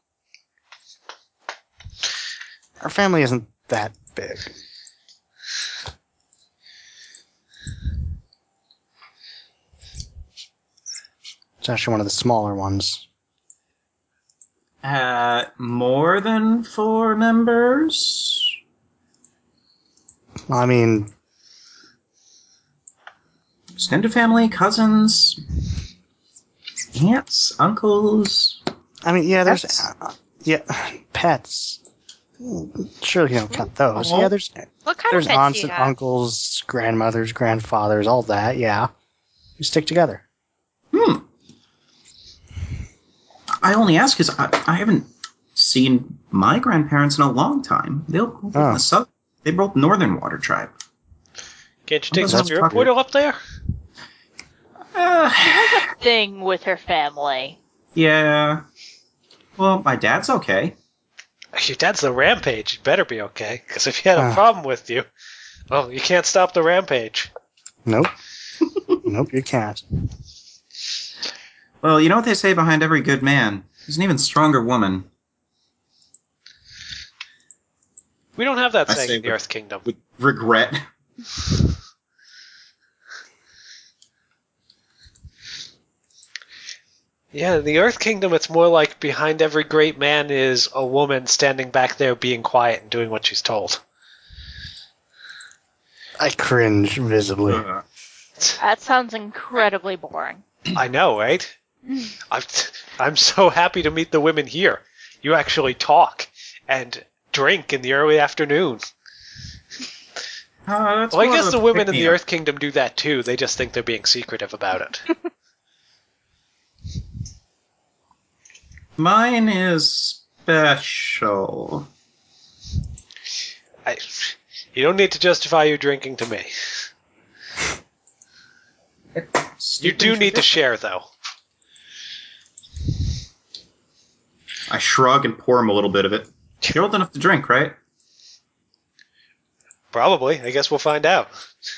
Speaker 2: Our family isn't that big. It's actually one of the smaller ones.
Speaker 6: Uh, more than four members.
Speaker 2: I mean,
Speaker 6: Extended family, cousins, aunts, uncles.
Speaker 2: I mean, yeah. There's
Speaker 6: Pets.
Speaker 2: uh, yeah, pets. Surely you don't count those.
Speaker 6: Oh.
Speaker 2: Yeah, there's
Speaker 5: What kind
Speaker 2: there's
Speaker 5: of pets
Speaker 2: aunts
Speaker 5: do you
Speaker 2: and
Speaker 5: have?
Speaker 2: uncles, grandmothers, grandfathers, all that. Yeah, we stick together.
Speaker 6: Hmm. I only ask because I, I haven't seen my grandparents in a long time. They both live in
Speaker 2: Oh.
Speaker 6: the south. They both Northern Water tribe.
Speaker 1: Can't you take
Speaker 6: That's
Speaker 1: the spirit
Speaker 2: probably-
Speaker 1: portal up there?
Speaker 6: Uh,
Speaker 4: thing with her family.
Speaker 6: yeah. Well, my dad's okay.
Speaker 1: Your dad's the rampage. You better be okay. Because if he had a
Speaker 2: Ah.
Speaker 1: problem with you, well, you can't stop the rampage.
Speaker 2: Nope. Nope, you can't.
Speaker 6: Well, you know what they say behind every good man? There's an even stronger woman.
Speaker 1: We don't have that
Speaker 6: I
Speaker 1: saying
Speaker 6: say
Speaker 1: in the
Speaker 6: with-
Speaker 1: Earth Kingdom.
Speaker 6: With regret.
Speaker 1: Yeah, in the Earth Kingdom, it's more like behind every great man is a woman standing back there being quiet and doing what she's told.
Speaker 2: I cringe visibly.
Speaker 6: Uh,
Speaker 4: That sounds incredibly boring.
Speaker 1: I know, right? I'm, I'm so happy to meet the women here. You actually talk and drink in the early afternoon.
Speaker 6: uh, that's
Speaker 1: Well, I
Speaker 6: more
Speaker 1: guess
Speaker 6: of
Speaker 1: the
Speaker 6: a
Speaker 1: women in the
Speaker 6: pick-me-up.
Speaker 1: Earth Kingdom do that too. They just think they're being secretive about it.
Speaker 6: Mine is special.
Speaker 1: I, you don't need to justify your drinking to me. You do need to share, though.
Speaker 6: I shrug and pour him a little bit of it. You're old enough to drink, right?
Speaker 1: Probably. I guess we'll find out.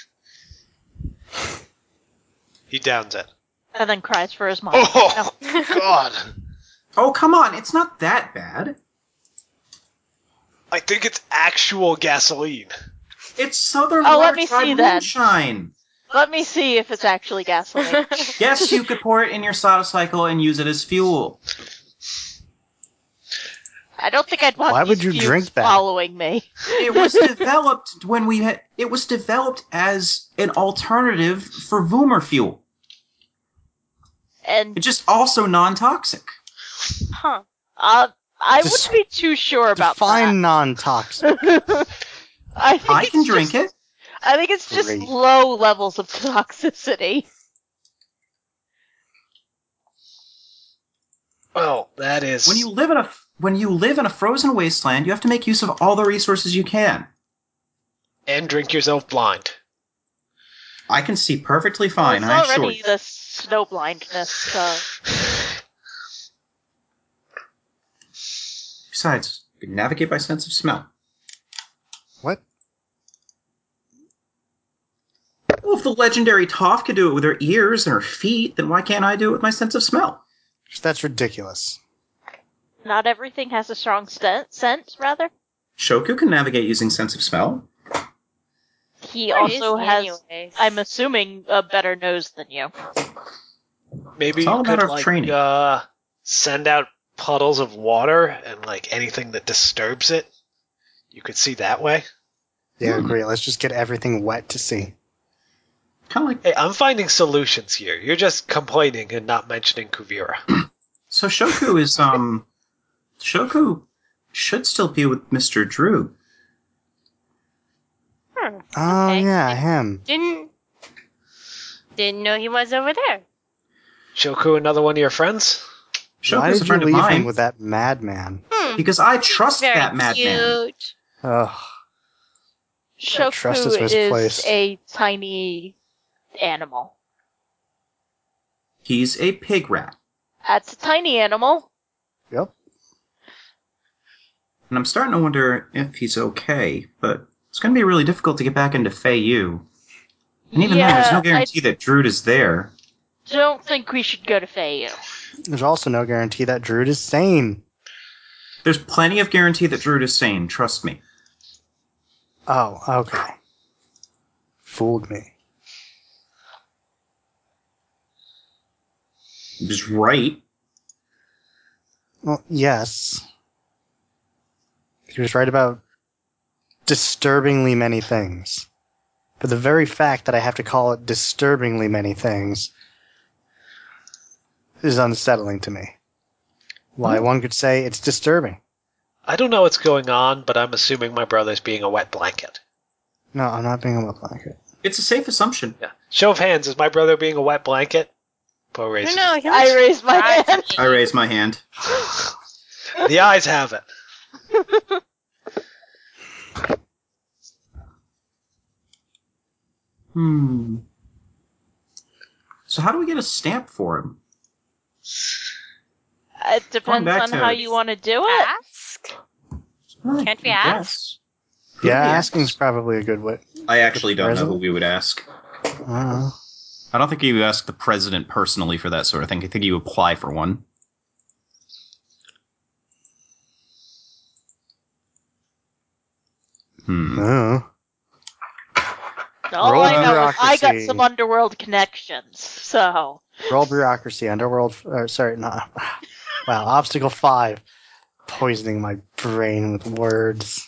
Speaker 1: He downs it.
Speaker 4: And then cries for his mom.
Speaker 1: Oh, God.
Speaker 6: Oh, come on. It's not that bad.
Speaker 1: I think it's actual gasoline.
Speaker 6: It's Southern
Speaker 4: Oh,
Speaker 6: Water
Speaker 4: let me
Speaker 6: Tribe
Speaker 4: see then.
Speaker 6: moonshine.
Speaker 4: Let me see if it's actually gasoline.
Speaker 6: Yes, you could pour it in your soda cycle and use it as fuel.
Speaker 4: I don't think I'd want
Speaker 2: Why would
Speaker 4: these
Speaker 2: you
Speaker 4: fumes
Speaker 2: drink that?
Speaker 4: following me.
Speaker 6: It was developed when we had. It was developed as an alternative for Voomer fuel.
Speaker 4: And
Speaker 6: It's just also non-toxic.
Speaker 5: Huh.
Speaker 4: uh, I
Speaker 2: Just
Speaker 4: wouldn't be too sure about
Speaker 2: Define non-toxic.
Speaker 4: that. I think
Speaker 6: I
Speaker 4: it's
Speaker 6: can drink
Speaker 4: just,
Speaker 6: it.
Speaker 4: I think it's just
Speaker 2: Great.
Speaker 4: low levels of toxicity.
Speaker 1: Well, that is...
Speaker 6: When you live in a when you live in a frozen wasteland, you have to make use of all the resources you can.
Speaker 1: And drink yourself blind.
Speaker 6: I can see perfectly fine.
Speaker 4: Well,
Speaker 6: I'm
Speaker 4: it's already
Speaker 6: sure.
Speaker 4: the snow blindness, so...
Speaker 6: Besides, you can navigate by sense of smell.
Speaker 2: What?
Speaker 6: Well, if the legendary Toph could do it with her ears and her feet, then why can't I do it with my sense of smell?
Speaker 2: That's ridiculous.
Speaker 4: Not everything has a strong st- scent, rather.
Speaker 6: Shoku can navigate using sense of smell.
Speaker 4: He
Speaker 5: What
Speaker 4: also
Speaker 5: is
Speaker 4: has,
Speaker 5: anyways?
Speaker 4: I'm assuming, a better nose than you.
Speaker 1: Maybe
Speaker 6: It's all
Speaker 1: you
Speaker 6: a
Speaker 1: could,
Speaker 6: matter of
Speaker 1: like,
Speaker 6: training.
Speaker 1: uh, send out puddles of water and, like, anything that disturbs it. You could see that way.
Speaker 2: Yeah,
Speaker 6: Hmm.
Speaker 2: agree. Let's just get everything wet to see.
Speaker 6: Kind of like...
Speaker 1: Hey, I'm finding solutions here. You're just complaining and not mentioning Kuvira.
Speaker 6: So Shoku is, um... Shoku should still be with Mister Drew.
Speaker 5: Hmm.
Speaker 2: Oh,
Speaker 5: Okay.
Speaker 2: yeah, him.
Speaker 5: Didn't didn't know he was over there.
Speaker 1: Shoku, another one of your friends?
Speaker 6: Shoku's
Speaker 2: Why
Speaker 6: a
Speaker 2: did you
Speaker 6: friend of
Speaker 2: leave
Speaker 6: mine.
Speaker 2: him with that madman?
Speaker 5: Hmm.
Speaker 6: Because I trust
Speaker 5: Very
Speaker 6: that madman.
Speaker 5: cute.
Speaker 2: Ugh. That trust is
Speaker 4: Shoku is
Speaker 2: misplaced.
Speaker 4: a tiny animal.
Speaker 6: He's a pig rat.
Speaker 4: That's a tiny animal.
Speaker 2: Yep.
Speaker 6: And I'm starting to wonder if he's okay, but it's going to be really difficult to get back into Fei Yu. And even
Speaker 4: yeah,
Speaker 6: then, there's no guarantee that Drood is there.
Speaker 4: I don't think we should go to Feiyu.
Speaker 2: There's also no guarantee that Drood is sane.
Speaker 6: There's plenty of guarantee that Drood is sane, trust me.
Speaker 2: Oh, okay. Fooled me.
Speaker 6: He was right.
Speaker 2: Well, yes. He was right about disturbingly many things. But the very fact that I have to call it disturbingly many things is unsettling to me. Why,
Speaker 6: Oh.
Speaker 2: one could say it's disturbing.
Speaker 1: I don't know what's going on, but I'm assuming my brother's being a wet blanket.
Speaker 2: No, I'm not being a wet blanket.
Speaker 6: It's a safe assumption.
Speaker 1: Yeah. Show of hands, is my brother being a wet blanket? Poe
Speaker 5: No,
Speaker 1: raises.
Speaker 5: no, he
Speaker 4: I
Speaker 5: looks
Speaker 4: raised my
Speaker 5: surprised
Speaker 4: hand.
Speaker 5: at
Speaker 6: I
Speaker 5: me.
Speaker 6: raise my hand.
Speaker 1: The eyes have it.
Speaker 6: Hmm. So how do we get a stamp for him?
Speaker 4: It depends
Speaker 6: back
Speaker 4: on
Speaker 6: to-
Speaker 4: how you want to do it.
Speaker 5: Ask?
Speaker 6: Well,
Speaker 5: Can't we
Speaker 6: I
Speaker 5: ask?
Speaker 6: guess. Who
Speaker 2: Yeah,
Speaker 6: do we
Speaker 2: asking's
Speaker 6: ask?
Speaker 2: probably a good way.
Speaker 3: I actually don't know
Speaker 2: President?
Speaker 3: who we would ask.
Speaker 2: Uh,
Speaker 3: I don't think you ask the president personally for that sort of thing. I think you apply for one. Hmm.
Speaker 2: uh.
Speaker 4: All
Speaker 2: Roll
Speaker 4: I know is I got
Speaker 2: bureaucracy.
Speaker 4: some underworld connections, so.
Speaker 2: Roll bureaucracy, underworld. Or, sorry, not. Wow, obstacle five. Poisoning my brain with words.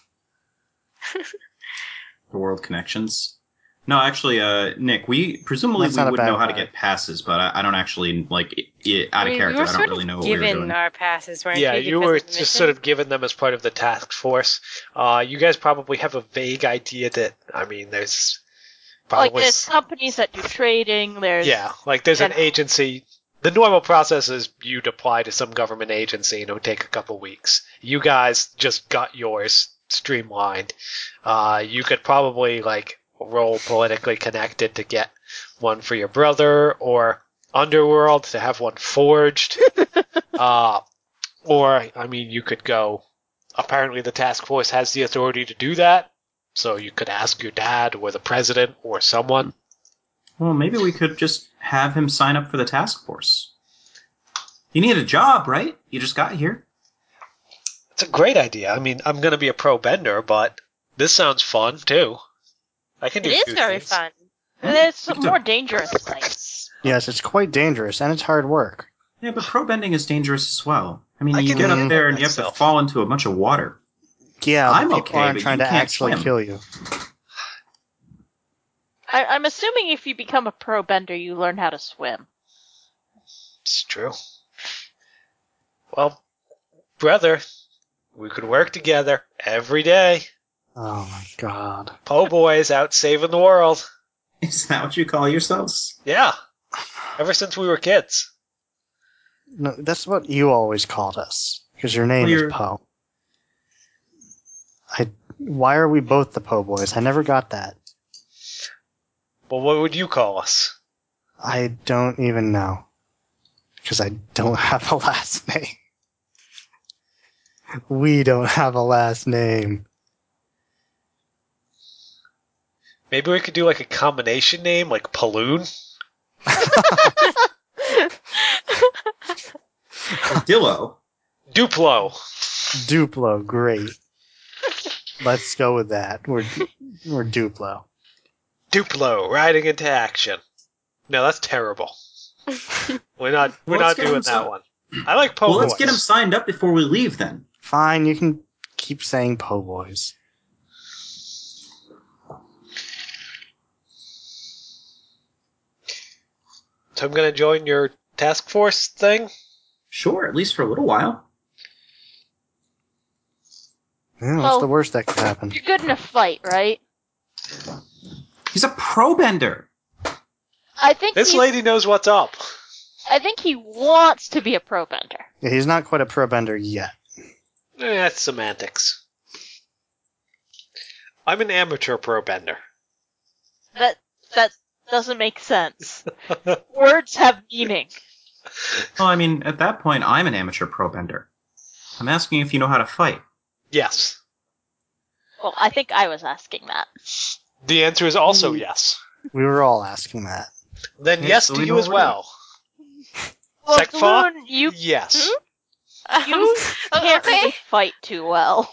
Speaker 3: The world connections. No, actually, uh, Nick, we presumably
Speaker 2: That's
Speaker 3: we
Speaker 2: not a
Speaker 3: would
Speaker 2: bad
Speaker 3: know how to
Speaker 2: plan.
Speaker 3: get passes, but I, I don't actually like it, it, out of
Speaker 5: We-
Speaker 3: character.
Speaker 5: We were
Speaker 3: I
Speaker 5: sort
Speaker 3: don't really
Speaker 5: of
Speaker 3: know what we were
Speaker 5: given
Speaker 3: doing.
Speaker 5: our passes, weren't
Speaker 1: Yeah,
Speaker 5: we?
Speaker 1: you
Speaker 5: because
Speaker 1: were
Speaker 5: of the
Speaker 1: just
Speaker 5: mission?
Speaker 1: sort of given them as part of the task force. Uh, you guys probably have a vague idea that, I mean, there's probably...
Speaker 4: Like, there's companies that do trading, there's.
Speaker 1: Yeah, like there's an
Speaker 4: Yeah.
Speaker 1: agency. The normal process is you'd apply to some government agency and it would take a couple weeks. You guys just got yours streamlined. Uh, you could probably like roll politically connected to get one for your brother, or Underworld to have one forged. uh, or I mean, you could go. Apparently, the task force has the authority to do that, so you could ask your dad or the president or someone.
Speaker 6: Well, maybe we could just have him sign up for the task force. You need a job, right? You just got here.
Speaker 1: It's a great idea. I mean, I'm going to be a pro bender, but this sounds fun, too. I can
Speaker 5: It
Speaker 1: do
Speaker 5: is
Speaker 1: two
Speaker 5: very
Speaker 1: things.
Speaker 5: fun.
Speaker 4: And there's
Speaker 6: We
Speaker 4: some
Speaker 6: could
Speaker 4: more
Speaker 6: do-
Speaker 4: dangerous things.
Speaker 2: Yes, it's quite dangerous, and it's hard work.
Speaker 6: Yeah, but pro bending is dangerous as well. I mean,
Speaker 1: I
Speaker 6: you
Speaker 1: can
Speaker 6: get
Speaker 2: handle
Speaker 6: up there and you have
Speaker 1: myself.
Speaker 6: to fall into a bunch of water.
Speaker 2: Yeah,
Speaker 6: I'm
Speaker 2: but people
Speaker 6: okay,
Speaker 2: aren't
Speaker 6: but
Speaker 2: trying
Speaker 6: you
Speaker 2: to
Speaker 6: can't
Speaker 2: actually
Speaker 6: swim.
Speaker 2: kill you.
Speaker 4: I, I'm assuming if you become a pro bender, you learn how to swim.
Speaker 1: It's true. Well, brother, we could work together every day.
Speaker 2: Oh my god.
Speaker 1: Po boys out saving the world.
Speaker 6: Is that what you call yourselves?
Speaker 1: Yeah. Ever since we were kids.
Speaker 2: No, that's what you always called us. Because your name
Speaker 6: Well,
Speaker 2: is
Speaker 6: you're-
Speaker 2: Poe. I. Why are we both the Po Boys? I never got that.
Speaker 1: Well, what would you call us?
Speaker 2: I don't even know. Because I don't have a last name. We don't have a last name.
Speaker 1: Maybe we could do like a combination name, like Paloon?
Speaker 3: Dillo.
Speaker 1: Duplo.
Speaker 2: Duplo, great. Let's go with that. We're we're Duplo.
Speaker 1: Duplo, riding into action. No, that's terrible. We're not we're
Speaker 6: Well,
Speaker 1: not
Speaker 6: let's get
Speaker 1: doing
Speaker 6: him
Speaker 1: that
Speaker 6: some-
Speaker 1: one. I like Po
Speaker 6: Well, let's
Speaker 1: Boys.
Speaker 6: get him signed up before we leave then.
Speaker 2: Fine, you can keep saying Po Boys.
Speaker 1: So I'm gonna join your task force thing?
Speaker 6: Sure, at least for a little while.
Speaker 2: Yeah, what's
Speaker 4: Well-
Speaker 2: the worst that could happen?
Speaker 4: You're good in a fight, right?
Speaker 6: He's a pro bender.
Speaker 4: I think
Speaker 1: This
Speaker 4: he's-
Speaker 1: lady knows what's up.
Speaker 4: I think he wants to be a pro bender.
Speaker 2: Yeah, he's not quite a pro bender yet.
Speaker 1: Eh, that's semantics. I'm an amateur pro bender.
Speaker 4: That that doesn't make sense. Words have meaning.
Speaker 6: Well, I mean, at that point, I'm an amateur pro bender. I'm asking if you know how to fight.
Speaker 1: Yes.
Speaker 4: Well, I think I was asking that.
Speaker 1: The answer is also yes.
Speaker 2: We were all asking that.
Speaker 1: Then
Speaker 6: Yeah,
Speaker 1: yes
Speaker 6: so
Speaker 1: to
Speaker 6: we
Speaker 1: you
Speaker 6: know
Speaker 1: as
Speaker 6: what we're
Speaker 1: well.
Speaker 4: Well,
Speaker 1: Sekfa?
Speaker 4: Balloon, you
Speaker 1: Yes.
Speaker 4: you can't really fight too well.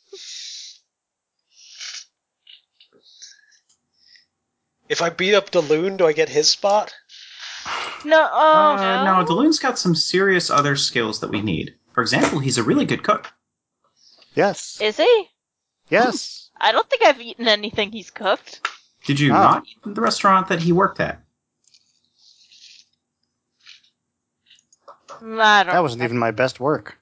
Speaker 1: If I beat up Daloon, do I get his spot?
Speaker 4: No, uh,
Speaker 6: Uh, no, Daloon's got some serious other skills that we need. For example, he's a really good cook.
Speaker 2: Yes.
Speaker 4: is he?
Speaker 2: Yes.
Speaker 4: I don't think I've eaten anything he's cooked.
Speaker 6: Did you
Speaker 2: Oh.
Speaker 6: not eat at the restaurant that he worked at?
Speaker 4: Mm, I don't.
Speaker 2: That wasn't even my best work.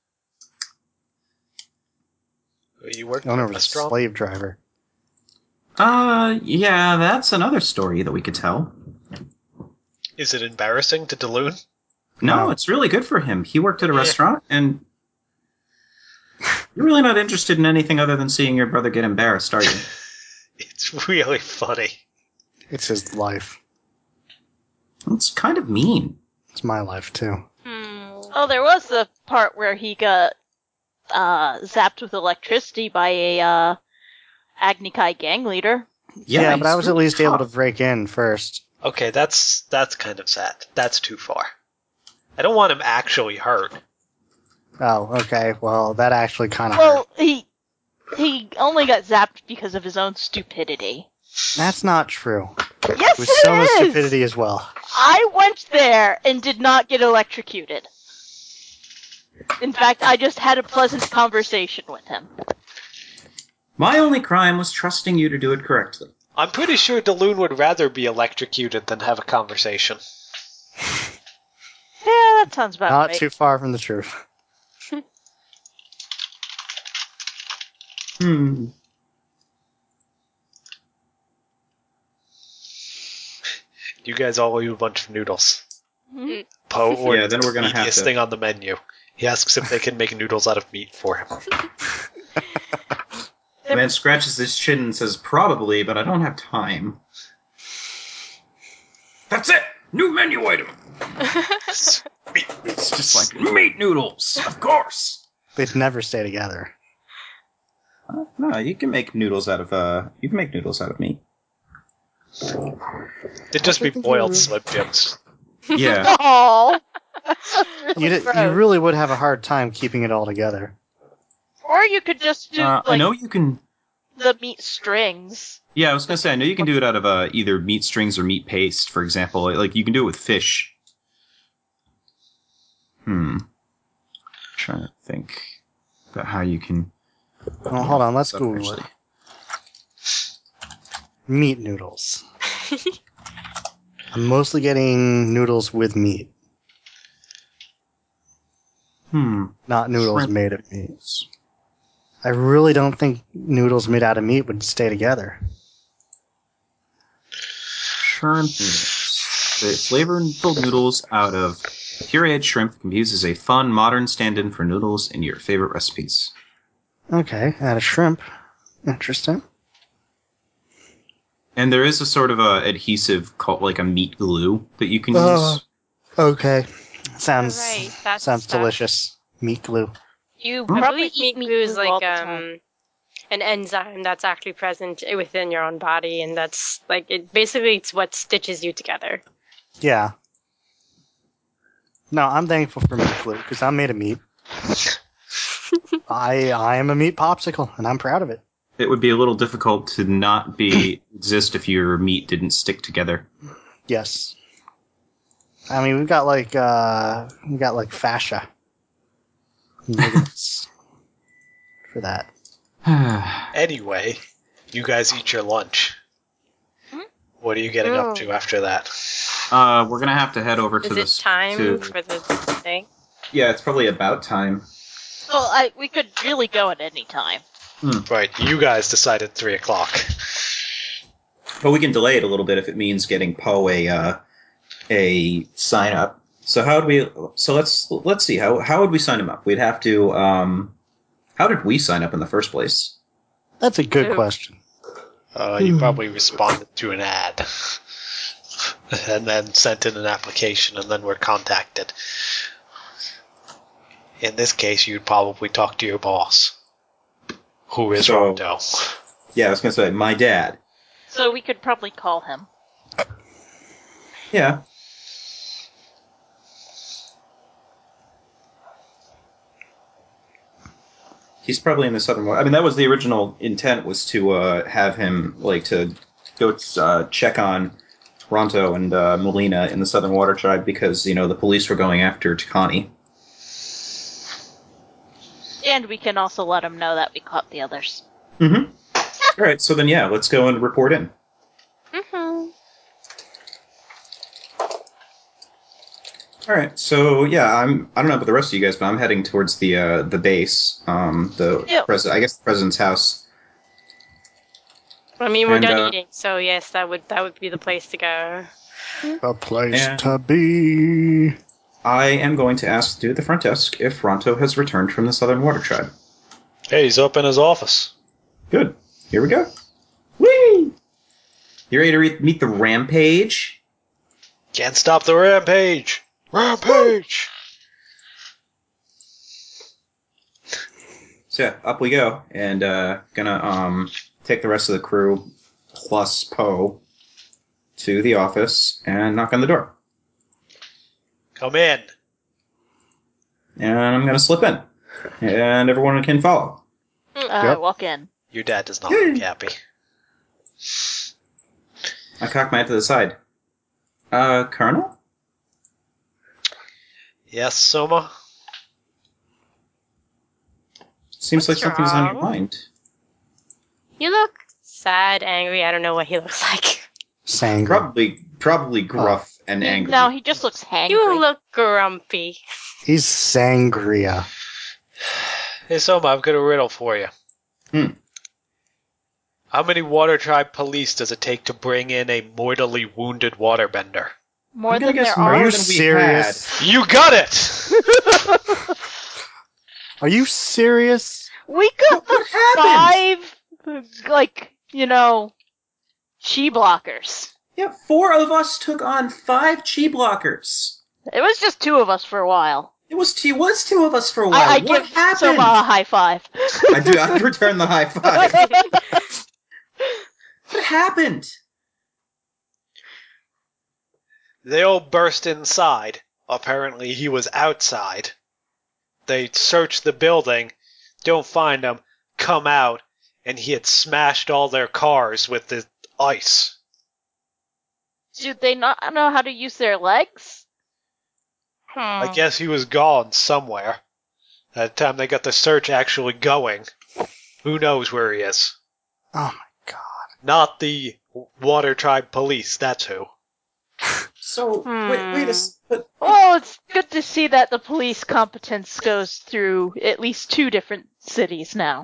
Speaker 1: You work
Speaker 2: The
Speaker 1: in
Speaker 2: owner
Speaker 1: a
Speaker 2: was a
Speaker 1: restaurant?
Speaker 2: slave driver.
Speaker 6: Uh, yeah, that's another story that we could tell.
Speaker 1: Is it embarrassing to Daloon?
Speaker 6: No,
Speaker 2: No.
Speaker 6: it's really good for him. He worked at a
Speaker 1: Yeah.
Speaker 6: restaurant, and you're really not interested in anything other than seeing your brother get embarrassed, are you?
Speaker 1: It's really funny.
Speaker 2: It's his life.
Speaker 6: It's kind of mean.
Speaker 2: It's my life, too.
Speaker 5: Hmm.
Speaker 4: Oh, there was the part where he got uh, zapped with electricity by a uh, Agni Kai gang leader.
Speaker 2: Yeah, but
Speaker 6: he's
Speaker 2: I was at
Speaker 6: really
Speaker 2: least able to
Speaker 6: tough.
Speaker 2: break in first.
Speaker 1: Okay, that's that's kind of sad. That's too far. I don't want him actually hurt.
Speaker 2: Oh, okay. Well, that actually kind of
Speaker 4: Well, he he only got zapped because of his own stupidity.
Speaker 2: That's not true.
Speaker 4: Yes,
Speaker 2: It was
Speaker 4: it
Speaker 2: Soma's
Speaker 4: is!
Speaker 2: stupidity as well.
Speaker 4: I went there and did not get electrocuted. In fact, I just had a pleasant conversation with him.
Speaker 6: My only crime was trusting you to do it correctly.
Speaker 1: I'm pretty sure Daloon would rather be electrocuted than have a conversation.
Speaker 4: Yeah, that sounds about
Speaker 2: Not
Speaker 4: right.
Speaker 2: too far from the truth.
Speaker 6: Hmm.
Speaker 1: You guys all eat a bunch of noodles.
Speaker 4: Mhm.
Speaker 1: Poe orders
Speaker 3: Yeah, then we're gonna
Speaker 1: the
Speaker 3: have
Speaker 1: meatiest
Speaker 3: to-
Speaker 1: thing on the menu. He asks if they can make noodles out of meat for him.
Speaker 3: The man scratches his chin and says, probably, but I don't have time. That's it! New menu item!
Speaker 1: Meat.
Speaker 6: It's just like meat noodles, of course.
Speaker 2: They'd never stay together.
Speaker 3: Uh, no, you can make noodles out of, uh, you can make noodles out of meat.
Speaker 1: It'd just be
Speaker 2: think
Speaker 1: boiled
Speaker 2: you-
Speaker 1: Slim Jims.
Speaker 3: Yeah.
Speaker 4: Aww.
Speaker 2: You, d- you really would have a hard time keeping it all together.
Speaker 4: Or you could just do
Speaker 6: Uh, I
Speaker 4: like
Speaker 6: know you can.
Speaker 4: the meat strings.
Speaker 6: Yeah, I was gonna say I know you can do it out of uh, either meat strings or meat paste, for example. Like you can do it with fish. Hmm. trying to think about how you can.
Speaker 2: Well, hold on, let's
Speaker 6: So,
Speaker 2: Google
Speaker 6: actually-
Speaker 2: it. Meat noodles. I'm mostly getting noodles with meat,
Speaker 6: Hmm.
Speaker 2: not noodles
Speaker 6: Shrimp
Speaker 2: made of meat. I really don't think noodles made out of meat would stay together.
Speaker 6: Shrimp noodles. The flavorful noodles out of Pureed shrimp can be used as a fun, modern stand-in for noodles in your favorite recipes.
Speaker 2: Okay, add a shrimp. Interesting.
Speaker 6: And there is a sort of a adhesive called like a meat glue that you can
Speaker 2: Uh,
Speaker 6: use.
Speaker 2: Okay. Sounds
Speaker 5: Alright, that's
Speaker 2: sounds
Speaker 5: stuff.
Speaker 2: delicious. Meat glue.
Speaker 4: You
Speaker 5: I
Speaker 4: probably
Speaker 5: believe
Speaker 4: eat
Speaker 5: meat
Speaker 4: meat
Speaker 5: glue is
Speaker 4: glue all
Speaker 5: like
Speaker 4: the time.
Speaker 5: um, an enzyme that's actually present within your own body, and that's like it. Basically, it's what stitches you together.
Speaker 2: Yeah. No, I'm thankful for meat glue because I'm made of meat. I I am a meat popsicle, and I'm proud of it.
Speaker 6: It would be a little difficult to not be exist if your meat didn't stick together.
Speaker 2: Yes. I mean, we've got like uh, we got like fascia ligaments for that.
Speaker 1: Anyway, you guys eat your lunch.
Speaker 4: Hmm?
Speaker 1: What are you getting up
Speaker 5: Oh.
Speaker 1: to after that?
Speaker 6: uh, we're gonna have to head over to
Speaker 5: Is
Speaker 6: the
Speaker 5: it time
Speaker 6: to
Speaker 5: for the thing?
Speaker 3: Yeah, it's probably about time.
Speaker 4: Well, I, we could really go at any time.
Speaker 1: Right, you guys decided three o'clock.
Speaker 3: But we can delay it a little bit if it means getting Poe a uh, a sign up. So how would we? So let's let's see how how would we sign him up? We'd have to. Um, how did we sign up in the first place?
Speaker 2: That's a good
Speaker 5: Ooh.
Speaker 2: question.
Speaker 1: Uh, you probably responded to an ad. And then sent in an application and then were contacted. In this case, you'd probably talk to your boss. Who is
Speaker 3: So-
Speaker 1: Rondo.
Speaker 3: Yeah, I was gonna say my dad.
Speaker 4: So we could probably call him.
Speaker 3: Yeah. He's probably in the southern. I mean, that was the original intent, was to uh, have him like to go uh, check on Ronto and uh, Molina in the Southern Water Tribe because you know the police were going after Takani.
Speaker 4: And we can also let him know that we caught the others.
Speaker 3: Mm-hmm. All right, so then yeah, let's go and report in.
Speaker 5: Mm-hmm.
Speaker 3: All right, so yeah, I'm. I don't know about the rest of you guys, but I'm heading towards the uh, the base, um, the
Speaker 4: Yeah.
Speaker 3: president. I guess the president's house.
Speaker 5: I mean, we're
Speaker 3: And,
Speaker 5: done
Speaker 3: uh,
Speaker 5: eating, so yes, that would that would be the place to go.
Speaker 2: A place
Speaker 3: And-
Speaker 2: to be.
Speaker 3: I am going to ask the dude at the front desk if Ronto has returned from the Southern Water Tribe.
Speaker 1: Hey, he's up in his office.
Speaker 3: Good. Here we go. Whee! You ready to re- meet the Rampage?
Speaker 1: Can't stop the rampage! Rampage!
Speaker 3: So yeah, up we go, and uh, gonna um take the rest of the crew plus Poe to the office and knock on the door,
Speaker 1: Come in.
Speaker 3: and I'm gonna slip in, and everyone can follow.
Speaker 4: Uh,
Speaker 2: Yep.
Speaker 4: walk in.
Speaker 1: Your dad does not look happy.
Speaker 3: I cock my head to the side. Uh, Colonel?
Speaker 1: Yes, Soma?
Speaker 3: Seems
Speaker 5: What's
Speaker 3: like something's on your
Speaker 5: wrong?
Speaker 3: mind.
Speaker 5: You look sad, angry. I don't know what he looks like.
Speaker 2: Sangre.
Speaker 3: Probably, probably gruff and
Speaker 4: He-
Speaker 3: angry.
Speaker 4: No, he just looks hangry.
Speaker 5: You look grumpy.
Speaker 2: He's sangria.
Speaker 1: Hey, Soma, I've got a riddle for you.
Speaker 3: Hmm.
Speaker 1: How many Water Tribe police does it take to bring in a mortally wounded waterbender?
Speaker 4: More
Speaker 3: I'm gonna
Speaker 4: than
Speaker 3: guess
Speaker 4: there
Speaker 3: more
Speaker 2: Are
Speaker 4: are.
Speaker 2: you
Speaker 3: than we
Speaker 2: serious?
Speaker 1: You got it!
Speaker 2: Are you serious?
Speaker 4: We got
Speaker 3: What
Speaker 4: the
Speaker 3: happened?
Speaker 4: five, like, you know, chi blockers.
Speaker 3: Yeah, four of us took on five chi blockers.
Speaker 4: It was just two of us for a while.
Speaker 3: It was it was two of us for a while.
Speaker 4: I, I
Speaker 3: what
Speaker 4: give
Speaker 3: happened?
Speaker 4: Soma a high five.
Speaker 3: I do. I return the high five. What happened?
Speaker 1: They all burst inside. Apparently he was outside. They search the building, don't find him, come out, and he had smashed all their cars with the ice.
Speaker 4: Do they not know how to use their legs?
Speaker 5: Hmm.
Speaker 1: I guess he was gone somewhere. At the time they got the search actually going. Who knows where he is?
Speaker 2: Oh my god.
Speaker 1: Not the Water Tribe Police, that's who.
Speaker 3: So
Speaker 5: Hmm.
Speaker 3: wait, wait a s- but
Speaker 4: Well, it's good to see that the police competence goes through at least two different cities now.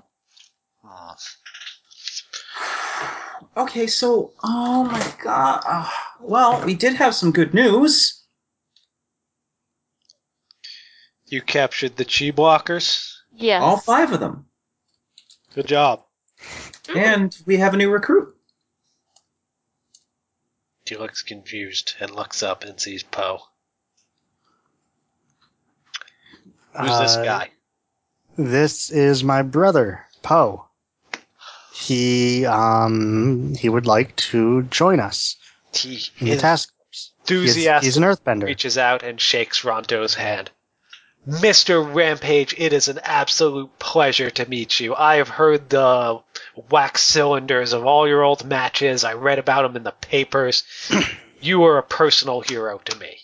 Speaker 3: okay. So oh my god. Uh, well, we did have some good news.
Speaker 1: You captured the chi blockers.
Speaker 4: Yes.
Speaker 6: All five of them.
Speaker 1: Good job.
Speaker 6: And we have a new recruit.
Speaker 1: He looks confused and looks up and sees Poe. Who's this
Speaker 2: Uh,
Speaker 1: guy?
Speaker 2: This is my brother, Poe. He um he would like to join us
Speaker 1: He
Speaker 2: in the task force. He is-
Speaker 1: enthusiastic
Speaker 2: He's an earthbender.
Speaker 1: reaches out and shakes Ronto's hand. Mister Rampage, it is an absolute pleasure to meet you. I have heard the wax cylinders of all your old matches. I read about them in the papers. You are a personal hero to me.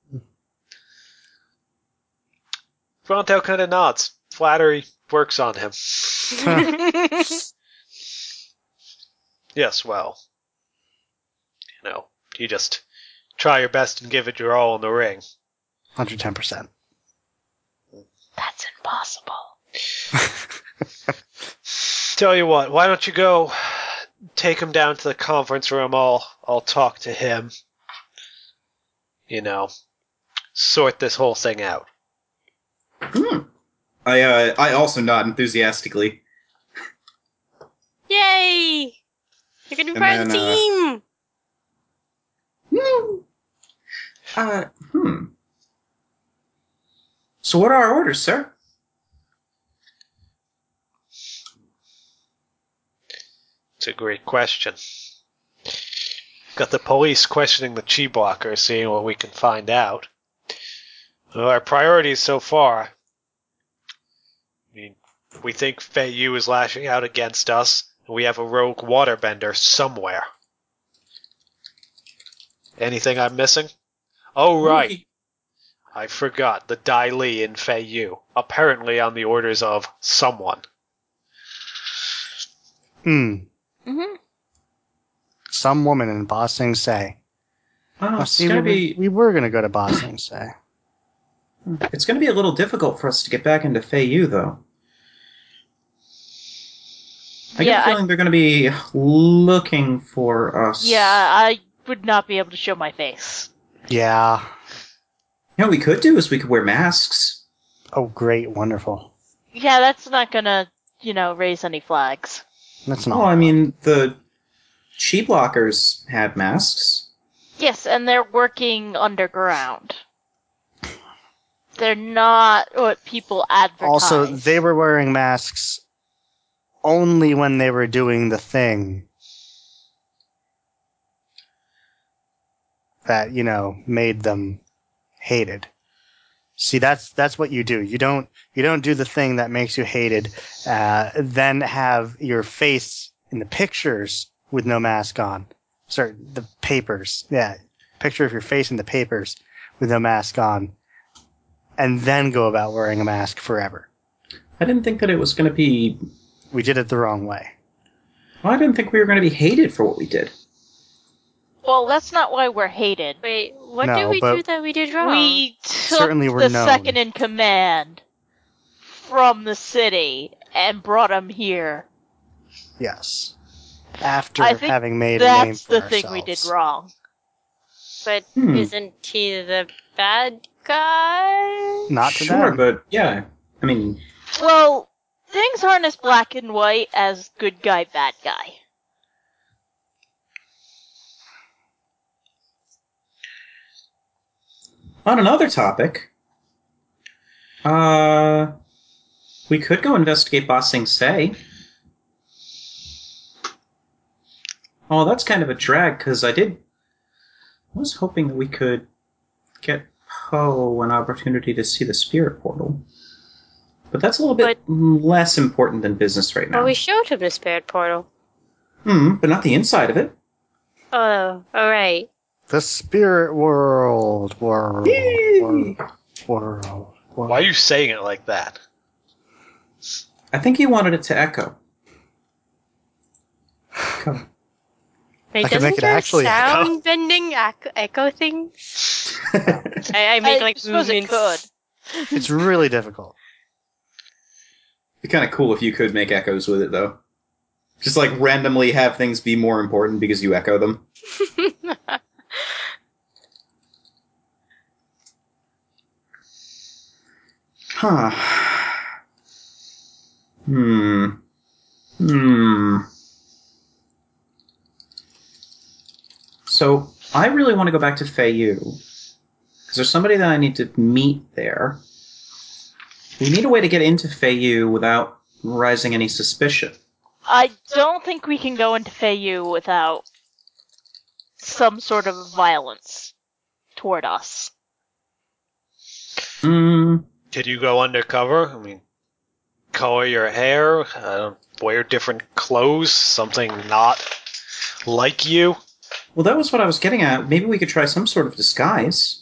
Speaker 1: Ronto kind of nods. Flattery works on him. Yes, well, you know, you just try your best and give it your all in the ring.
Speaker 2: one hundred ten percent.
Speaker 4: That's impossible.
Speaker 1: Tell you what, why don't you go take him down to the conference room? I'll, I'll talk to him. You know, sort this whole thing out.
Speaker 3: Hmm. I uh, I also nod enthusiastically.
Speaker 5: Yay! You're gonna be
Speaker 3: And
Speaker 5: part of the
Speaker 3: then, uh,
Speaker 5: team!
Speaker 3: Hmm. Uh, hmm. So what are our orders, sir?
Speaker 1: It's a great question. Got the police questioning the chi blocker, seeing what we can find out. Well, our priorities so far, I mean, we think Fei Yu is lashing out against us, and we have a rogue waterbender somewhere. Anything I'm missing? Oh, right. I forgot the Dai Li and Fei Yu, apparently on the orders of someone.
Speaker 2: Hmm.
Speaker 4: Mm-hmm.
Speaker 2: Some woman in Ba Sing Se.
Speaker 6: Oh,
Speaker 2: Oh,
Speaker 6: it's
Speaker 2: see,
Speaker 6: gonna
Speaker 2: we,
Speaker 6: be
Speaker 2: we were going to go to Ba Sing Se.
Speaker 6: it's gonna be a little difficult for us to get back into Fei Yu, though. I
Speaker 4: Yeah,
Speaker 6: get the
Speaker 4: I-
Speaker 6: feeling they're gonna be looking for us.
Speaker 4: Yeah, I would not be able to show my face.
Speaker 2: Yeah.
Speaker 6: You know what we could do is we could wear masks.
Speaker 2: Oh, great. Wonderful.
Speaker 4: Yeah, that's not gonna, you know, raise any flags.
Speaker 2: That's not.
Speaker 6: Oh, I mean, the chi blockers had masks.
Speaker 4: Yes, and they're working underground. They're not what people advertise.
Speaker 2: Also, they were wearing masks only when they were doing the thing that, you know, made them hated. See, that's that's what you do. You don't you don't do the thing that makes you hated, uh, then have your face in the pictures with no mask on. Sorry, the papers. Yeah, picture of your face in the papers with no mask on, and then go about wearing a mask forever.
Speaker 6: I didn't think that it was gonna be.
Speaker 2: We did it the wrong way.
Speaker 6: Well, I didn't think we were gonna be hated for what we did.
Speaker 4: Well, that's not why we're hated.
Speaker 5: Wait, what
Speaker 2: No,
Speaker 5: did we
Speaker 2: but-
Speaker 5: do that we did wrong?
Speaker 4: We took
Speaker 2: Certainly we're
Speaker 4: the
Speaker 2: known.
Speaker 4: second in command from the city and brought him here.
Speaker 2: Yes. After
Speaker 4: I think
Speaker 2: having made a name
Speaker 4: That's
Speaker 2: for
Speaker 4: the thing we did
Speaker 2: ourselves.
Speaker 4: wrong.
Speaker 5: But
Speaker 6: Hmm.
Speaker 5: isn't he the bad guy?
Speaker 2: Not to
Speaker 6: Sure,
Speaker 2: them.
Speaker 6: but yeah. I mean,
Speaker 4: Well, things aren't as black and white as good guy, bad guy.
Speaker 6: on another topic, uh, we could go investigate Ba Sing Se. Oh, that's kind of a drag because I did. I was hoping that we could get Poe an opportunity to see the spirit portal, but that's a little bit less important than business right now.
Speaker 5: Well, we showed him the spirit portal.
Speaker 6: Hmm, but not the inside of it.
Speaker 5: Oh, alright.
Speaker 2: The spirit world, world,
Speaker 6: Yay!
Speaker 2: world, world, world.
Speaker 1: Why are you saying it like that?
Speaker 6: I think he wanted it to echo. Come.
Speaker 5: Wait,
Speaker 2: I could
Speaker 5: doesn't
Speaker 2: make it
Speaker 5: your
Speaker 2: actually echo.
Speaker 5: sound bending echo, echo thing? I, I make
Speaker 4: I
Speaker 5: like
Speaker 4: suppose it
Speaker 5: movements.
Speaker 4: could.
Speaker 2: It's really difficult.
Speaker 3: It'd be kind of cool if you could make echoes with it, though. Just like randomly have things be more important because you echo them.
Speaker 6: Huh. Hmm. Hmm. So, I really want to go back to Feiyu. Because there's somebody that I need to meet there. We need a way to get into Feiyu without raising any suspicion.
Speaker 4: I don't think we can go into Feiyu without some sort of violence toward us.
Speaker 6: Hmm.
Speaker 1: Did you go undercover? I mean, color your hair, uh, wear different clothes, something not like you.
Speaker 6: Well, that was what I was getting at. Maybe we could try some sort of disguise.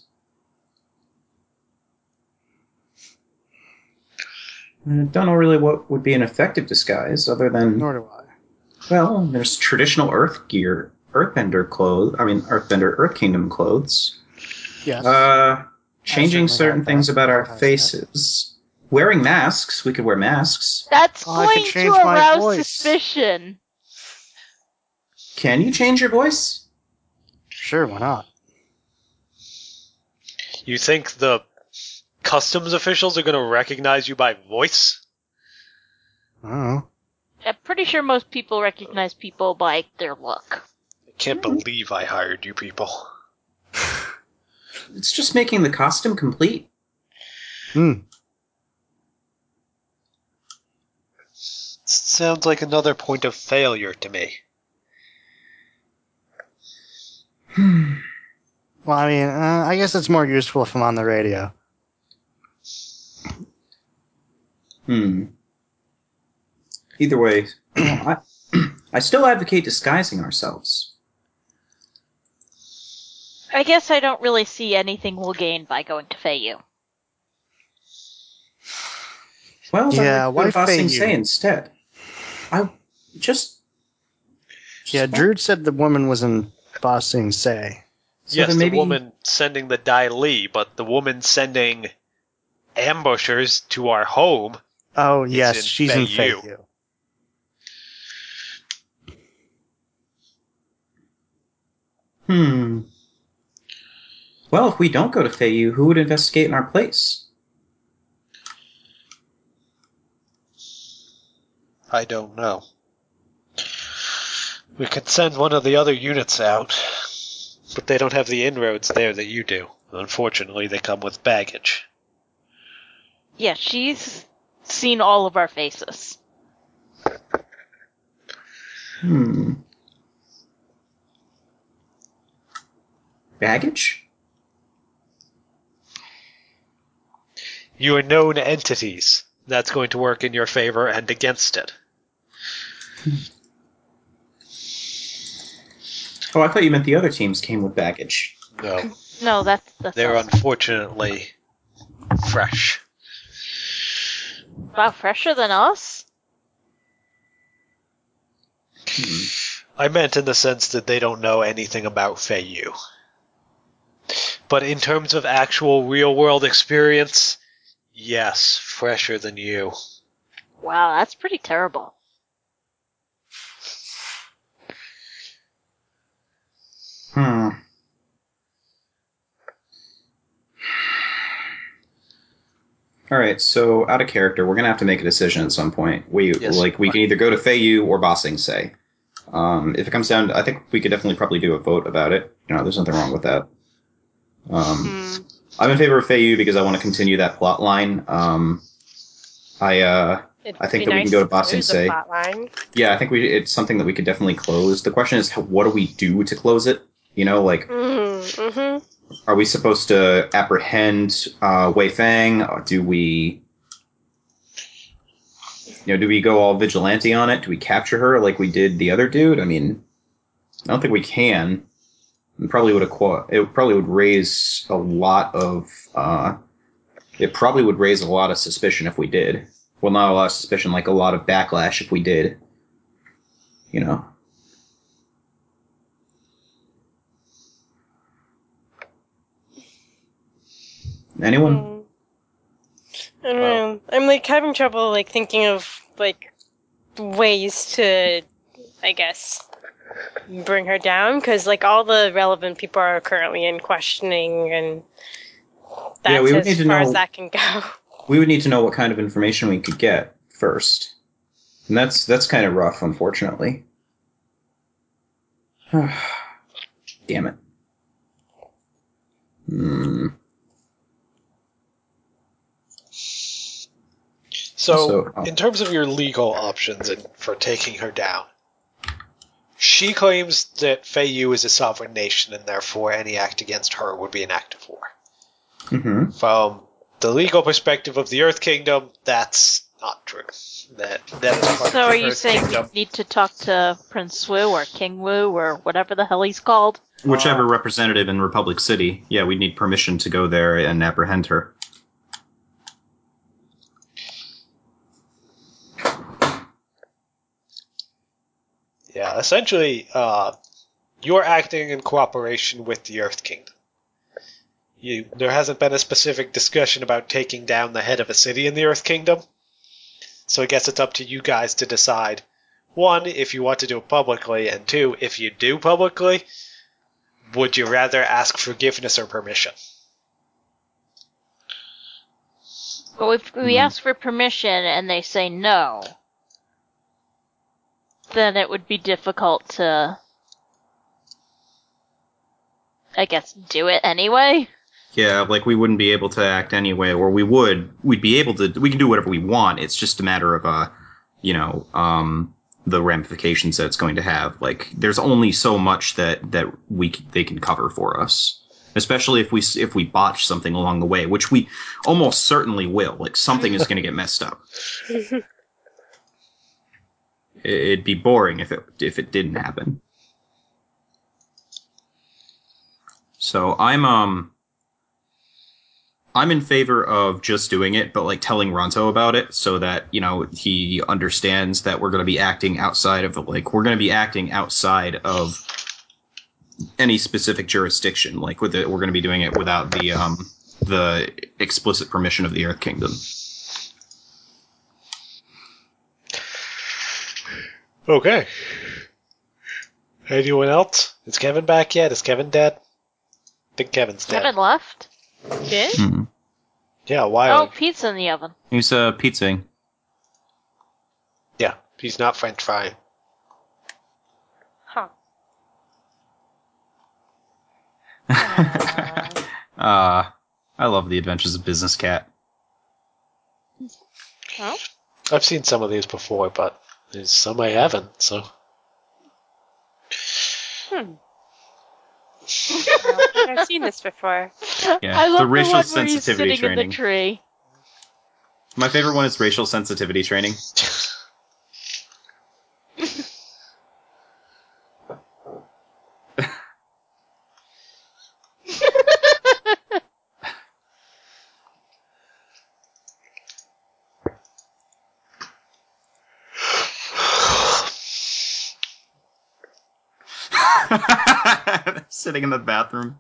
Speaker 6: I don't know really what would be an effective disguise other than...
Speaker 2: Nor do I.
Speaker 6: Well, there's traditional Earth gear, Earthbender clothes. I mean, Earthbender, Earth Kingdom clothes.
Speaker 2: Yes.
Speaker 6: Uh, changing
Speaker 2: certainly
Speaker 6: certain
Speaker 2: have
Speaker 6: things
Speaker 2: that.
Speaker 6: about our
Speaker 2: Has that.
Speaker 6: faces. Wearing masks. We could wear masks.
Speaker 4: That's
Speaker 2: Oh, I could
Speaker 4: going to
Speaker 2: change my
Speaker 4: arouse
Speaker 2: voice.
Speaker 4: suspicion.
Speaker 6: Can you change your voice?
Speaker 2: Sure, why not?
Speaker 1: You think the customs officials are going to recognize you by voice?
Speaker 2: I don't know.
Speaker 4: I'm pretty sure most people recognize people by their look.
Speaker 1: I can't believe I hired you people.
Speaker 6: It's just making the costume complete.
Speaker 2: Hmm.
Speaker 1: Sounds like another point of failure to me.
Speaker 2: Well, I mean, uh, I guess it's more useful if I'm on the radio.
Speaker 6: Hmm. Either way, I, I still advocate disguising ourselves.
Speaker 4: I guess I don't really see anything we'll gain by going to Feiyu.
Speaker 6: Well, then
Speaker 2: Yeah,
Speaker 6: we
Speaker 2: why
Speaker 6: could go to Ba Sing
Speaker 2: Feiyu?
Speaker 6: Se instead. I just... just
Speaker 2: Yeah,
Speaker 6: want-
Speaker 2: Druid said the woman was in Ba Sing Se.
Speaker 6: So
Speaker 1: yes,
Speaker 6: then
Speaker 1: the
Speaker 6: maybe-
Speaker 1: woman sending the Dai Li, but the woman sending ambushers to our home.
Speaker 2: Oh,
Speaker 1: It's
Speaker 2: yes,
Speaker 1: in
Speaker 2: she's in
Speaker 1: Feiyu.
Speaker 2: Feiyu.
Speaker 6: Hmm. Well, if we don't go to Feiyu, who would investigate in our place?
Speaker 1: I don't know. We could send one of the other units out, but they don't have the inroads there that you do. Unfortunately, they come with baggage.
Speaker 4: Yeah, she's seen all of our faces.
Speaker 6: Hmm. Baggage?
Speaker 1: You are known entities. That's going to work in your favor and against it.
Speaker 6: Oh, I thought you meant the other teams came with baggage.
Speaker 1: No,
Speaker 4: No, that's that's
Speaker 1: they're
Speaker 4: us.
Speaker 1: unfortunately fresh.
Speaker 4: Wow, fresher than us?
Speaker 6: Hmm.
Speaker 1: I meant in the sense that they don't know anything about Feiyu. But in terms of actual real-world experience, yes, fresher than you.
Speaker 4: Wow, that's pretty terrible.
Speaker 6: Hmm. All right, so out of character, we're gonna have to make a decision at some point. We
Speaker 1: Yes.
Speaker 6: like we can either go to Feiyu or Ba Sing Se. Um, if it comes down, to, I think we could definitely probably do a vote about it. You know, there's nothing wrong with that. Um,
Speaker 5: Hmm.
Speaker 6: I'm in favor of Feiyu because I want to continue that plot line. Um, I uh,
Speaker 5: It'd
Speaker 6: I think
Speaker 5: be
Speaker 6: that we
Speaker 5: nice
Speaker 6: can go to Ba
Speaker 5: close
Speaker 6: Sing
Speaker 5: the
Speaker 6: Se.
Speaker 5: plot line.
Speaker 6: Yeah, I think we it's something that we could definitely close. The question is, how, what do we do to close it? You know, like,
Speaker 5: Mm-hmm. Mm-hmm.
Speaker 6: are we supposed to apprehend uh, Wei Fang? Or do we, you know, do we go all vigilante on it? Do we capture her like we did the other dude? I mean, I don't think we can. It probably would acqu- It probably would raise a lot of. Uh, it probably would raise a lot of suspicion if we did. Well, not a lot of suspicion, like a lot of backlash if we did. You know. Anyone?
Speaker 5: Hmm. I don't know. I'm like having trouble like thinking of like ways to, I guess, bring her down because like all the relevant people are currently in questioning, and that's
Speaker 6: Yeah, we would
Speaker 5: as
Speaker 6: need to
Speaker 5: far
Speaker 6: know-
Speaker 5: as that can go.
Speaker 6: we would need to know what kind of information we could get first. And that's that's kind of rough, unfortunately. Damn it. Hmm.
Speaker 1: So,
Speaker 6: So, oh.
Speaker 1: in terms of your legal options and for taking her down, she claims that Feiyu is a sovereign nation and therefore any act against her would be an act of war.
Speaker 6: Mm-hmm.
Speaker 1: From the legal perspective of the Earth Kingdom, that's not true. That that is part
Speaker 4: So
Speaker 1: of
Speaker 4: are
Speaker 1: the
Speaker 4: you
Speaker 1: Earth
Speaker 4: saying
Speaker 1: Kingdom.
Speaker 4: we need to talk to Prince Wu or King Wu or whatever the hell he's called?
Speaker 6: Whichever
Speaker 1: Uh,
Speaker 6: representative in Republic City. Yeah, we'd need permission to go there and apprehend her.
Speaker 1: Yeah, essentially, uh, you're acting in cooperation with the Earth Kingdom. You, there hasn't been a specific discussion about taking down the head of a city in the Earth Kingdom, so I guess it's up to you guys to decide, one, if you want to do it publicly, and two, if you do publicly, would you rather ask forgiveness or permission?
Speaker 4: Well, if we
Speaker 6: Hmm.
Speaker 4: ask for permission and they say no, then it would be difficult to, I guess, do it anyway.
Speaker 6: Yeah, like we wouldn't be able to act anyway, or we would. We'd be able to. We can do whatever we want. It's just a matter of, uh, you know, um, the ramifications that it's going to have. Like, there's only so much that that we c- they can cover for us, especially if we s- if we botch something along the way, which we almost certainly will. Like, something is going to get messed up. It- It'd be boring if it if it didn't happen. So I'm um. I'm in favor of just doing it, but like telling Ronto about it so that, you know, he understands that we're going to be acting outside of, like, we're going to be acting outside of any specific jurisdiction. Like, with it, we're going to be doing it without the, um, the explicit permission of the Earth Kingdom.
Speaker 1: Okay. Anyone else? Is Kevin back yet? Is Kevin dead? I think Kevin's dead.
Speaker 4: Kevin left?
Speaker 5: Did?
Speaker 6: Hmm.
Speaker 1: Yeah, why?
Speaker 4: Oh, pizza in the oven.
Speaker 6: He's, uh, pizzaing.
Speaker 1: Yeah, he's not French frying.
Speaker 5: Huh.
Speaker 6: uh, I love the Adventures of Business Cat.
Speaker 5: Oh?
Speaker 1: I've seen some of these before, but there's some I haven't, so.
Speaker 5: Hmm. I don't think I've seen this before.
Speaker 6: Yeah,
Speaker 4: I love
Speaker 6: the racial
Speaker 4: one where he's
Speaker 6: sensitivity
Speaker 4: sitting
Speaker 6: training.
Speaker 4: in the tree.
Speaker 6: My favorite one is racial sensitivity training. Sitting in the bathroom.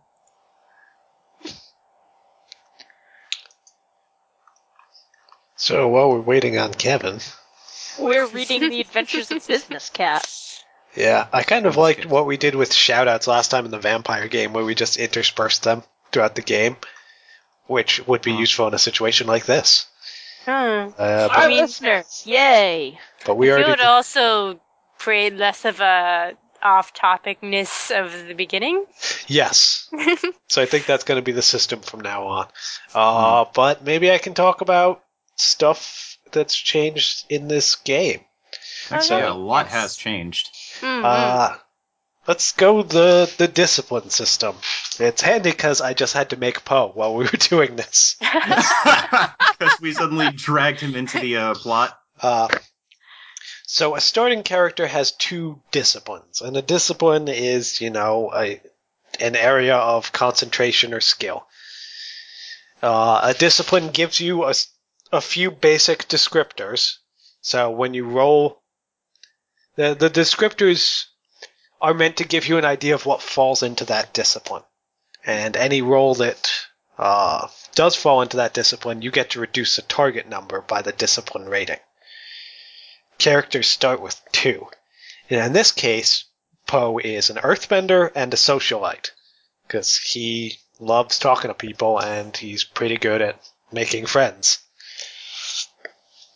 Speaker 1: So while we're waiting on Kevin,
Speaker 4: We're reading The Adventures of Business Cat.
Speaker 1: yeah, I kind of
Speaker 6: That's
Speaker 1: liked
Speaker 6: good.
Speaker 1: what we did with shoutouts last time in the vampire game, where we just interspersed them throughout the game, which would be
Speaker 6: Huh.
Speaker 1: useful in a situation like this.
Speaker 5: Hmm.
Speaker 1: Uh,
Speaker 4: Our
Speaker 1: but,
Speaker 5: mean-
Speaker 4: listeners, yay!
Speaker 1: but we
Speaker 5: I feel
Speaker 1: already
Speaker 5: it also create less of a off-topicness of the beginning.
Speaker 1: yes. So I think that's going to be the system from now on. Uh, But maybe I can talk about stuff that's changed in this game.
Speaker 6: Actually,
Speaker 5: Okay.
Speaker 6: a lot
Speaker 5: Yes.
Speaker 6: has changed.
Speaker 5: Mhm.
Speaker 1: Uh, let's go the the discipline system. It's handy because I just had to make Poe while we were doing this.
Speaker 6: Because we suddenly dragged him into the uh, plot.
Speaker 1: Uh, so a starting character has two disciplines, and a discipline is, you know, a, an area of concentration or skill. Uh, a discipline gives you a, s- a few basic descriptors. So when you roll, the, the descriptors are meant to give you an idea of what falls into that discipline. And any roll that uh, does fall into that discipline, you get to reduce the target number by the discipline rating. Characters start with two. And in this case, Poe is an earthbender and a socialite, because he loves talking to people and he's pretty good at making friends.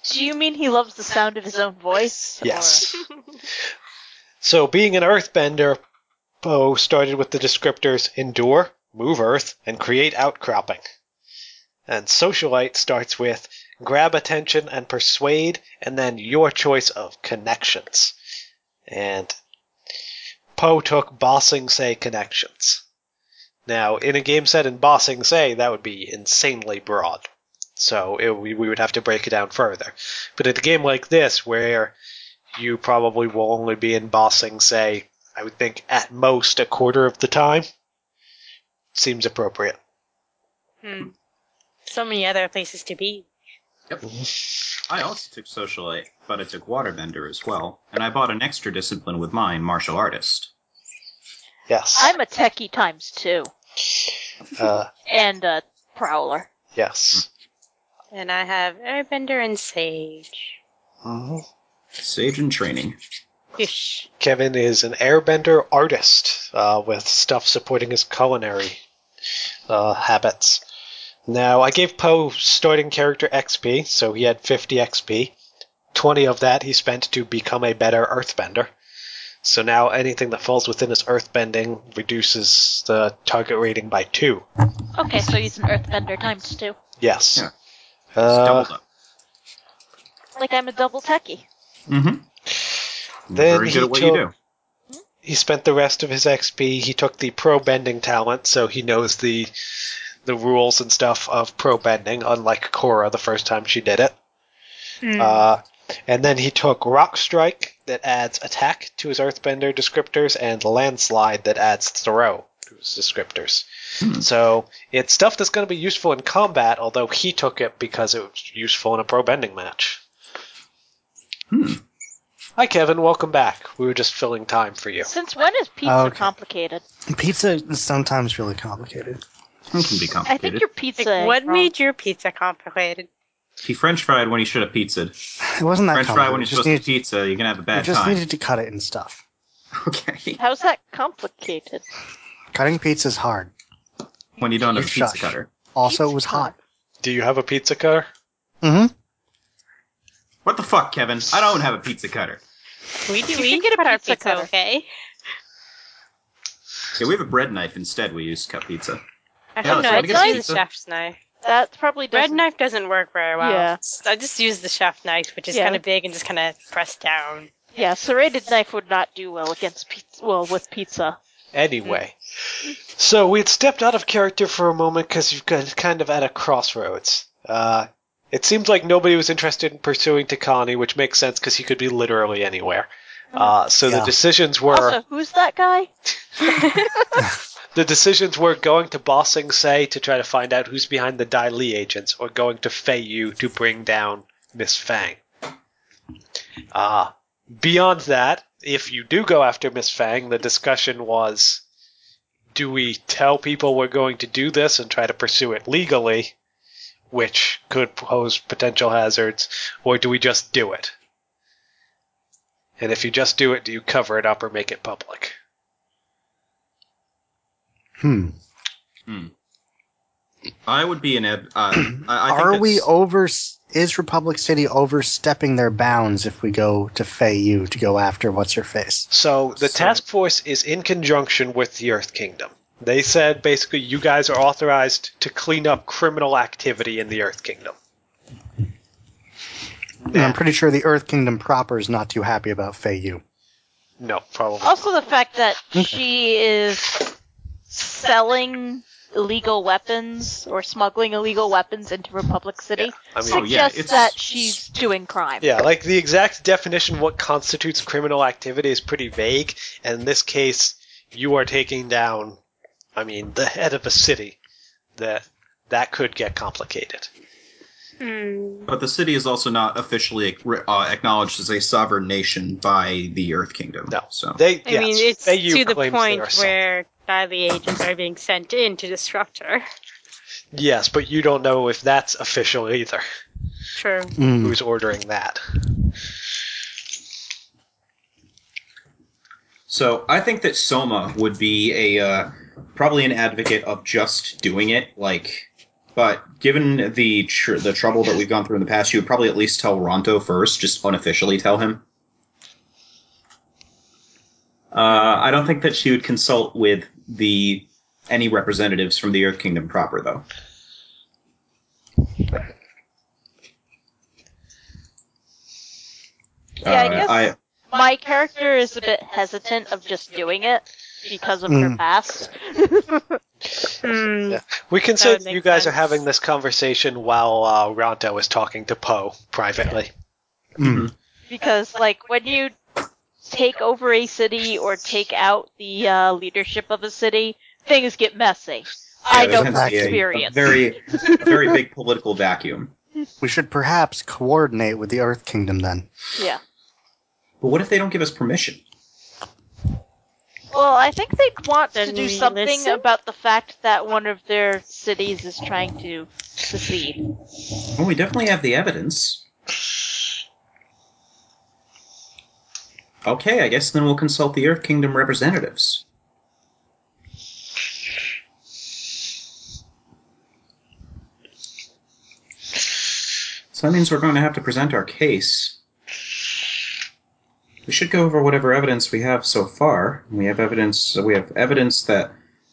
Speaker 4: Do you mean he loves the sound of his own voice?
Speaker 1: Yes. So, being an earthbender, Poe started with the descriptors endure, move earth, and create outcropping. And socialite starts with grab attention and persuade, and then your choice of connections. And Poe took bossing say connections. Now, in a game set in bossing say, that would be insanely broad. So it, we, we would have to break it down further. But in a game like this, where you probably will only be in bossing say, I would think at most a quarter of the time, seems appropriate.
Speaker 5: Hmm. So many other places to be.
Speaker 6: Yep. I also took Socialite, but I took Waterbender as well, and I bought an extra discipline with mine, Martial Artist.
Speaker 1: Yes.
Speaker 4: I'm a techie times two.
Speaker 1: Uh,
Speaker 4: And a prowler.
Speaker 1: yes.
Speaker 5: And I have Airbender and Sage.
Speaker 1: Mm-hmm.
Speaker 6: Sage in training.
Speaker 5: Fish.
Speaker 1: Kevin is an airbender artist uh, with stuff supporting his culinary uh, habits. Now, I gave Poe starting character X P, so he had fifty X P. twenty of that he spent to become a better earthbender. So now anything that falls within his earthbending reduces the target rating by two.
Speaker 4: Okay, so he's an earthbender times two.
Speaker 1: Yes.
Speaker 6: Yeah. It's
Speaker 1: Uh,
Speaker 6: doubled up.
Speaker 4: Like I'm a double techie.
Speaker 6: Mm-hmm.
Speaker 1: Then
Speaker 6: Very
Speaker 1: he
Speaker 6: good at what
Speaker 1: took-
Speaker 6: you do.
Speaker 1: He spent the rest of his X P, he took the pro bending talent, so he knows the the rules and stuff of pro bending, unlike Korra the first time she did it.
Speaker 5: Hmm.
Speaker 1: Uh, and then he took Rock Strike, that adds attack to his Earthbender descriptors, and Landslide, that adds throw to his descriptors.
Speaker 6: Hmm.
Speaker 1: So it's stuff that's going to be useful in combat, although he took it because it was useful in a pro bending match.
Speaker 6: Hmm.
Speaker 1: Hi, Kevin. Welcome back. We were just filling time for you.
Speaker 4: Since when is pizza
Speaker 2: Okay.
Speaker 4: complicated?
Speaker 2: Pizza is sometimes really complicated.
Speaker 6: It can be
Speaker 4: I
Speaker 6: complicated.
Speaker 4: think your pizza.
Speaker 5: Like,
Speaker 4: ain't
Speaker 5: what
Speaker 4: wrong.
Speaker 5: made your pizza complicated?
Speaker 6: He French fried when he should have pizzaed.
Speaker 2: It wasn't that
Speaker 6: French fry when
Speaker 2: complicated.
Speaker 6: you're
Speaker 2: Just
Speaker 6: supposed to
Speaker 2: needed,
Speaker 6: pizza, you're gonna have a
Speaker 2: you
Speaker 6: bad
Speaker 2: just
Speaker 6: time.
Speaker 2: needed to cut it and stuff.
Speaker 6: Okay.
Speaker 4: How's that complicated?
Speaker 2: Cutting pizza is hard.
Speaker 6: When you don't have a
Speaker 2: Shush.
Speaker 6: pizza cutter.
Speaker 2: Also,
Speaker 4: Pizza
Speaker 2: it was hot.
Speaker 1: Do you have a pizza cutter?
Speaker 2: Mm-hmm.
Speaker 6: What the fuck, Kevin? I don't have a pizza cutter.
Speaker 5: We do.
Speaker 4: You
Speaker 5: We
Speaker 4: should get a
Speaker 5: cut our
Speaker 4: pizza
Speaker 5: pizza,
Speaker 4: cutter.
Speaker 5: okay?
Speaker 6: Yeah, we have a bread knife instead we use to cut pizza.
Speaker 5: I
Speaker 6: Yeah,
Speaker 5: should
Speaker 6: let's
Speaker 5: know.
Speaker 6: go
Speaker 5: I
Speaker 6: get
Speaker 5: just
Speaker 6: some
Speaker 5: use
Speaker 6: pizza.
Speaker 5: the chef's knife.
Speaker 4: That probably
Speaker 5: Bread
Speaker 4: doesn't.
Speaker 5: knife doesn't work very well.
Speaker 4: Yeah.
Speaker 5: I just use the chef knife, which is
Speaker 4: Yeah.
Speaker 5: kind of big and just kind of press down.
Speaker 4: Yeah, serrated knife would not do well against pizza. Well, with pizza.
Speaker 1: Anyway, so we had stepped out of character for a moment because you've got kind of at a crossroads. Uh, it seems like nobody was interested in pursuing Takani, which makes sense because he could be literally anywhere. Uh, so
Speaker 2: Yeah.
Speaker 1: the decisions were
Speaker 4: Also, who's that guy?
Speaker 1: the decisions were going to Bossing Say to try to find out who's behind the Dai Li agents, or going to Fei Yu to bring down Miss Fang. Uh, beyond that, if you do go after Miss Fang, the discussion was, do we tell people we're going to do this and try to pursue it legally, which could pose potential hazards, or do we just do it? And if you just do it, do you cover it up or make it public?
Speaker 2: Hmm.
Speaker 6: Hmm. I would be an eb- uh, I, I think
Speaker 2: Are we
Speaker 6: that's-
Speaker 2: over? Is Republic City overstepping their bounds if we go to Fei Yu to go after what's her face?
Speaker 1: So the
Speaker 6: So-
Speaker 1: task force is in conjunction with the Earth Kingdom. They said basically you guys are authorized to clean up criminal activity in the Earth Kingdom.
Speaker 2: And I'm pretty sure the Earth Kingdom proper is not too happy about Fei Yu.
Speaker 1: No, probably.
Speaker 4: Also, the fact that
Speaker 2: Okay.
Speaker 4: she is selling illegal weapons or smuggling illegal weapons into Republic City
Speaker 1: Yeah, I mean,
Speaker 6: Oh, yeah,
Speaker 4: suggests
Speaker 6: it's-
Speaker 4: that she's doing crime.
Speaker 1: yeah, like the exact definition of what constitutes criminal activity is pretty vague, and in this case, you are taking down, I mean, the head of a city. That that could get complicated.
Speaker 5: Hmm.
Speaker 6: But the city is also not officially uh, acknowledged as a sovereign nation by the Earth Kingdom.
Speaker 1: No,
Speaker 6: So
Speaker 1: they.
Speaker 5: I
Speaker 1: yes,
Speaker 5: mean, it's
Speaker 1: Fei Yu
Speaker 5: to the
Speaker 1: claims they
Speaker 5: point
Speaker 1: are some-
Speaker 5: where Dai agents are being sent in to disrupt her.
Speaker 1: Yes, but you don't know if that's official either.
Speaker 5: True.
Speaker 2: Hmm.
Speaker 1: Who's ordering that?
Speaker 6: So I think that Soma would be a uh, probably an advocate of just doing it, like
Speaker 3: But given the tr- the trouble that we've gone through in the past, you would probably at least tell Ronto first, just unofficially tell him. Uh, I don't think that she would consult with the any representatives from the Earth Kingdom proper, though.
Speaker 4: Yeah, I
Speaker 3: Uh,
Speaker 4: guess
Speaker 3: I-
Speaker 4: my character is a bit hesitant of just doing it because of her
Speaker 2: Mm.
Speaker 4: past.
Speaker 5: Hmm.
Speaker 1: Yeah. We can
Speaker 5: That
Speaker 1: say
Speaker 5: would
Speaker 1: that
Speaker 5: make
Speaker 1: you guys
Speaker 5: sense.
Speaker 1: are having this conversation while uh, Ronto is talking to Poe privately.
Speaker 2: Mm.
Speaker 4: Because, like, when you take over a city or take out the uh, leadership of a city, things get messy. I
Speaker 3: yeah, there
Speaker 4: know
Speaker 3: tends
Speaker 4: from
Speaker 3: to be a-
Speaker 4: experience.
Speaker 3: A very, a very big political vacuum.
Speaker 2: We should perhaps coordinate with the Earth Kingdom then.
Speaker 4: Yeah.
Speaker 3: But what if they don't give us permission?
Speaker 4: Well, I think they'd want to
Speaker 5: Then
Speaker 4: do
Speaker 5: we
Speaker 4: something
Speaker 5: listen?
Speaker 4: about the fact that one of their cities is trying to secede.
Speaker 3: Well, we definitely have the evidence. Okay, I guess then we'll consult the Earth Kingdom representatives. So that means we're going to have to present our case. We should go over whatever evidence we have so far. We have evidence. We have evidence that.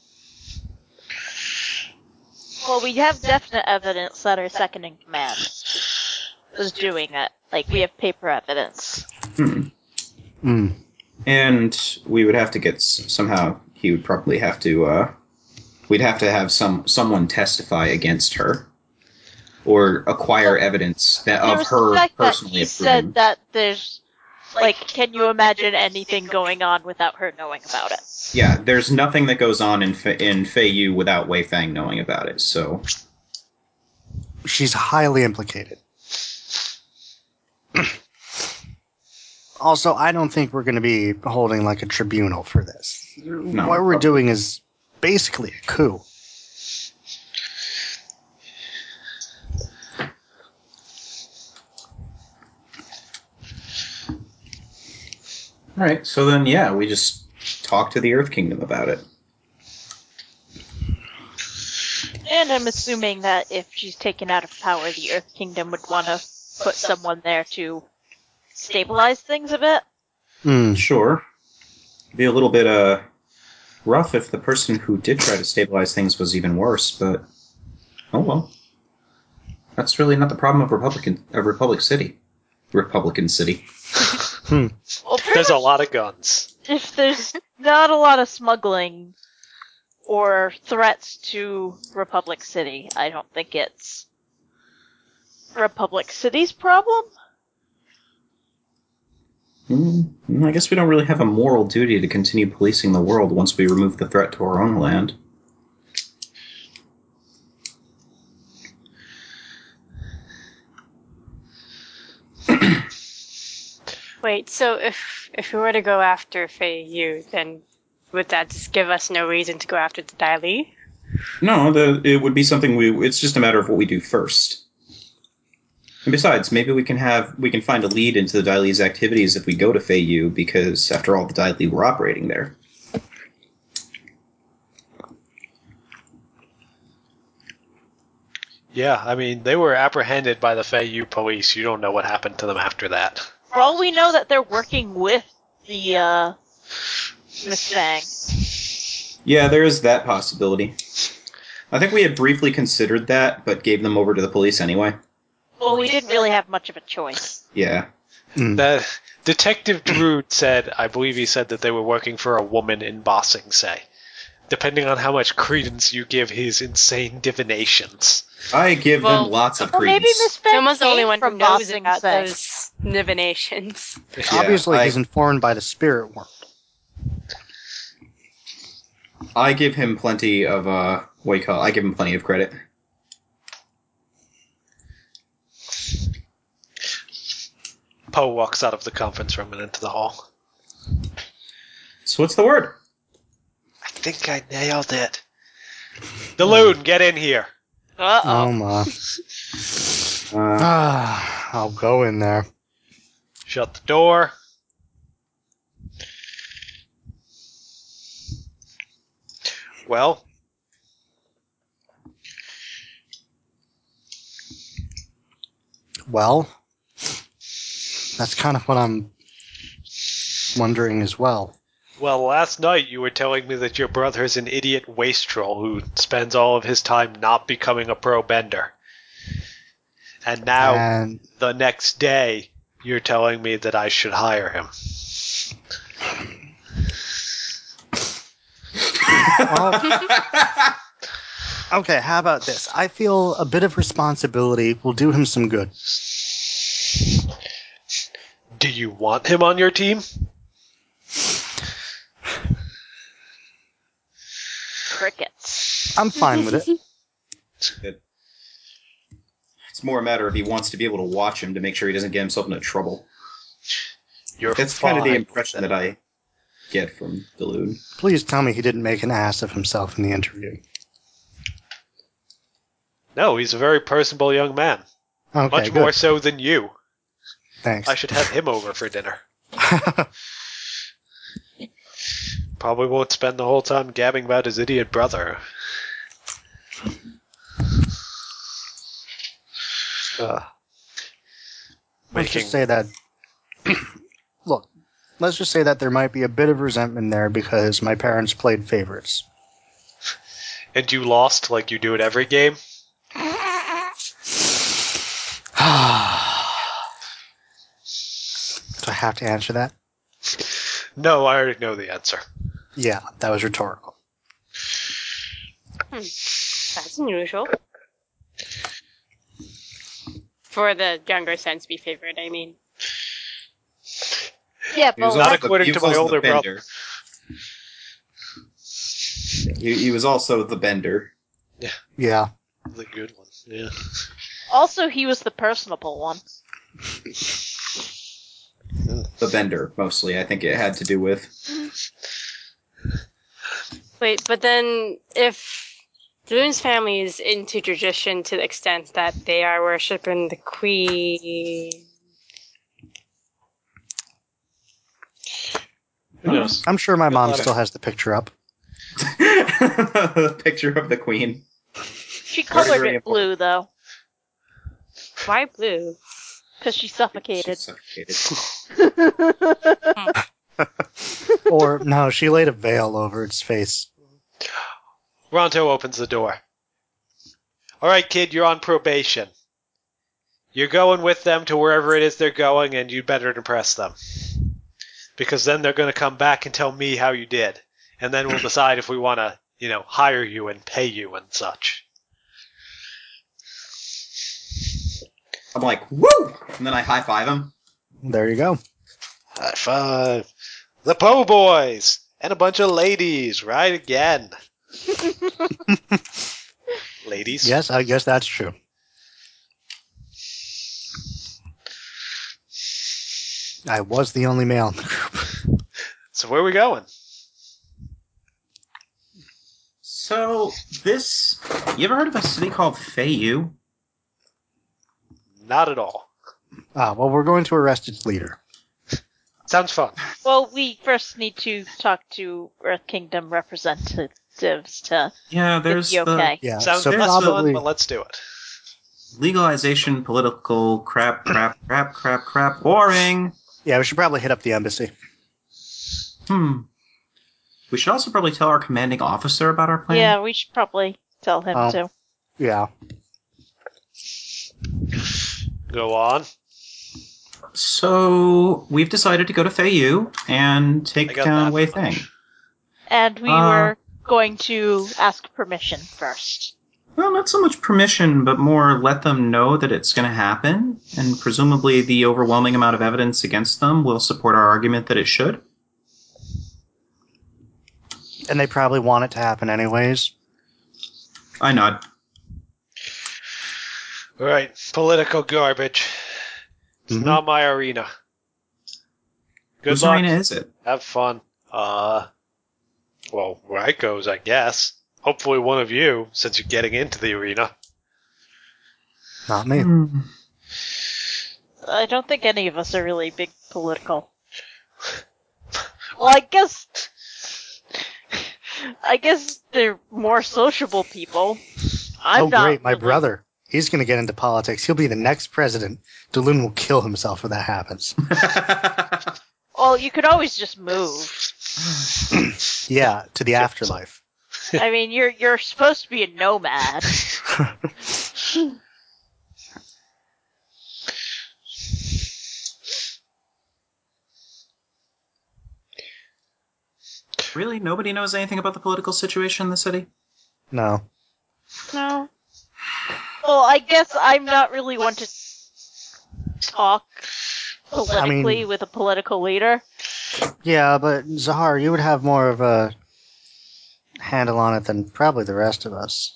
Speaker 4: Well, we have definite evidence that our second in command was doing it. Like, we have paper evidence.
Speaker 3: Hmm.
Speaker 2: Mm.
Speaker 3: And we would have to get s- somehow. He would probably have to. Uh, we'd have to have some someone testify against her, or acquire
Speaker 4: Well,
Speaker 3: evidence that
Speaker 4: There
Speaker 3: of
Speaker 4: was
Speaker 3: her
Speaker 4: the fact that
Speaker 3: personally
Speaker 4: he
Speaker 3: approving.
Speaker 4: said that there's, like, can you imagine anything going on without her knowing about it?
Speaker 3: Yeah, there's nothing that goes on in Fe- in Fei Yu without Wei Fang knowing about it. So
Speaker 2: She's highly implicated. Also, I don't think we're going to be holding like a tribunal for this.
Speaker 3: No,
Speaker 2: what we're
Speaker 3: probably.
Speaker 2: doing is basically a coup.
Speaker 3: all right. So then, yeah, we just talk to the Earth Kingdom about it.
Speaker 4: And I'm assuming that if she's taken out of power, the Earth Kingdom would want to put someone there to stabilize things a bit.
Speaker 2: Mm.
Speaker 3: Sure, it'd be a little bit uh rough if the person who did try to stabilize things was even worse. But oh well, that's really not the problem of Republican of Republic City. Republican City.
Speaker 2: Hmm.
Speaker 4: Well, pretty
Speaker 1: There's a
Speaker 4: much
Speaker 1: lot of guns.
Speaker 4: if there's not a lot of smuggling or threats to Republic City, I don't think it's Republic City's problem.
Speaker 3: Hmm, I guess we don't really have a moral duty to continue policing the world once we remove the threat to our own land.
Speaker 5: Wait, so if if we were to go after Fei Yu, then would that just give us no reason to go after the Dai Li?
Speaker 3: No, the, it would be something we. It's just a matter of what we do first. And besides, maybe we can have we can find a lead into the Dai Li's activities if we go to Fei Yu, because after all, the Dai Li were operating there.
Speaker 1: Yeah, I mean, they were apprehended by the Fei Yu police. You don't know what happened to them after that.
Speaker 4: For all we know, that they're working with the uh, Miss Fang.
Speaker 3: Yeah, there is that possibility. I think we had briefly considered that, but gave them over to the police anyway.
Speaker 4: Well, we didn't really have much of a choice.
Speaker 3: Yeah.
Speaker 2: Mm.
Speaker 1: That Detective Drood said, I believe he said that they were working for a woman in Bossing Say. Depending on how much credence you give his insane divinations.
Speaker 3: I give
Speaker 5: Well-
Speaker 3: them lots of
Speaker 4: Well, maybe
Speaker 3: credence.
Speaker 4: Miss Fang
Speaker 5: Someone's the only
Speaker 4: came
Speaker 5: one who
Speaker 4: from
Speaker 5: knows
Speaker 4: Bossing
Speaker 5: about
Speaker 4: Say.
Speaker 5: those divinations.
Speaker 3: Yeah,
Speaker 2: Obviously,
Speaker 3: I-
Speaker 2: he's informed by the spirit world.
Speaker 3: I give him plenty of uh, what do you call it? I give him plenty of credit.
Speaker 1: Poe walks out of the conference room and into the hall.
Speaker 3: So what's the word?
Speaker 1: I think I nailed it. Daloon, get in here.
Speaker 5: Uh
Speaker 2: Oh
Speaker 5: oh.
Speaker 2: my.
Speaker 3: Uh,
Speaker 2: Ah, I'll go in there.
Speaker 1: Shut the door. Well,
Speaker 2: Well, that's kind of what I'm wondering as well.
Speaker 1: Well, last night you were telling me that your brother is an idiot wastrel who spends all of his time not becoming a pro bender. And now,
Speaker 2: And
Speaker 1: the next day, you're telling me that I should hire him.
Speaker 2: well, okay, how about this? I feel a bit of responsibility will do him some good.
Speaker 1: Do you want him on your team?
Speaker 4: Crickets.
Speaker 2: I'm fine with it.
Speaker 3: It- It's more a matter of he wants to be able to watch him to make sure he doesn't get himself into trouble.
Speaker 1: You're
Speaker 3: That's kind of the
Speaker 1: fine
Speaker 3: impression
Speaker 1: with
Speaker 3: that
Speaker 1: it.
Speaker 3: I get from Delude.
Speaker 2: Please tell me he didn't make an ass of himself in the interview.
Speaker 1: No, he's a very personable young man.
Speaker 2: Okay,
Speaker 1: Much
Speaker 2: good.
Speaker 1: more so than you.
Speaker 2: Thanks.
Speaker 1: I should have him over for dinner. Probably won't spend the whole time gabbing about his idiot brother. Uh,
Speaker 2: Let's
Speaker 1: making,
Speaker 2: just say that. Look, let's just say that there might be a bit of resentment there because my parents played favorites.
Speaker 1: and you lost like you do at every game?
Speaker 2: Do I have to answer that?
Speaker 1: No, I already know the answer.
Speaker 2: Yeah, that was rhetorical.
Speaker 5: That's unusual. For the younger Sensby favorite, I mean.
Speaker 4: Yeah,
Speaker 3: He was
Speaker 4: but
Speaker 1: Not
Speaker 3: also the-
Speaker 1: according
Speaker 3: he
Speaker 1: to
Speaker 3: was
Speaker 1: my
Speaker 3: also
Speaker 1: older
Speaker 3: the
Speaker 1: brother.
Speaker 3: bender. He, he was also the bender.
Speaker 2: Yeah.
Speaker 1: The good one, yeah.
Speaker 4: also he was the personable one.
Speaker 3: The bender, mostly, I think it had to do with.
Speaker 5: Wait, but then if Bloom's family is into tradition to the extent that they are worshipping the queen.
Speaker 1: Who knows?
Speaker 2: I'm sure my
Speaker 1: Got a
Speaker 2: mom
Speaker 1: lot of-
Speaker 2: still has the picture up.
Speaker 3: The picture of the queen.
Speaker 4: She colored
Speaker 3: very
Speaker 4: it blue, though,
Speaker 5: Why blue?
Speaker 4: because she suffocated.
Speaker 3: She's suffocated.
Speaker 2: Or, no, she laid a veil over its face.
Speaker 1: Ronto opens the door. Alright, kid, you're on probation. You're going with them to wherever it is they're going, and you'd better impress them. Because then they're going to come back and tell me how you did. And then we'll decide if we want to, you know, hire you and pay you and such.
Speaker 3: I'm like, woo! And then I high five him.
Speaker 2: There you go.
Speaker 1: High five. The Po' Boys! And a bunch of ladies, right again. Ladies?
Speaker 2: Yes, I guess that's true. I was the only male in the group.
Speaker 1: So where are we going?
Speaker 6: So, this. You ever heard of a city called Feiyu?
Speaker 1: Not at all.
Speaker 2: Ah, well, we're going to arrest its leader.
Speaker 1: Sounds fun.
Speaker 4: Well, we first need to talk to Earth Kingdom representatives to
Speaker 6: Yeah,
Speaker 4: get
Speaker 6: there's
Speaker 4: the okay.
Speaker 2: Yeah,
Speaker 1: Sounds
Speaker 2: so
Speaker 1: less
Speaker 2: probably
Speaker 1: fun, but let's do it.
Speaker 6: the legalization, political crap, crap, crap, crap, crap, boring.
Speaker 2: yeah, we should probably hit up the embassy.
Speaker 6: Hmm. We should also probably tell our commanding officer about our plan.
Speaker 4: Yeah, we should probably tell him
Speaker 2: Oh.
Speaker 4: to.
Speaker 2: Yeah.
Speaker 1: Go on.
Speaker 6: So, we've decided to go to Feiyu and
Speaker 1: I
Speaker 6: take
Speaker 1: got
Speaker 6: down
Speaker 1: that
Speaker 6: Wei
Speaker 1: much.
Speaker 6: Feng.
Speaker 4: And we
Speaker 6: Uh,
Speaker 4: were going to ask permission first.
Speaker 6: Well, not so much permission, but more let them know that it's going to happen, and presumably the overwhelming amount of evidence against them will support our argument that it should.
Speaker 2: And they probably want it to happen anyways.
Speaker 6: I nod.
Speaker 1: Alright, political garbage. It's
Speaker 2: Mhm.
Speaker 1: not my arena. Good
Speaker 6: Whose
Speaker 1: luck.
Speaker 6: arena is it?
Speaker 1: Have fun. Uh, well, where it goes, I guess. Hopefully one of you, since you're getting into the arena.
Speaker 2: Not me.
Speaker 6: Hmm.
Speaker 4: I don't think any of us are really big political. Well, I guess. I guess they're more sociable people. I'm
Speaker 2: oh,
Speaker 4: not
Speaker 2: great, my
Speaker 4: really-
Speaker 2: brother. He's going to get into politics. He'll be the next president. Daloon will kill himself if that happens.
Speaker 4: Well, you could always just move.
Speaker 2: Yeah, to the afterlife.
Speaker 4: I mean, you're you're supposed to be a nomad.
Speaker 6: Really? Nobody knows anything about the political situation in the city?
Speaker 2: No.
Speaker 4: No. Well, I guess I'm not really one to talk politically
Speaker 2: mean-
Speaker 4: with a political leader.
Speaker 2: Yeah, but Zahar, you would have more of a handle on it than probably the rest of us.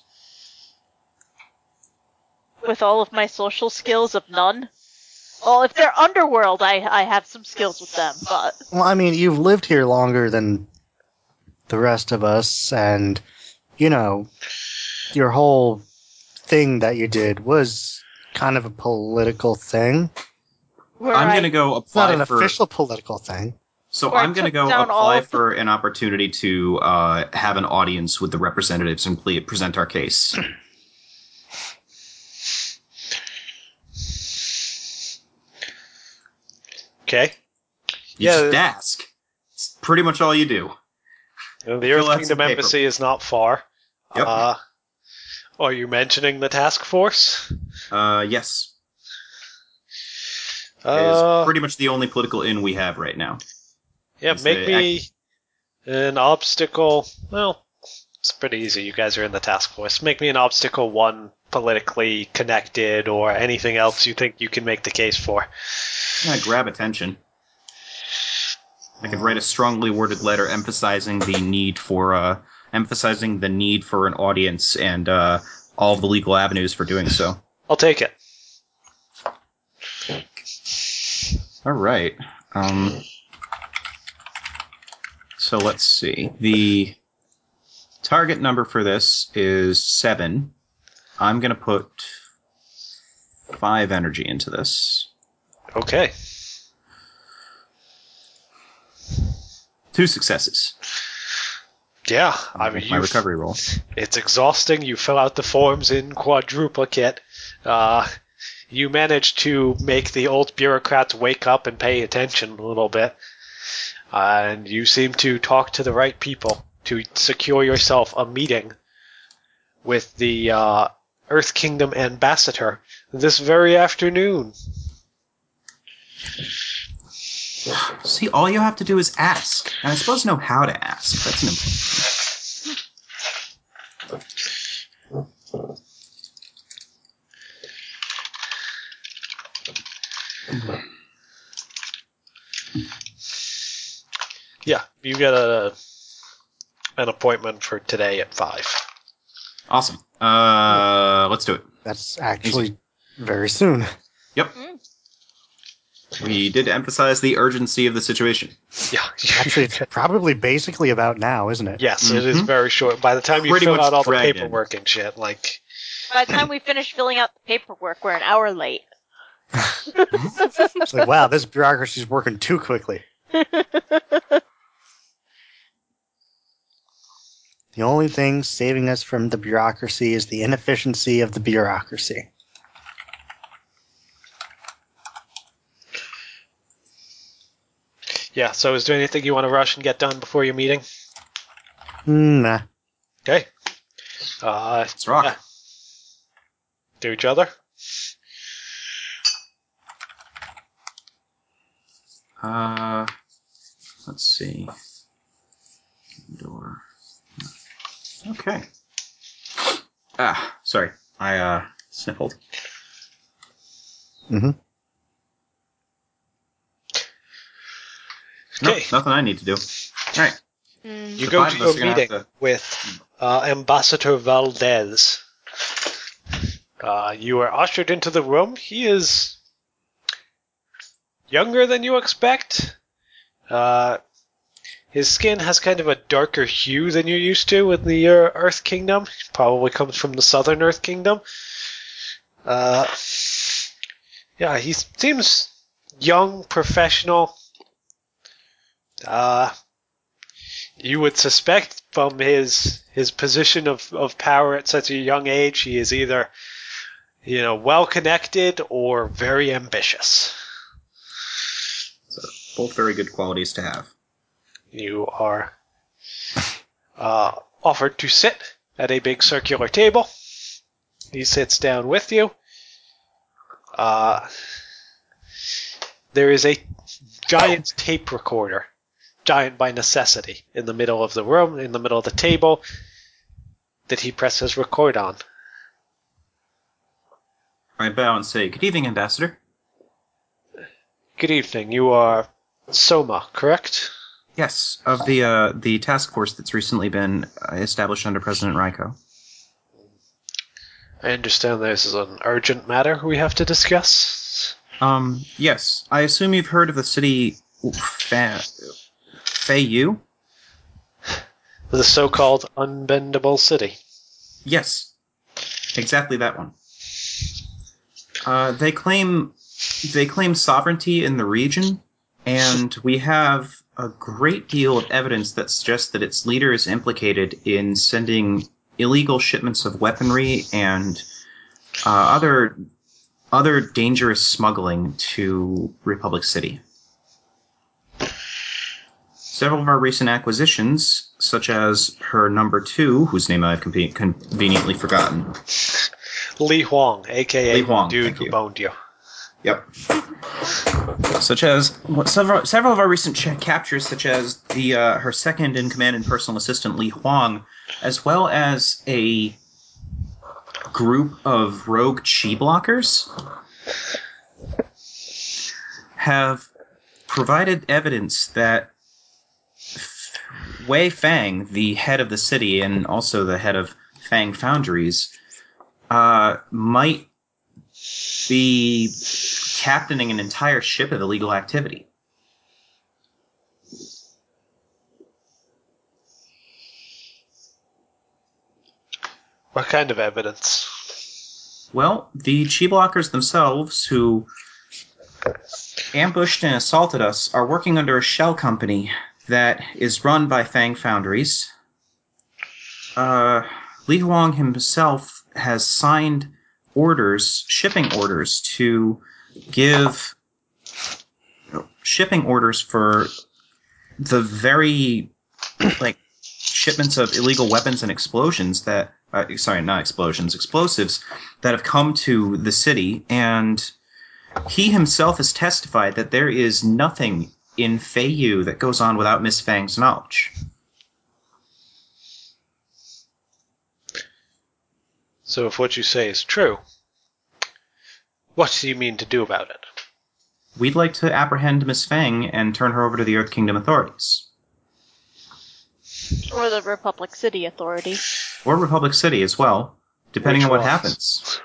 Speaker 4: With all of my social skills of none. Well, if they're underworld, I I have some skills with them, but
Speaker 2: Well, I mean, you've lived here longer than the rest of us, and, you know, your whole thing that you did was kind of a political thing.
Speaker 4: where
Speaker 6: I'm
Speaker 4: I,
Speaker 6: going to go
Speaker 2: It's not
Speaker 6: apply
Speaker 2: an
Speaker 6: for...
Speaker 2: official political thing.
Speaker 6: So
Speaker 4: Where I
Speaker 6: I'm going to
Speaker 4: took
Speaker 6: go
Speaker 4: down all
Speaker 6: apply
Speaker 4: of the-
Speaker 6: for an opportunity to uh, have an audience with the representatives and ple- present our case.
Speaker 1: Okay.
Speaker 6: You
Speaker 1: Yeah.
Speaker 6: just ask. It's pretty much all you do.
Speaker 1: The
Speaker 6: Fill
Speaker 1: Earth
Speaker 6: out
Speaker 1: Kingdom
Speaker 6: some paper.
Speaker 1: Embassy is not far.
Speaker 6: Yep.
Speaker 1: Uh, are you mentioning the task force?
Speaker 6: Uh, yes.
Speaker 1: Uh,
Speaker 6: Is pretty much the only political in we have right now.
Speaker 1: yeah,
Speaker 6: is
Speaker 1: make
Speaker 6: the
Speaker 1: me an obstacle. Well, it's pretty easy. You guys are in the task force. Make me an obstacle one politically connected or anything else you think you can make the case for.
Speaker 6: Yeah, grab attention. I could write a strongly worded letter emphasizing the need for uh, emphasizing the need for an audience and uh, all of the legal avenues for doing so.
Speaker 1: I'll take it.
Speaker 6: All right. Um, so let's see. The target number for this is seven. I'm going to put five energy into this.
Speaker 1: Okay.
Speaker 6: Two successes.
Speaker 1: Yeah, I mean,
Speaker 6: Make my
Speaker 1: you.
Speaker 6: recovery roll.
Speaker 1: It's exhausting. You fill out the forms in quadruplicate. Uh, you manage to make the old bureaucrats wake up and pay attention a little bit. Uh, and you seem to talk to the right people to secure yourself a meeting with the uh, Earth Kingdom ambassador this very afternoon.
Speaker 6: See, all you have to do is ask. And I suppose know how to ask. That's an important
Speaker 1: Yeah, you get a an appointment for today at five.
Speaker 6: Awesome. Uh, let's do it.
Speaker 2: That's actually very soon.
Speaker 6: Yep. We did emphasize the urgency of the situation.
Speaker 1: Yeah.
Speaker 2: Actually, it's probably basically about now, isn't it?
Speaker 1: Yes, it is
Speaker 6: Mhm.
Speaker 1: very short. By the time you
Speaker 6: Pretty
Speaker 1: fill
Speaker 6: much
Speaker 1: out all the
Speaker 6: dragged in.
Speaker 1: paperwork and shit, like,
Speaker 4: by the time we finish filling out the paperwork, we're an hour late.
Speaker 2: It's like, wow, this bureaucracy's working too quickly. The only thing saving us from the bureaucracy is the inefficiency of the bureaucracy.
Speaker 1: yeah. So, is there anything you want to rush and get done before your meeting?
Speaker 2: Nah.
Speaker 1: Okay. Uh,
Speaker 6: Let's rock.
Speaker 1: yeah. To each other.
Speaker 6: Uh, let's see. Door. Okay. Ah, sorry. I uh sniffled.
Speaker 2: Mm-hmm.
Speaker 6: Nope,
Speaker 1: Okay.
Speaker 6: nothing I need to do. All right.
Speaker 4: Mm.
Speaker 1: You
Speaker 6: The
Speaker 1: go
Speaker 6: five
Speaker 1: to
Speaker 6: of us
Speaker 1: your
Speaker 6: are gonna have
Speaker 1: meeting
Speaker 6: to-
Speaker 1: with uh, Ambassador Valdez. Uh, you are ushered into the room. He is younger than you expect. Uh, his skin has kind of a darker hue than you're used to in the uh, Earth Kingdom. He probably comes from the Southern Earth Kingdom. Uh, yeah, he seems young, professional. Uh, you would suspect from his his position of, of power at such a young age, he is either you know, well-connected or very ambitious.
Speaker 3: So, both very good qualities to have.
Speaker 1: You are uh, offered to sit at a big circular table. He sits down with you. Uh, there is a giant tape recorder, giant by necessity, in the middle of the room, in the middle of the table, that he presses record on.
Speaker 6: I bow and say, "Good evening, Ambassador."
Speaker 1: Good evening. You are Soma, correct?
Speaker 6: Yes, of the uh, the task force that's recently been uh, established under President Raiko.
Speaker 1: I understand this is an urgent matter we have to discuss.
Speaker 6: Um, yes. I assume you've heard of the city Fa- Feiyu?
Speaker 1: The so-called unbendable city.
Speaker 6: Yes. Exactly that one. Uh, they claim they claim sovereignty in the region, and we have a great deal of evidence that suggests that its leader is implicated in sending illegal shipments of weaponry and uh, other other dangerous smuggling to Republic City. Several of our recent acquisitions, such as her number two, whose name I've conven- conveniently forgotten.
Speaker 1: Li Huang, a k a
Speaker 6: Li Huang,
Speaker 1: dude
Speaker 6: thank
Speaker 1: who
Speaker 6: you.
Speaker 1: boned you.
Speaker 3: Yep.
Speaker 6: Such as what, several several of our recent ch- captures, such as the uh, her second in command and personal assistant Li Huang, as well as a group of rogue chi blockers, have provided evidence that Wei Fang, the head of the city and also the head of Fang Foundries, uh, might be captaining an entire ship of illegal activity.
Speaker 1: What kind of evidence?
Speaker 6: Well, the chi blockers themselves, who ambushed and assaulted us, are working under a shell company that is run by Fang Foundries. Uh, Li Huang himself has signed orders, shipping orders, to give shipping orders for the very, like, shipments of illegal weapons and explosions that, uh, sorry, not explosions, explosives that have come to the city, and he himself has testified that there is nothing in Feiyu that goes on without Miss Fang's knowledge.
Speaker 1: So if what you say is true, what do you mean to do about it?
Speaker 6: We'd like to apprehend Miss Fang and turn her over to the Earth Kingdom authorities.
Speaker 4: Or the Republic City Authority.
Speaker 6: Or Republic City as well, depending
Speaker 1: Which
Speaker 6: on what
Speaker 1: ones?
Speaker 6: happens.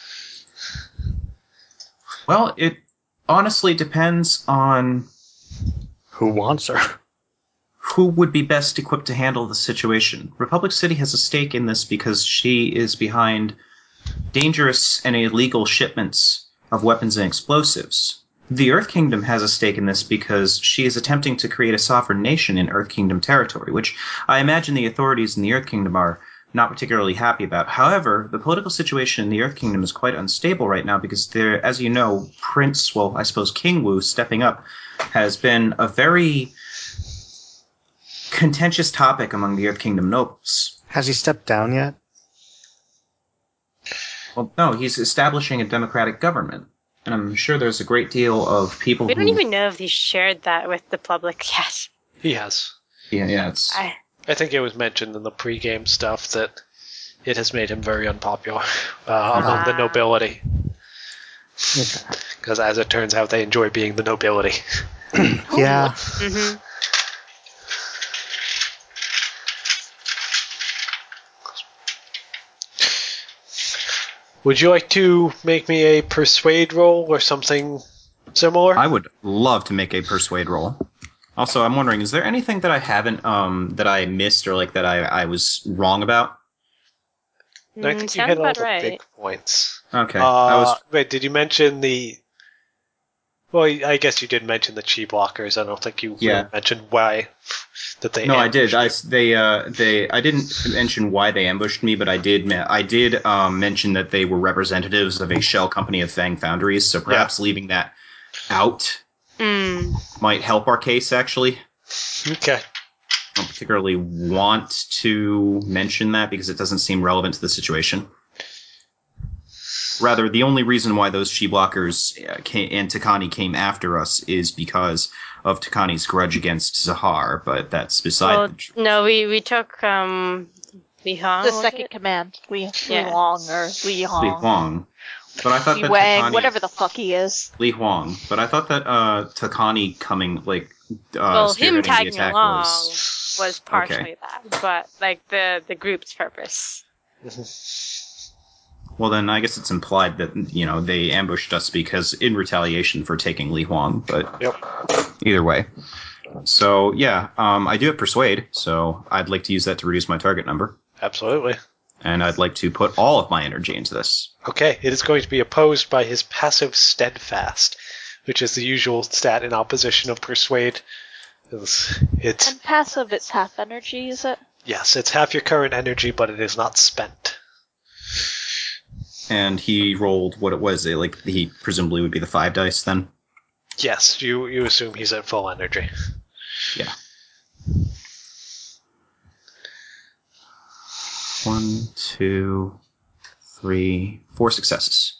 Speaker 6: Well, it honestly depends on
Speaker 2: Who wants her?
Speaker 6: who would be best equipped to handle the situation. Republic City has a stake in this because she is behind dangerous and illegal shipments of weapons and explosives. The Earth Kingdom has a stake in this because she is attempting to create a sovereign nation in Earth Kingdom territory, which I imagine the authorities in the Earth Kingdom are not particularly happy about. However, the political situation in the Earth Kingdom is quite unstable right now because there, as you know, Prince, well, I suppose King Wu stepping up has been a very contentious topic among the Earth Kingdom nobles.
Speaker 2: Has he stepped down yet?
Speaker 6: Well, no, he's establishing a democratic government. And I'm sure there's a great deal of people
Speaker 5: We
Speaker 6: who...
Speaker 5: don't even know if he shared that with the public yet.
Speaker 1: He has.
Speaker 6: Yeah, yeah, it's...
Speaker 5: I,
Speaker 1: I think it was mentioned in the pregame stuff that it has made him very unpopular uh, among the
Speaker 5: Ah.
Speaker 1: nobility.
Speaker 2: Okay.
Speaker 1: Because as it turns out, they enjoy being the nobility.
Speaker 2: Yeah.
Speaker 5: mm-hmm.
Speaker 1: Would you like to make me a persuade roll or something similar?
Speaker 6: I would love to make a persuade roll. Also, I'm wondering, is there anything that I haven't, um, that I missed or like that I, I was wrong about?
Speaker 1: No, I
Speaker 5: Mm,
Speaker 1: think you
Speaker 5: sounds
Speaker 1: hit all
Speaker 5: about
Speaker 1: the
Speaker 5: right.
Speaker 1: big points.
Speaker 6: Okay,
Speaker 1: Uh,
Speaker 6: I was.
Speaker 1: Wait, did you mention the... Well, I guess you did mention the chi blockers. I don't think you
Speaker 6: Yeah.
Speaker 1: really mentioned why That they
Speaker 3: No, I did.
Speaker 1: ambushed
Speaker 3: I
Speaker 1: you.
Speaker 3: s- they uh they I didn't mention why they ambushed me, but I did me- I did um, mention that they were representatives of a shell company of Fang Foundries. So perhaps leaving that out
Speaker 5: Mm.
Speaker 3: might help our case. Actually,
Speaker 1: Okay.
Speaker 3: I don't particularly want to mention that because it doesn't seem relevant to the situation. Rather, the only reason why those chi blockers uh, came, and Takani came after us is because of Takani's grudge against Zahar, but that's beside
Speaker 5: Well,
Speaker 3: the truth.
Speaker 5: no, we we took um, Li Hong.
Speaker 4: The
Speaker 5: was
Speaker 4: second
Speaker 5: it?
Speaker 4: command, Li, Li
Speaker 5: Yeah.
Speaker 4: Long or Li
Speaker 3: Li
Speaker 4: Hong,
Speaker 3: Huang. But I thought
Speaker 4: Li
Speaker 3: that
Speaker 4: Wang,
Speaker 3: Takani,
Speaker 4: whatever the fuck he is.
Speaker 3: Li Huang. But I thought that uh, Takani coming, like, uh,
Speaker 5: Well, him
Speaker 3: spearheading the
Speaker 5: tagging
Speaker 3: attack
Speaker 5: along
Speaker 3: was...
Speaker 5: was partially that, but like the the group's purpose.
Speaker 3: Well, then I guess it's implied that, you know, they ambushed us because in retaliation for taking Li Huang, but
Speaker 1: Yep.
Speaker 3: either way. So, yeah, um, I do have Persuade, so I'd like to use that to reduce my target number.
Speaker 1: Absolutely.
Speaker 3: And I'd like to put all of my energy into this.
Speaker 1: Okay, it is going to be opposed by his passive Steadfast, which is the usual stat in opposition of Persuade. It's, it's
Speaker 4: And passive, it's half energy, is it?
Speaker 1: yes, it's half your current energy, but it is not spent.
Speaker 3: And he rolled what it was, eh, like he presumably would be the five dice then?
Speaker 1: Yes, you you assume he's at full energy.
Speaker 3: Yeah. One, two, three, four successes.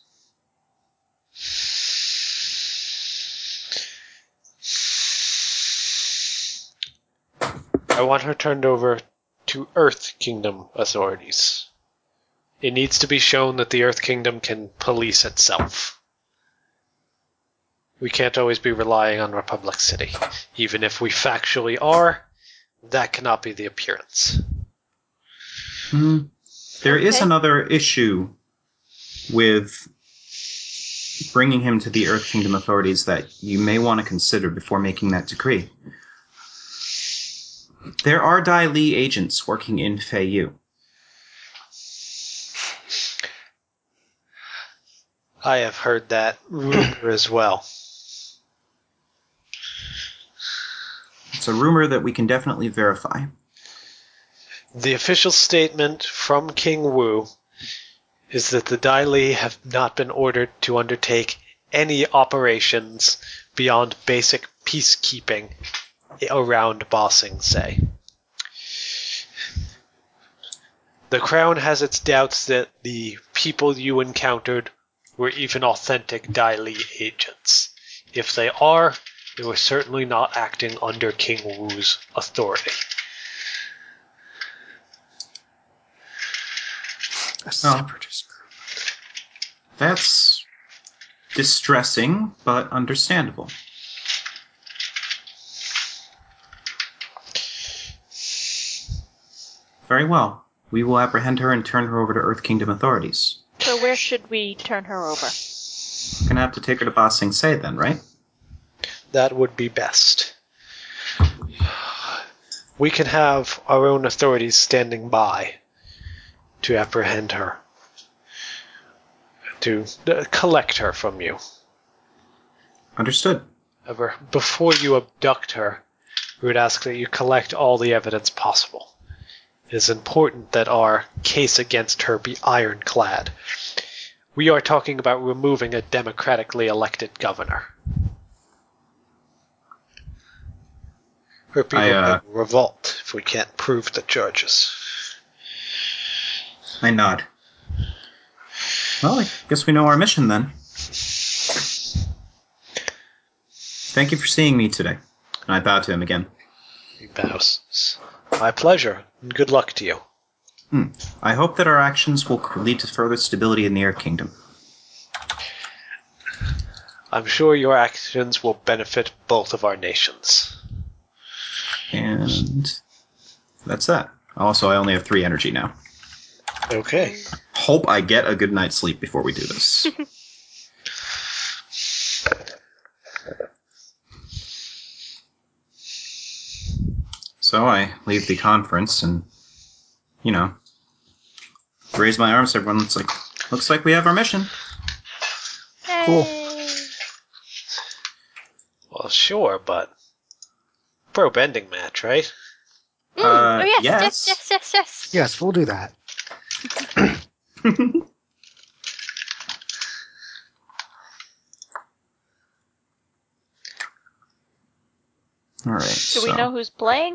Speaker 1: I want her turned over to Earth Kingdom authorities. It needs to be shown that the Earth Kingdom can police itself. We can't always be relying on Republic City. Even if we factually are, that cannot be the appearance.
Speaker 3: Hmm. There is
Speaker 4: Okay.
Speaker 3: another issue with bringing him to the Earth Kingdom authorities that you may want to consider before making that decree. There are Dai Li agents working in Feiyu.
Speaker 1: I have heard that rumor as well.
Speaker 3: It's a rumor that we can definitely verify.
Speaker 1: The official statement from King Wu is that the Dai Li have not been ordered to undertake any operations beyond basic peacekeeping around Ba Sing Se. The Crown has its doubts that the people you encountered were even authentic Dai Li agents. If they are, they were certainly not acting under King Wu's authority.
Speaker 2: A separatist group.
Speaker 3: That's distressing, but understandable. Very well. We will apprehend her and turn her over to Earth Kingdom authorities.
Speaker 4: So where should we turn her over?
Speaker 3: We're gonna have to take her to Ba Sing Se then, right?
Speaker 1: That would be best. We can have our own authorities standing by to apprehend her, to uh, collect her from you.
Speaker 3: Understood.
Speaker 1: However, before you abduct her, we would ask that you collect all the evidence possible. It is important that our case against her be ironclad. We are talking about removing a democratically elected governor. Her people
Speaker 3: I, uh,
Speaker 1: will revolt if we can't prove the charges.
Speaker 3: I nod. Well, I guess we know our mission then. Thank you for seeing me today. And I bow to him again.
Speaker 1: He bows. My pleasure, and good luck to you.
Speaker 3: Hmm. I hope that our actions will lead to further stability in the Earth Kingdom.
Speaker 1: I'm sure your actions will benefit both of our nations.
Speaker 3: And that's that. Also, I only have three energy now.
Speaker 1: Okay.
Speaker 3: Hope I get a good night's sleep before we do this. So I leave the conference and, you know, raise my arms to everyone. It's like, looks like we have our mission.
Speaker 2: Cool.
Speaker 4: Hey.
Speaker 1: Well, sure, but pro bending match, right?
Speaker 5: Mm,
Speaker 3: Uh,
Speaker 5: oh yes,
Speaker 3: yes.
Speaker 5: yes, yes, yes, yes.
Speaker 2: Yes, we'll do that.
Speaker 6: All right.
Speaker 4: Do
Speaker 6: so.
Speaker 4: we know who's playing?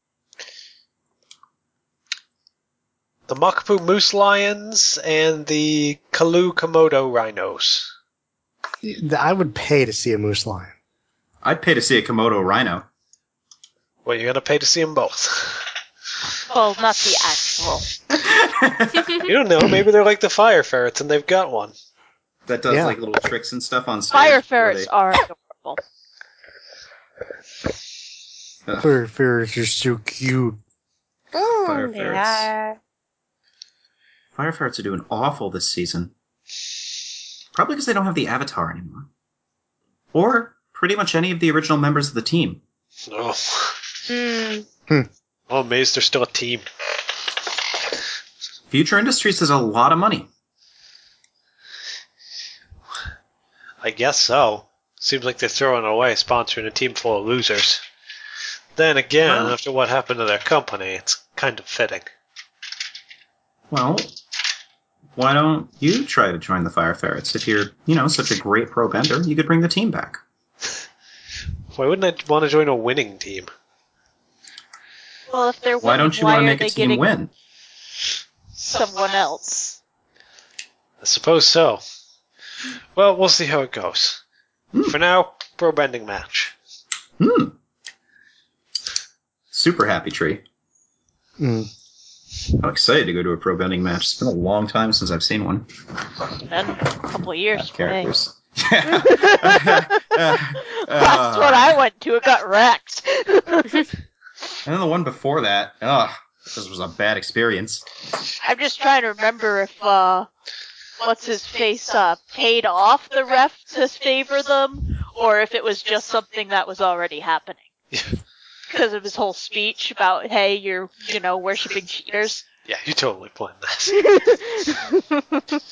Speaker 1: The Makapu Moose Lions and the Kalu Komodo Rhinos.
Speaker 2: I would pay to see a moose lion.
Speaker 3: I'd pay to see a Komodo rhino.
Speaker 1: Well, you're gonna pay to see them both.
Speaker 4: Well, not the actual.
Speaker 1: You don't know. Maybe they're like the fire ferrets and they've got one.
Speaker 3: That does
Speaker 2: Yeah.
Speaker 3: like little tricks and stuff on stage.
Speaker 4: Fire
Speaker 3: where
Speaker 4: ferrets
Speaker 3: they-
Speaker 4: are adorable.
Speaker 3: Ugh,
Speaker 2: Fur ferrets are so cute.
Speaker 3: Fire
Speaker 5: Mm, they
Speaker 3: ferrets.
Speaker 5: are.
Speaker 3: Fire ferrets are doing awful this season. Probably because they don't have the Avatar anymore. Or pretty much any of the original members of the team.
Speaker 1: No.
Speaker 5: Mm.
Speaker 1: Oh, I'm amazed they're still a team.
Speaker 3: Future Industries has a lot of money.
Speaker 1: I guess so. Seems like they're throwing it away sponsoring a team full of losers. Then again,
Speaker 3: Well-
Speaker 1: after what happened to their company, it's kind of fitting.
Speaker 3: Well, why don't you try to join the Fire Ferrets? If you're, you know, such a great pro bender, you could bring the team back.
Speaker 1: Why wouldn't I want to join a winning team?
Speaker 4: Well, if they're
Speaker 3: Why
Speaker 4: winning,
Speaker 3: don't you
Speaker 4: why
Speaker 3: want to
Speaker 4: are
Speaker 3: make a
Speaker 4: they
Speaker 3: team
Speaker 4: getting
Speaker 3: win?
Speaker 4: someone else?
Speaker 1: I suppose so. Well, we'll see how it goes.
Speaker 3: Hmm.
Speaker 1: For now, pro bending match.
Speaker 3: Hmm. Super happy tree.
Speaker 2: Mm.
Speaker 3: I'm excited to go to a pro bending match. It's been a long time since I've seen one.
Speaker 4: Been a couple of years for me.
Speaker 3: Characters.
Speaker 4: Last one I went to, it got wrecked.
Speaker 3: And then the one before that, ugh, this was a bad experience.
Speaker 4: I'm just trying to remember if, uh, what's his face, uh, paid off the ref to favor them, or if it was just something that was already happening. Because of his whole speech about, hey, you're, you know, worshipping cheaters.
Speaker 1: Yeah, you totally planned this.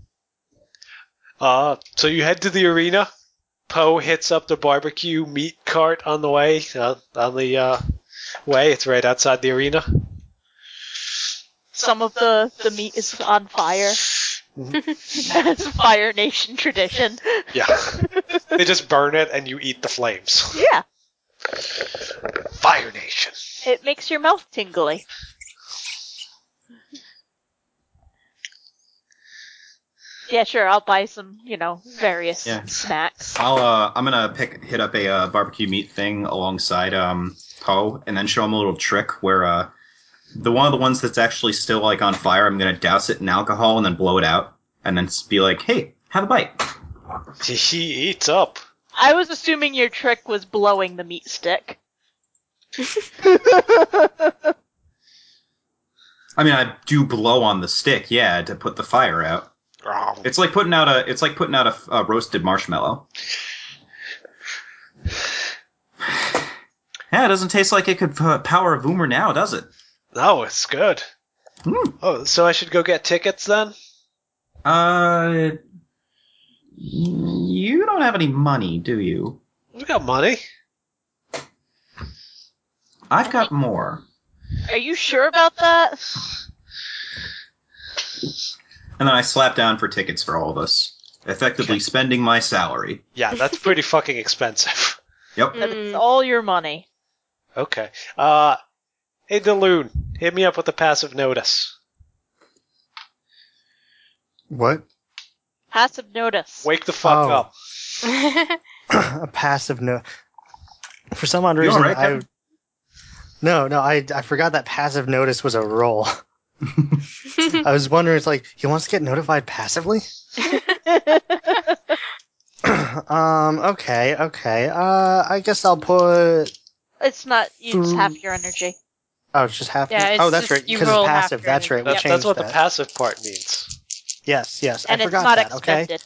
Speaker 1: Uh, so you head to the arena. Poe hits up the barbecue meat cart on the way. Uh, on the uh, way, it's right outside the arena.
Speaker 4: Some of the, the meat is on fire. That's Fire Nation tradition.
Speaker 1: Yeah, they just burn it and you eat the flames.
Speaker 4: Yeah,
Speaker 1: Fire Nation.
Speaker 4: it makes your mouth tingly. Yeah, sure, I'll buy some, you know, various
Speaker 3: Yeah.
Speaker 4: snacks.
Speaker 3: I'll uh, I'm gonna pick hit up a uh, barbecue meat thing alongside um Poe, and then show him a little trick where uh the one of the ones that's actually still like on fire, I'm gonna douse it in alcohol and then blow it out, and then be like, hey, have a bite.
Speaker 1: He eats up.
Speaker 4: I was assuming your trick was blowing the meat stick.
Speaker 3: I mean, I do blow on the stick, yeah, to put the fire out. It's like putting out a it's like putting out a, a roasted marshmallow. Yeah, it doesn't taste like it could uh, power a Voomer now, does it?
Speaker 1: No, it's good.
Speaker 3: Hmm.
Speaker 1: Oh, so I should go get tickets then?
Speaker 3: Uh, you don't have any money, do you?
Speaker 1: We got money.
Speaker 3: I've got more.
Speaker 4: Are you sure about that?
Speaker 3: And then I slap down for tickets for all of us, effectively spending my salary.
Speaker 1: Yeah, that's pretty fucking expensive.
Speaker 3: Yep.
Speaker 4: That it's all your money.
Speaker 1: Okay. Uh, hey, Daloon, hit me up with a passive notice.
Speaker 2: What?
Speaker 4: Passive notice.
Speaker 1: Wake the fuck
Speaker 2: Oh.
Speaker 1: up.
Speaker 2: A passive note. For some odd
Speaker 3: You
Speaker 2: reason,
Speaker 3: alright,
Speaker 2: I
Speaker 3: Kevin?
Speaker 2: no, no, I I forgot that passive notice was a role. I was wondering, it's like he wants to get notified passively. um. Okay. Okay. Uh. I guess I'll put.
Speaker 4: It's not, it's
Speaker 2: Through-
Speaker 4: half your energy.
Speaker 2: Oh, it's just half.
Speaker 5: Yeah, it's
Speaker 2: oh, that's
Speaker 5: just
Speaker 2: right.
Speaker 5: you
Speaker 2: Because it's
Speaker 5: roll half
Speaker 2: passive.
Speaker 5: your
Speaker 2: That's
Speaker 5: energy.
Speaker 2: right. We
Speaker 1: That's,
Speaker 2: changed
Speaker 1: that's what
Speaker 2: that.
Speaker 1: the passive part means.
Speaker 2: Yes. Yes.
Speaker 4: And
Speaker 2: I
Speaker 4: it's
Speaker 2: forgot
Speaker 4: not
Speaker 2: that. Okay.
Speaker 4: expended.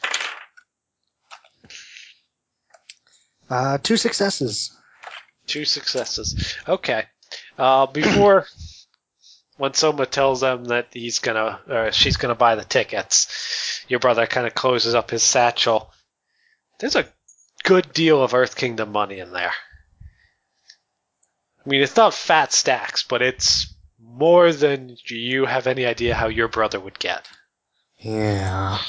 Speaker 2: Uh. Two successes.
Speaker 1: Two successes. Okay. Uh, before, when Soma tells them that he's gonna, or she's gonna buy the tickets, your brother kind of closes up his satchel. There's a good deal of Earth Kingdom money in there. I mean, it's not fat stacks, but it's more than you have any idea how your brother would get.
Speaker 2: Yeah.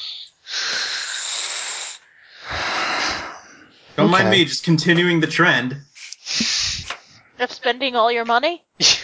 Speaker 3: Don't mind
Speaker 2: Okay.
Speaker 3: me, just continuing the trend.
Speaker 4: Of spending all your money?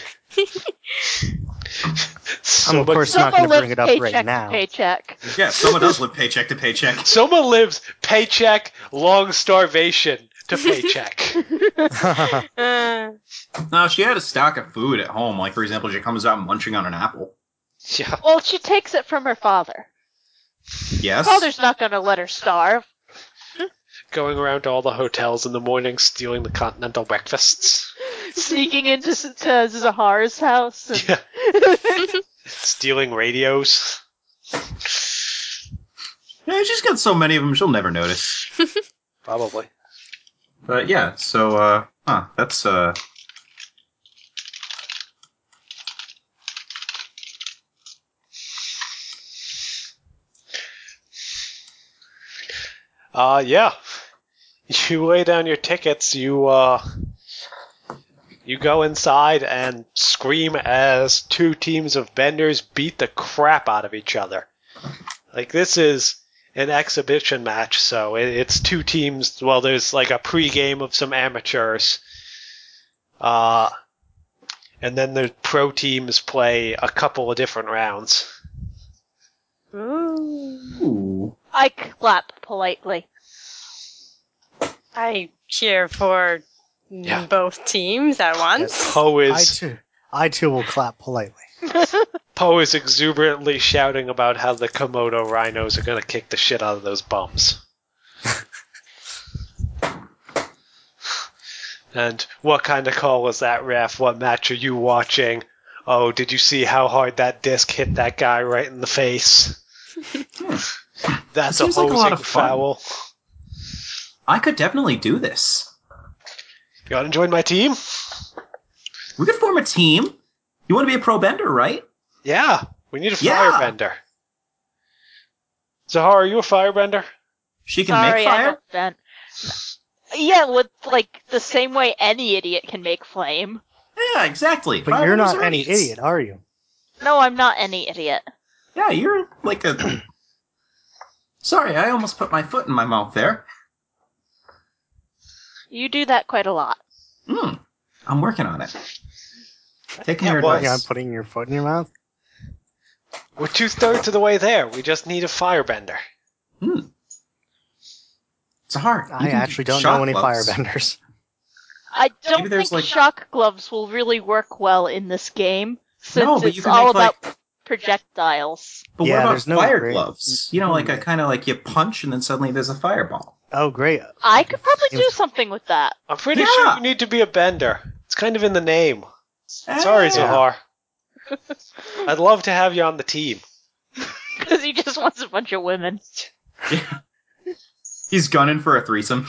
Speaker 1: So
Speaker 2: I'm of
Speaker 1: much-
Speaker 2: course not
Speaker 4: Soma
Speaker 2: going to bring
Speaker 4: lives
Speaker 2: it up
Speaker 4: paycheck
Speaker 2: right
Speaker 4: to
Speaker 2: now.
Speaker 4: paycheck.
Speaker 3: Yeah, someone does live paycheck to paycheck.
Speaker 1: Soma lives paycheck, long starvation to paycheck.
Speaker 5: Uh,
Speaker 3: No, she had a stock of food at home. Like, for example, she comes out munching on an apple.
Speaker 1: Yeah.
Speaker 4: Well, she takes it from her father.
Speaker 3: Yes?
Speaker 4: Father's not going to let her starve.
Speaker 1: Going around to all the hotels in the morning, stealing the continental breakfasts.
Speaker 4: Sneaking into S- to Zahar's house. And
Speaker 1: Yeah. Stealing radios.
Speaker 3: Yeah, she's got so many of them, she'll never notice.
Speaker 1: Probably.
Speaker 3: But yeah, so, uh, huh, that's, uh...
Speaker 1: Uh, yeah. You lay down your tickets, you, uh, you go inside and scream as two teams of benders beat the crap out of each other. Like, this is an exhibition match, so it, it's two teams, well, there's like a pre-game of some amateurs, uh, and then the pro teams play a couple of different rounds.
Speaker 5: ooh.
Speaker 3: Ooh.
Speaker 4: I clap politely.
Speaker 5: I cheer for
Speaker 1: Yeah.
Speaker 5: both teams at once.
Speaker 1: Poe
Speaker 2: I
Speaker 1: is,
Speaker 2: too, I too will clap politely.
Speaker 1: Poe is exuberantly shouting about how the Komodo rhinos are gonna kick the shit out of those bums. And what kind of call was that, ref? What match are you watching? Oh, did you see how hard that disc hit that guy right in the face? That's a
Speaker 3: Seems like a lot
Speaker 1: hosing
Speaker 3: of fun.
Speaker 1: foul.
Speaker 3: I could definitely do this.
Speaker 1: You want to join my team?
Speaker 3: We could form a team. You want to be a pro bender, right?
Speaker 1: Yeah, we need a
Speaker 3: Yeah.
Speaker 1: firebender. Zahar, are you a firebender?
Speaker 3: She can
Speaker 4: Sorry,
Speaker 3: make
Speaker 4: I
Speaker 3: fire?
Speaker 4: don't vent. Yeah, with like the same way any idiot can make flame.
Speaker 3: Yeah, exactly.
Speaker 2: But you're
Speaker 3: Firebenders
Speaker 2: not
Speaker 3: are
Speaker 2: any
Speaker 3: idiots.
Speaker 2: idiot, are you?
Speaker 4: No, I'm not any idiot.
Speaker 3: Yeah, you're like a... Sorry, I almost put my foot in my mouth there.
Speaker 4: You do that quite a lot.
Speaker 3: Hmm. I'm working on it. Taking
Speaker 1: Yeah,
Speaker 3: your
Speaker 1: well,
Speaker 2: Yeah, I'm
Speaker 3: advice.
Speaker 2: putting your foot in your mouth.
Speaker 1: We're two-thirds of the way there. We just need a firebender.
Speaker 3: Hmm. It's hard. You
Speaker 2: I
Speaker 3: can do
Speaker 2: actually don't
Speaker 3: shock
Speaker 2: know any
Speaker 3: gloves.
Speaker 2: firebenders.
Speaker 4: I don't
Speaker 3: Maybe there's,
Speaker 4: think
Speaker 3: like-
Speaker 4: shock gloves will really work well in this game, since
Speaker 3: No, but
Speaker 4: it's
Speaker 3: you can
Speaker 4: all
Speaker 3: make, like-
Speaker 4: about projectiles.
Speaker 3: But
Speaker 2: Yeah,
Speaker 3: what about
Speaker 2: there's no
Speaker 3: fire
Speaker 2: great-
Speaker 3: gloves? You know, like a kind of like you punch and then suddenly there's a fireball.
Speaker 2: Oh, great.
Speaker 4: I could probably do
Speaker 2: Seems-
Speaker 4: something with that.
Speaker 1: I'm pretty
Speaker 3: Yeah.
Speaker 1: sure you need to be a bender. It's kind of in the name. Sorry,
Speaker 3: Eh.
Speaker 1: Zahar. I'd love to have you on the team.
Speaker 4: Because he just wants a bunch of women.
Speaker 3: Yeah. He's gunning for a threesome.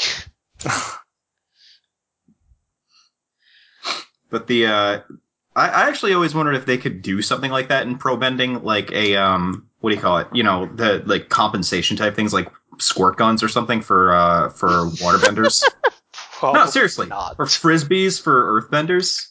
Speaker 3: But the uh I, I actually always wondered if they could do something like that in pro bending, like a um what do you call it? You know, the like compensation type things like squirt guns or something for uh for waterbenders. No,
Speaker 1: Probably
Speaker 3: seriously.
Speaker 1: not.
Speaker 3: Or frisbees for earthbenders.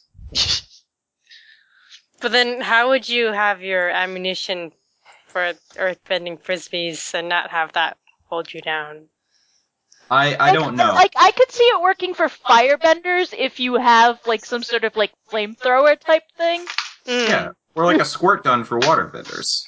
Speaker 5: But then, how would you have your ammunition for earthbending frisbees and not have that hold you down?
Speaker 3: I, I
Speaker 4: Like-
Speaker 3: don't know.
Speaker 4: Like, I could see it working for firebenders if you have, like, some sort of, like, flamethrower type thing.
Speaker 5: Mm.
Speaker 3: Yeah. Or like a squirt gun for waterbenders.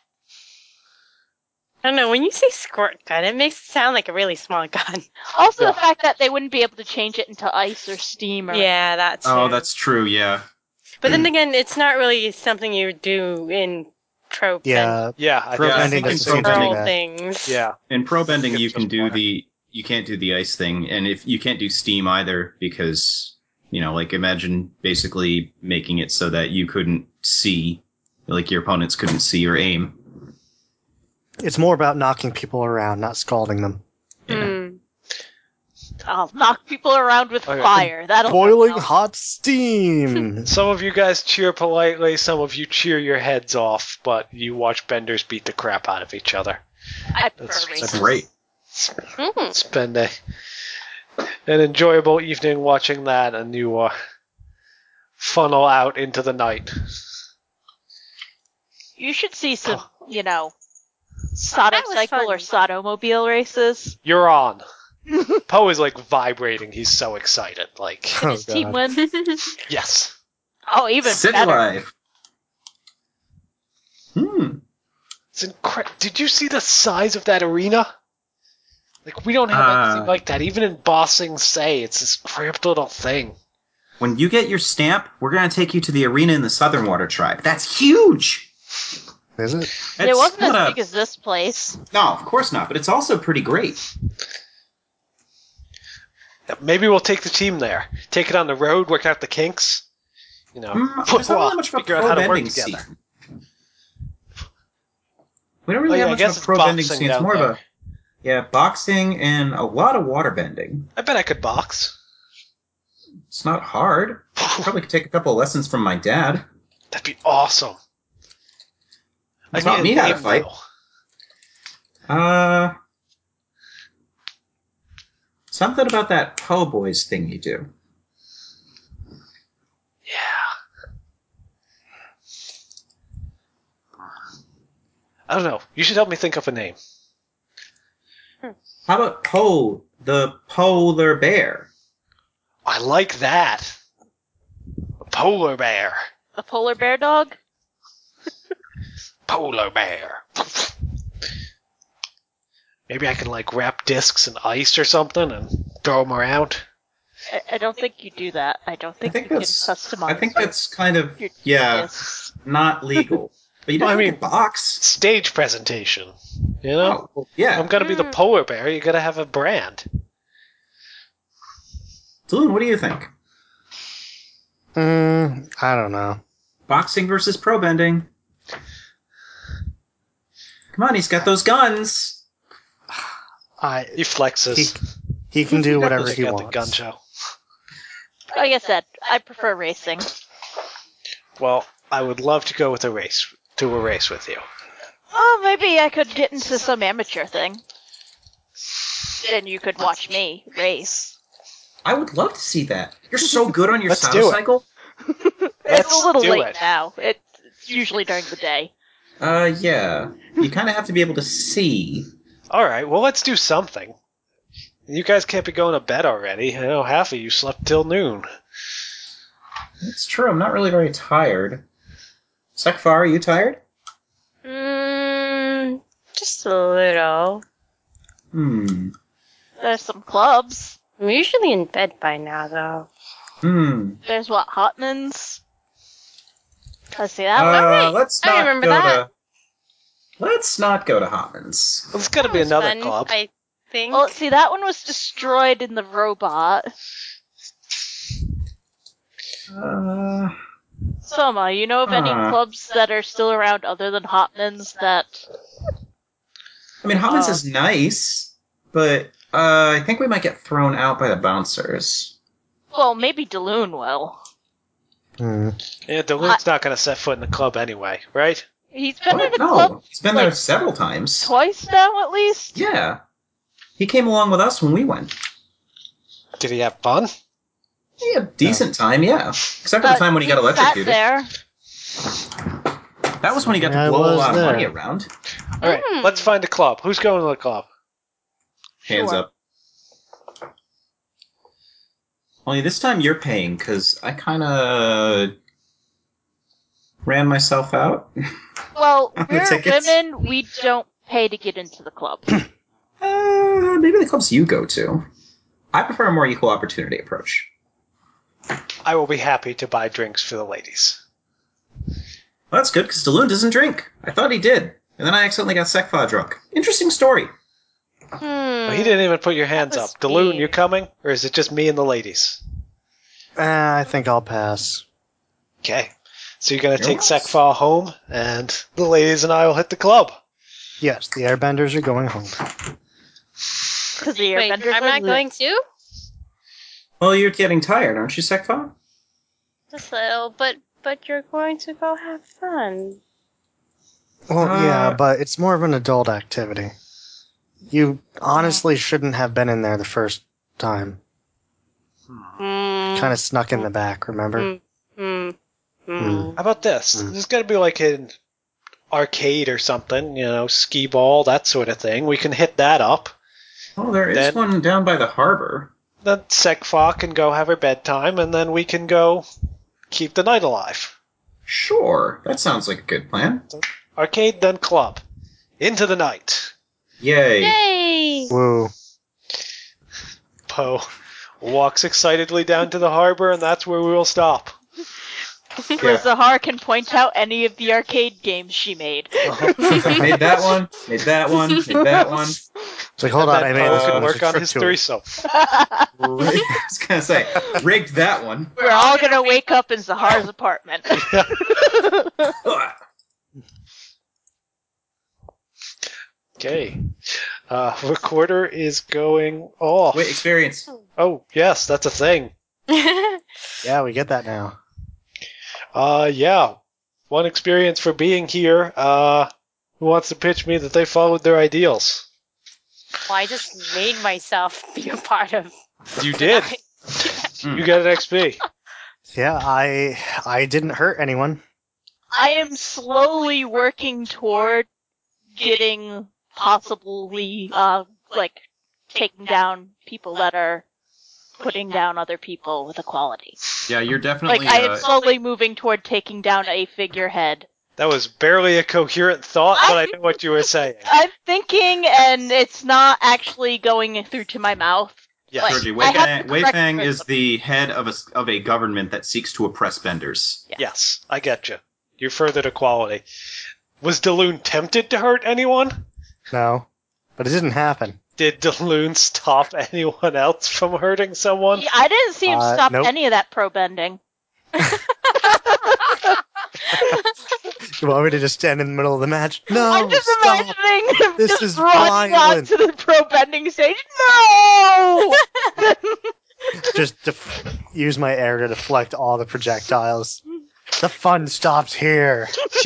Speaker 5: I don't know, when you say squirt gun, it makes it sound like a really small gun.
Speaker 4: Also,
Speaker 1: Yeah.
Speaker 4: the fact that they wouldn't be able to change it into ice or steam or...
Speaker 5: Yeah, that's
Speaker 3: Oh, that's true, yeah.
Speaker 5: But then again, it's not really something you do in pro
Speaker 2: Yeah,
Speaker 1: Yeah, I
Speaker 2: pro
Speaker 3: Yeah, I
Speaker 2: bending
Speaker 3: think in
Speaker 2: doesn't
Speaker 3: pro
Speaker 2: seem to do
Speaker 3: bending-
Speaker 2: that.
Speaker 5: things.
Speaker 1: Yeah.
Speaker 3: In pro bending,
Speaker 1: It's
Speaker 3: you can
Speaker 1: just
Speaker 3: do
Speaker 1: water.
Speaker 3: the you can't do the ice thing, and if you can't do steam either, because you know, like imagine basically making it so that you couldn't see, like your opponents couldn't see or aim.
Speaker 2: It's more about knocking people around, not scalding them.
Speaker 3: Yeah.
Speaker 5: Mm.
Speaker 4: I'll knock people around with
Speaker 1: Okay.
Speaker 4: fire. That'll
Speaker 2: Boiling
Speaker 4: help.
Speaker 2: hot steam!
Speaker 1: Some of you guys cheer politely, some of you cheer your heads off, but you watch benders beat the crap out of each other.
Speaker 4: I prefer
Speaker 1: That's-
Speaker 4: races.
Speaker 3: That's great.
Speaker 5: Mm.
Speaker 1: Spend a, an enjoyable evening watching that, and you uh, funnel out into the night.
Speaker 4: You should see some,
Speaker 1: Oh.
Speaker 4: you know,
Speaker 5: That was
Speaker 4: Sotocycle
Speaker 5: fun.
Speaker 4: or Sotomobile races.
Speaker 1: You're on. Poe is like vibrating. He's so excited. Like,
Speaker 4: Did his
Speaker 2: Oh,
Speaker 4: team
Speaker 2: God.
Speaker 4: win?
Speaker 1: yes.
Speaker 4: Oh, even
Speaker 3: City
Speaker 4: better.
Speaker 3: Life. Hmm.
Speaker 1: It's incredible. Did you see the size of that arena? Like, we don't have
Speaker 6: Uh,
Speaker 1: anything like that. Even in Bossing Say, it's this cramped little thing.
Speaker 6: When you get your stamp, we're going to take you to the arena in the Southern Water Tribe. That's huge!
Speaker 2: Is it?
Speaker 4: It
Speaker 6: It's
Speaker 4: wasn't as
Speaker 6: not a-
Speaker 4: big as this place.
Speaker 6: No, of course not, but it's also pretty great.
Speaker 1: Maybe we'll take the team there. Take it on the road, work out the kinks. You know,
Speaker 6: Mm,
Speaker 1: flip
Speaker 6: there's not really
Speaker 1: flop,
Speaker 6: much of a
Speaker 1: figure out
Speaker 6: pro
Speaker 1: how to work
Speaker 6: bending
Speaker 1: together.
Speaker 6: scene. We don't really
Speaker 1: Oh, yeah,
Speaker 6: have
Speaker 1: I
Speaker 6: much
Speaker 1: guess
Speaker 6: of a
Speaker 1: it's
Speaker 6: pro bending
Speaker 1: boxing
Speaker 6: scene. It's
Speaker 1: down
Speaker 6: more
Speaker 1: there.
Speaker 6: of a yeah, boxing and a lot of water bending.
Speaker 1: I bet I could box.
Speaker 6: It's not hard. Probably could take a couple of lessons from my dad.
Speaker 1: That'd be awesome.
Speaker 6: He
Speaker 1: I
Speaker 6: taught
Speaker 1: need a
Speaker 6: me how to
Speaker 1: name,
Speaker 6: fight.
Speaker 1: though.
Speaker 6: Uh, something about that Po' Boys thing you do.
Speaker 1: Yeah. I don't know. You should help me think of a name.
Speaker 6: How about Po, the polar bear?
Speaker 1: I like that. A polar bear.
Speaker 4: A polar bear dog?
Speaker 1: Polar bear. Maybe I can like wrap discs in ice or something and throw them around.
Speaker 4: I, I don't think you do that. I don't
Speaker 6: I
Speaker 4: think,
Speaker 6: think
Speaker 4: you can
Speaker 6: that's.
Speaker 4: customize
Speaker 6: I think
Speaker 4: your-
Speaker 6: that's kind of
Speaker 4: your
Speaker 6: yeah,
Speaker 4: discs.
Speaker 6: not legal. But you
Speaker 1: Well, I
Speaker 6: don't
Speaker 1: mean-
Speaker 6: mean box.
Speaker 1: Stage presentation. You know?
Speaker 6: Oh, well, yeah.
Speaker 1: I'm gonna be the
Speaker 5: Mm.
Speaker 1: polar bear. You gotta have a brand.
Speaker 6: Daloon, what do you think?
Speaker 2: Mm, I don't know.
Speaker 6: Boxing versus pro bending. Come on, he's got those guns.
Speaker 2: I
Speaker 1: He flexes.
Speaker 2: he, he can do whatever
Speaker 1: Check
Speaker 2: he
Speaker 1: out the
Speaker 2: wants.
Speaker 1: gun show.
Speaker 4: Like I said, I prefer racing.
Speaker 1: Well, I would love to go with a race to a race with you.
Speaker 4: Oh, maybe I could get into some amateur thing. Then you could watch me race.
Speaker 6: I would love to see that. You're so good on your
Speaker 1: Let's do it.
Speaker 6: Sotocycle.
Speaker 4: It's
Speaker 1: Let's
Speaker 4: a little
Speaker 1: do
Speaker 4: late
Speaker 1: it.
Speaker 4: now. It, it's usually during the day.
Speaker 6: Uh, yeah. You kind of have to be able to see.
Speaker 1: All right, well, let's do something. You guys can't be going to bed already. I know half of you slept till noon.
Speaker 6: It's true. I'm not really very tired. Sekfar, are you tired?
Speaker 5: Mm, just a little.
Speaker 6: Hmm.
Speaker 4: There's some clubs.
Speaker 5: I'm usually in bed by now, though.
Speaker 6: Hmm.
Speaker 4: There's what, Hotman's? I see that
Speaker 6: Uh,
Speaker 4: one.
Speaker 6: let's
Speaker 5: I
Speaker 6: not
Speaker 5: remember
Speaker 6: go
Speaker 5: that.
Speaker 6: to. Let's not go to Hotman's.
Speaker 1: There's got to
Speaker 5: That
Speaker 1: be
Speaker 5: was
Speaker 1: another
Speaker 5: fun,
Speaker 1: club.
Speaker 5: I think.
Speaker 4: Well, see, that one was destroyed in the robot.
Speaker 6: Uh,
Speaker 4: Soma, you know of any
Speaker 6: Huh.
Speaker 4: clubs that are still around other than Hotman's that...
Speaker 6: I mean, Hotman's
Speaker 4: Oh.
Speaker 6: is nice, but uh, I think we might get thrown out by the bouncers.
Speaker 4: Well, maybe Daloon will.
Speaker 2: Hmm.
Speaker 1: Yeah, Duluth's not going to set foot in the club anyway, right?
Speaker 4: He's been
Speaker 6: What?
Speaker 4: in the
Speaker 6: No,
Speaker 4: club
Speaker 6: he's been there
Speaker 4: like,
Speaker 6: several times.
Speaker 4: twice now, at least.
Speaker 6: Yeah, he came along with us when we went.
Speaker 1: Did he have fun?
Speaker 6: He had a decent time, yeah. Except for
Speaker 4: Uh,
Speaker 6: the time when he got
Speaker 4: Sat
Speaker 6: electrocuted.
Speaker 4: there.
Speaker 6: That was when he got
Speaker 2: Yeah, I
Speaker 6: to blow a
Speaker 2: was
Speaker 6: lot of
Speaker 2: there.
Speaker 6: money around.
Speaker 1: All right,
Speaker 5: Hmm.
Speaker 1: let's find a club. Who's going to the club?
Speaker 6: Hands
Speaker 4: Sure.
Speaker 6: up. Only this time you're paying, because I kind of ran myself out.
Speaker 4: Well,
Speaker 6: The
Speaker 4: we're
Speaker 6: tickets?
Speaker 4: women. We don't pay to get into the club.
Speaker 6: Uh, maybe the clubs you go to. I prefer a more equal opportunity approach.
Speaker 1: I will be happy to buy drinks for the ladies.
Speaker 6: Well, that's good, because Daloon doesn't drink. I thought he did. And then I accidentally got Sekfa drunk. Interesting story.
Speaker 5: Hmm.
Speaker 1: Well, he didn't even put your hands
Speaker 5: was
Speaker 1: up. Daloon,
Speaker 5: weird.
Speaker 1: you coming? Or is it just me and the ladies?
Speaker 2: Uh, I think I'll pass.
Speaker 1: Okay. So you're going to
Speaker 6: You're
Speaker 1: take
Speaker 6: welcome.
Speaker 1: Sekfal home, and the ladies and I will hit the club.
Speaker 2: Yes, the airbenders are going home.
Speaker 4: Because the
Speaker 5: Wait,
Speaker 4: airbenders
Speaker 5: I'm
Speaker 4: are
Speaker 5: not
Speaker 4: lit.
Speaker 5: going to?
Speaker 6: Well, you're getting tired, aren't you, Sekfa?
Speaker 5: Just a little, but but you're going to go have fun.
Speaker 2: Well,
Speaker 6: Uh,
Speaker 2: yeah, but it's more of an adult activity. You honestly shouldn't have been in there the first time.
Speaker 5: Mm.
Speaker 2: Kind of snuck in the back, remember?
Speaker 5: Mm. Hmm.
Speaker 2: Mm.
Speaker 1: How about this?
Speaker 2: Mm.
Speaker 1: There's got to be like an arcade or something, you know, skee ball, that sort of thing. We can hit that up.
Speaker 6: Oh, there is
Speaker 1: Then-
Speaker 6: one down by the harbor.
Speaker 1: Then Sekfa can go have her bedtime, and then we can go keep the night alive.
Speaker 6: Sure, that sounds like a good plan.
Speaker 1: Arcade, then club. Into the night.
Speaker 6: Yay.
Speaker 4: Yay!
Speaker 2: Woo.
Speaker 1: Poe walks excitedly down to the harbor, and that's where we will stop.
Speaker 4: Where Zahar can point out any of the arcade games she made.
Speaker 6: Made that one, made that one, made that one.
Speaker 2: It's like, hold on, I
Speaker 1: And
Speaker 2: made
Speaker 1: then
Speaker 2: this
Speaker 1: Poe
Speaker 2: one.
Speaker 1: can
Speaker 2: There's
Speaker 1: work
Speaker 2: a
Speaker 1: on
Speaker 2: trick
Speaker 1: his
Speaker 2: to it.
Speaker 1: threesome.
Speaker 6: I was gonna say, rigged that one.
Speaker 4: We're all gonna wake up in Zahar's apartment.
Speaker 1: Okay. Uh, recorder is going off.
Speaker 6: Wait, experience.
Speaker 1: Oh, yes, that's a thing.
Speaker 2: Yeah, we get that now.
Speaker 1: Uh, yeah. One experience for being here. Uh, who wants to pitch me that they followed their ideals?
Speaker 5: Well, I just made myself be a part of.
Speaker 1: You did. You get an X P.
Speaker 2: Yeah, I I didn't hurt anyone.
Speaker 4: I am slowly working toward getting possibly, uh, like, taking down people that are putting down other people with equality.
Speaker 3: Yeah, you're definitely.
Speaker 4: Like, I
Speaker 3: uh,
Speaker 4: am slowly moving toward taking down a figurehead.
Speaker 1: That was barely a coherent thought, but I know what you were saying.
Speaker 4: I'm thinking, and it's not actually going through to my mouth.
Speaker 1: Yes.
Speaker 4: Like,
Speaker 3: Georgie,
Speaker 4: I have
Speaker 3: Wei-Fang,
Speaker 4: the correct
Speaker 3: Wei-Fang is
Speaker 4: rhythm.
Speaker 3: the head of a, of a government that seeks to oppress benders.
Speaker 1: Yes, I get you. You're further to quality. Was Daloon tempted to hurt anyone?
Speaker 2: No, but it didn't happen.
Speaker 1: Did Daloon stop anyone else from hurting someone?
Speaker 4: Yeah, I didn't see him
Speaker 2: Uh,
Speaker 4: stop
Speaker 2: nope.
Speaker 4: any of that pro bending.
Speaker 2: You want me to just stand in the middle of the match? No,
Speaker 4: I'm just
Speaker 2: stop.
Speaker 4: imagining him
Speaker 2: This
Speaker 4: just
Speaker 2: is
Speaker 4: running
Speaker 2: violent.
Speaker 4: out to the pro bending stage. No!
Speaker 2: Just def- use my air to deflect all the projectiles. The fun stops here.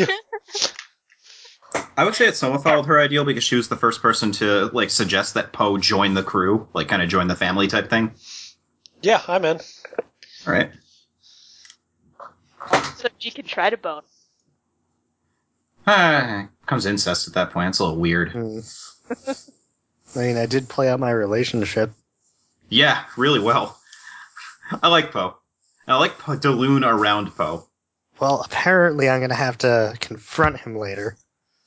Speaker 3: I would say that Soma followed her ideal because she was the first person to like suggest that Poe join the crew, like kind of join the family type thing.
Speaker 1: Yeah, I'm in.
Speaker 3: All right.
Speaker 4: So she can try to bone.
Speaker 3: Ah, comes incest at that point. It's a little weird.
Speaker 2: Hmm. I mean, I did play out my relationship.
Speaker 3: Yeah, really well. I like Poe. I like po- Daloon around Poe.
Speaker 2: Well, apparently I'm going to have to confront him later.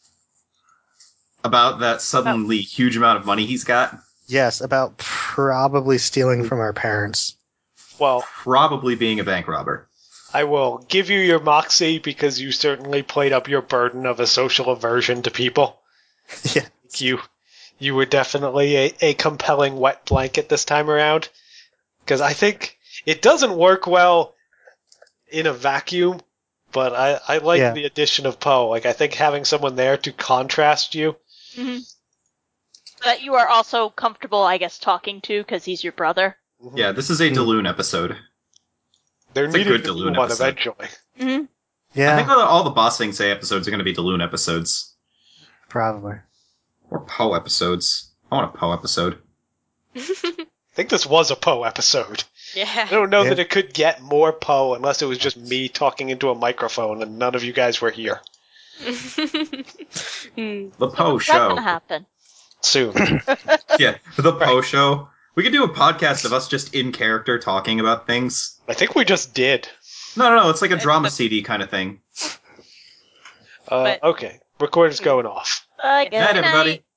Speaker 3: About that suddenly huge amount of money he's got.
Speaker 2: Yes, about probably stealing from our parents.
Speaker 1: Well,
Speaker 3: Probably being a bank robber.
Speaker 1: I will give you your moxie because you certainly played up your burden of a social aversion to people.
Speaker 2: Yeah.
Speaker 1: You you were definitely a, a compelling wet blanket this time around. Because I think it doesn't work well in a vacuum, but I, I like
Speaker 2: Yeah.
Speaker 1: the addition of Poe. Like, I think having someone there to contrast you.
Speaker 4: Mm-hmm. That you are also comfortable, I guess, talking to because he's your brother.
Speaker 3: Yeah, this is a
Speaker 2: Hmm.
Speaker 3: Daloon episode.
Speaker 1: There
Speaker 3: It's a
Speaker 1: needed
Speaker 3: good
Speaker 1: to be
Speaker 3: Daloon
Speaker 1: one
Speaker 3: episode.
Speaker 1: eventually.
Speaker 4: Mm-hmm.
Speaker 2: Yeah,
Speaker 3: I think all the, all the Boss Thing Say episodes are going to be Daloon episodes.
Speaker 2: probably.
Speaker 3: Or Poe episodes. I want a Poe episode.
Speaker 1: I think this was a Poe episode. I
Speaker 5: Yeah.
Speaker 1: don't know
Speaker 2: Yeah.
Speaker 1: that it could get more Poe unless it was just me talking into a microphone and none of you guys were here.
Speaker 5: Hmm.
Speaker 3: The Poe
Speaker 4: What's that
Speaker 3: Show.
Speaker 4: gonna happen?
Speaker 1: Soon.
Speaker 3: Yeah, the Poe Show. We could do a podcast of us just in character talking about things.
Speaker 1: I think we just did.
Speaker 3: No, no, no, it's like a
Speaker 5: It's
Speaker 3: drama
Speaker 5: the-
Speaker 3: C D kind of thing.
Speaker 1: Uh,
Speaker 5: But-
Speaker 1: okay. Recorder's going off.
Speaker 4: I
Speaker 3: Good
Speaker 4: guess.
Speaker 3: night, everybody.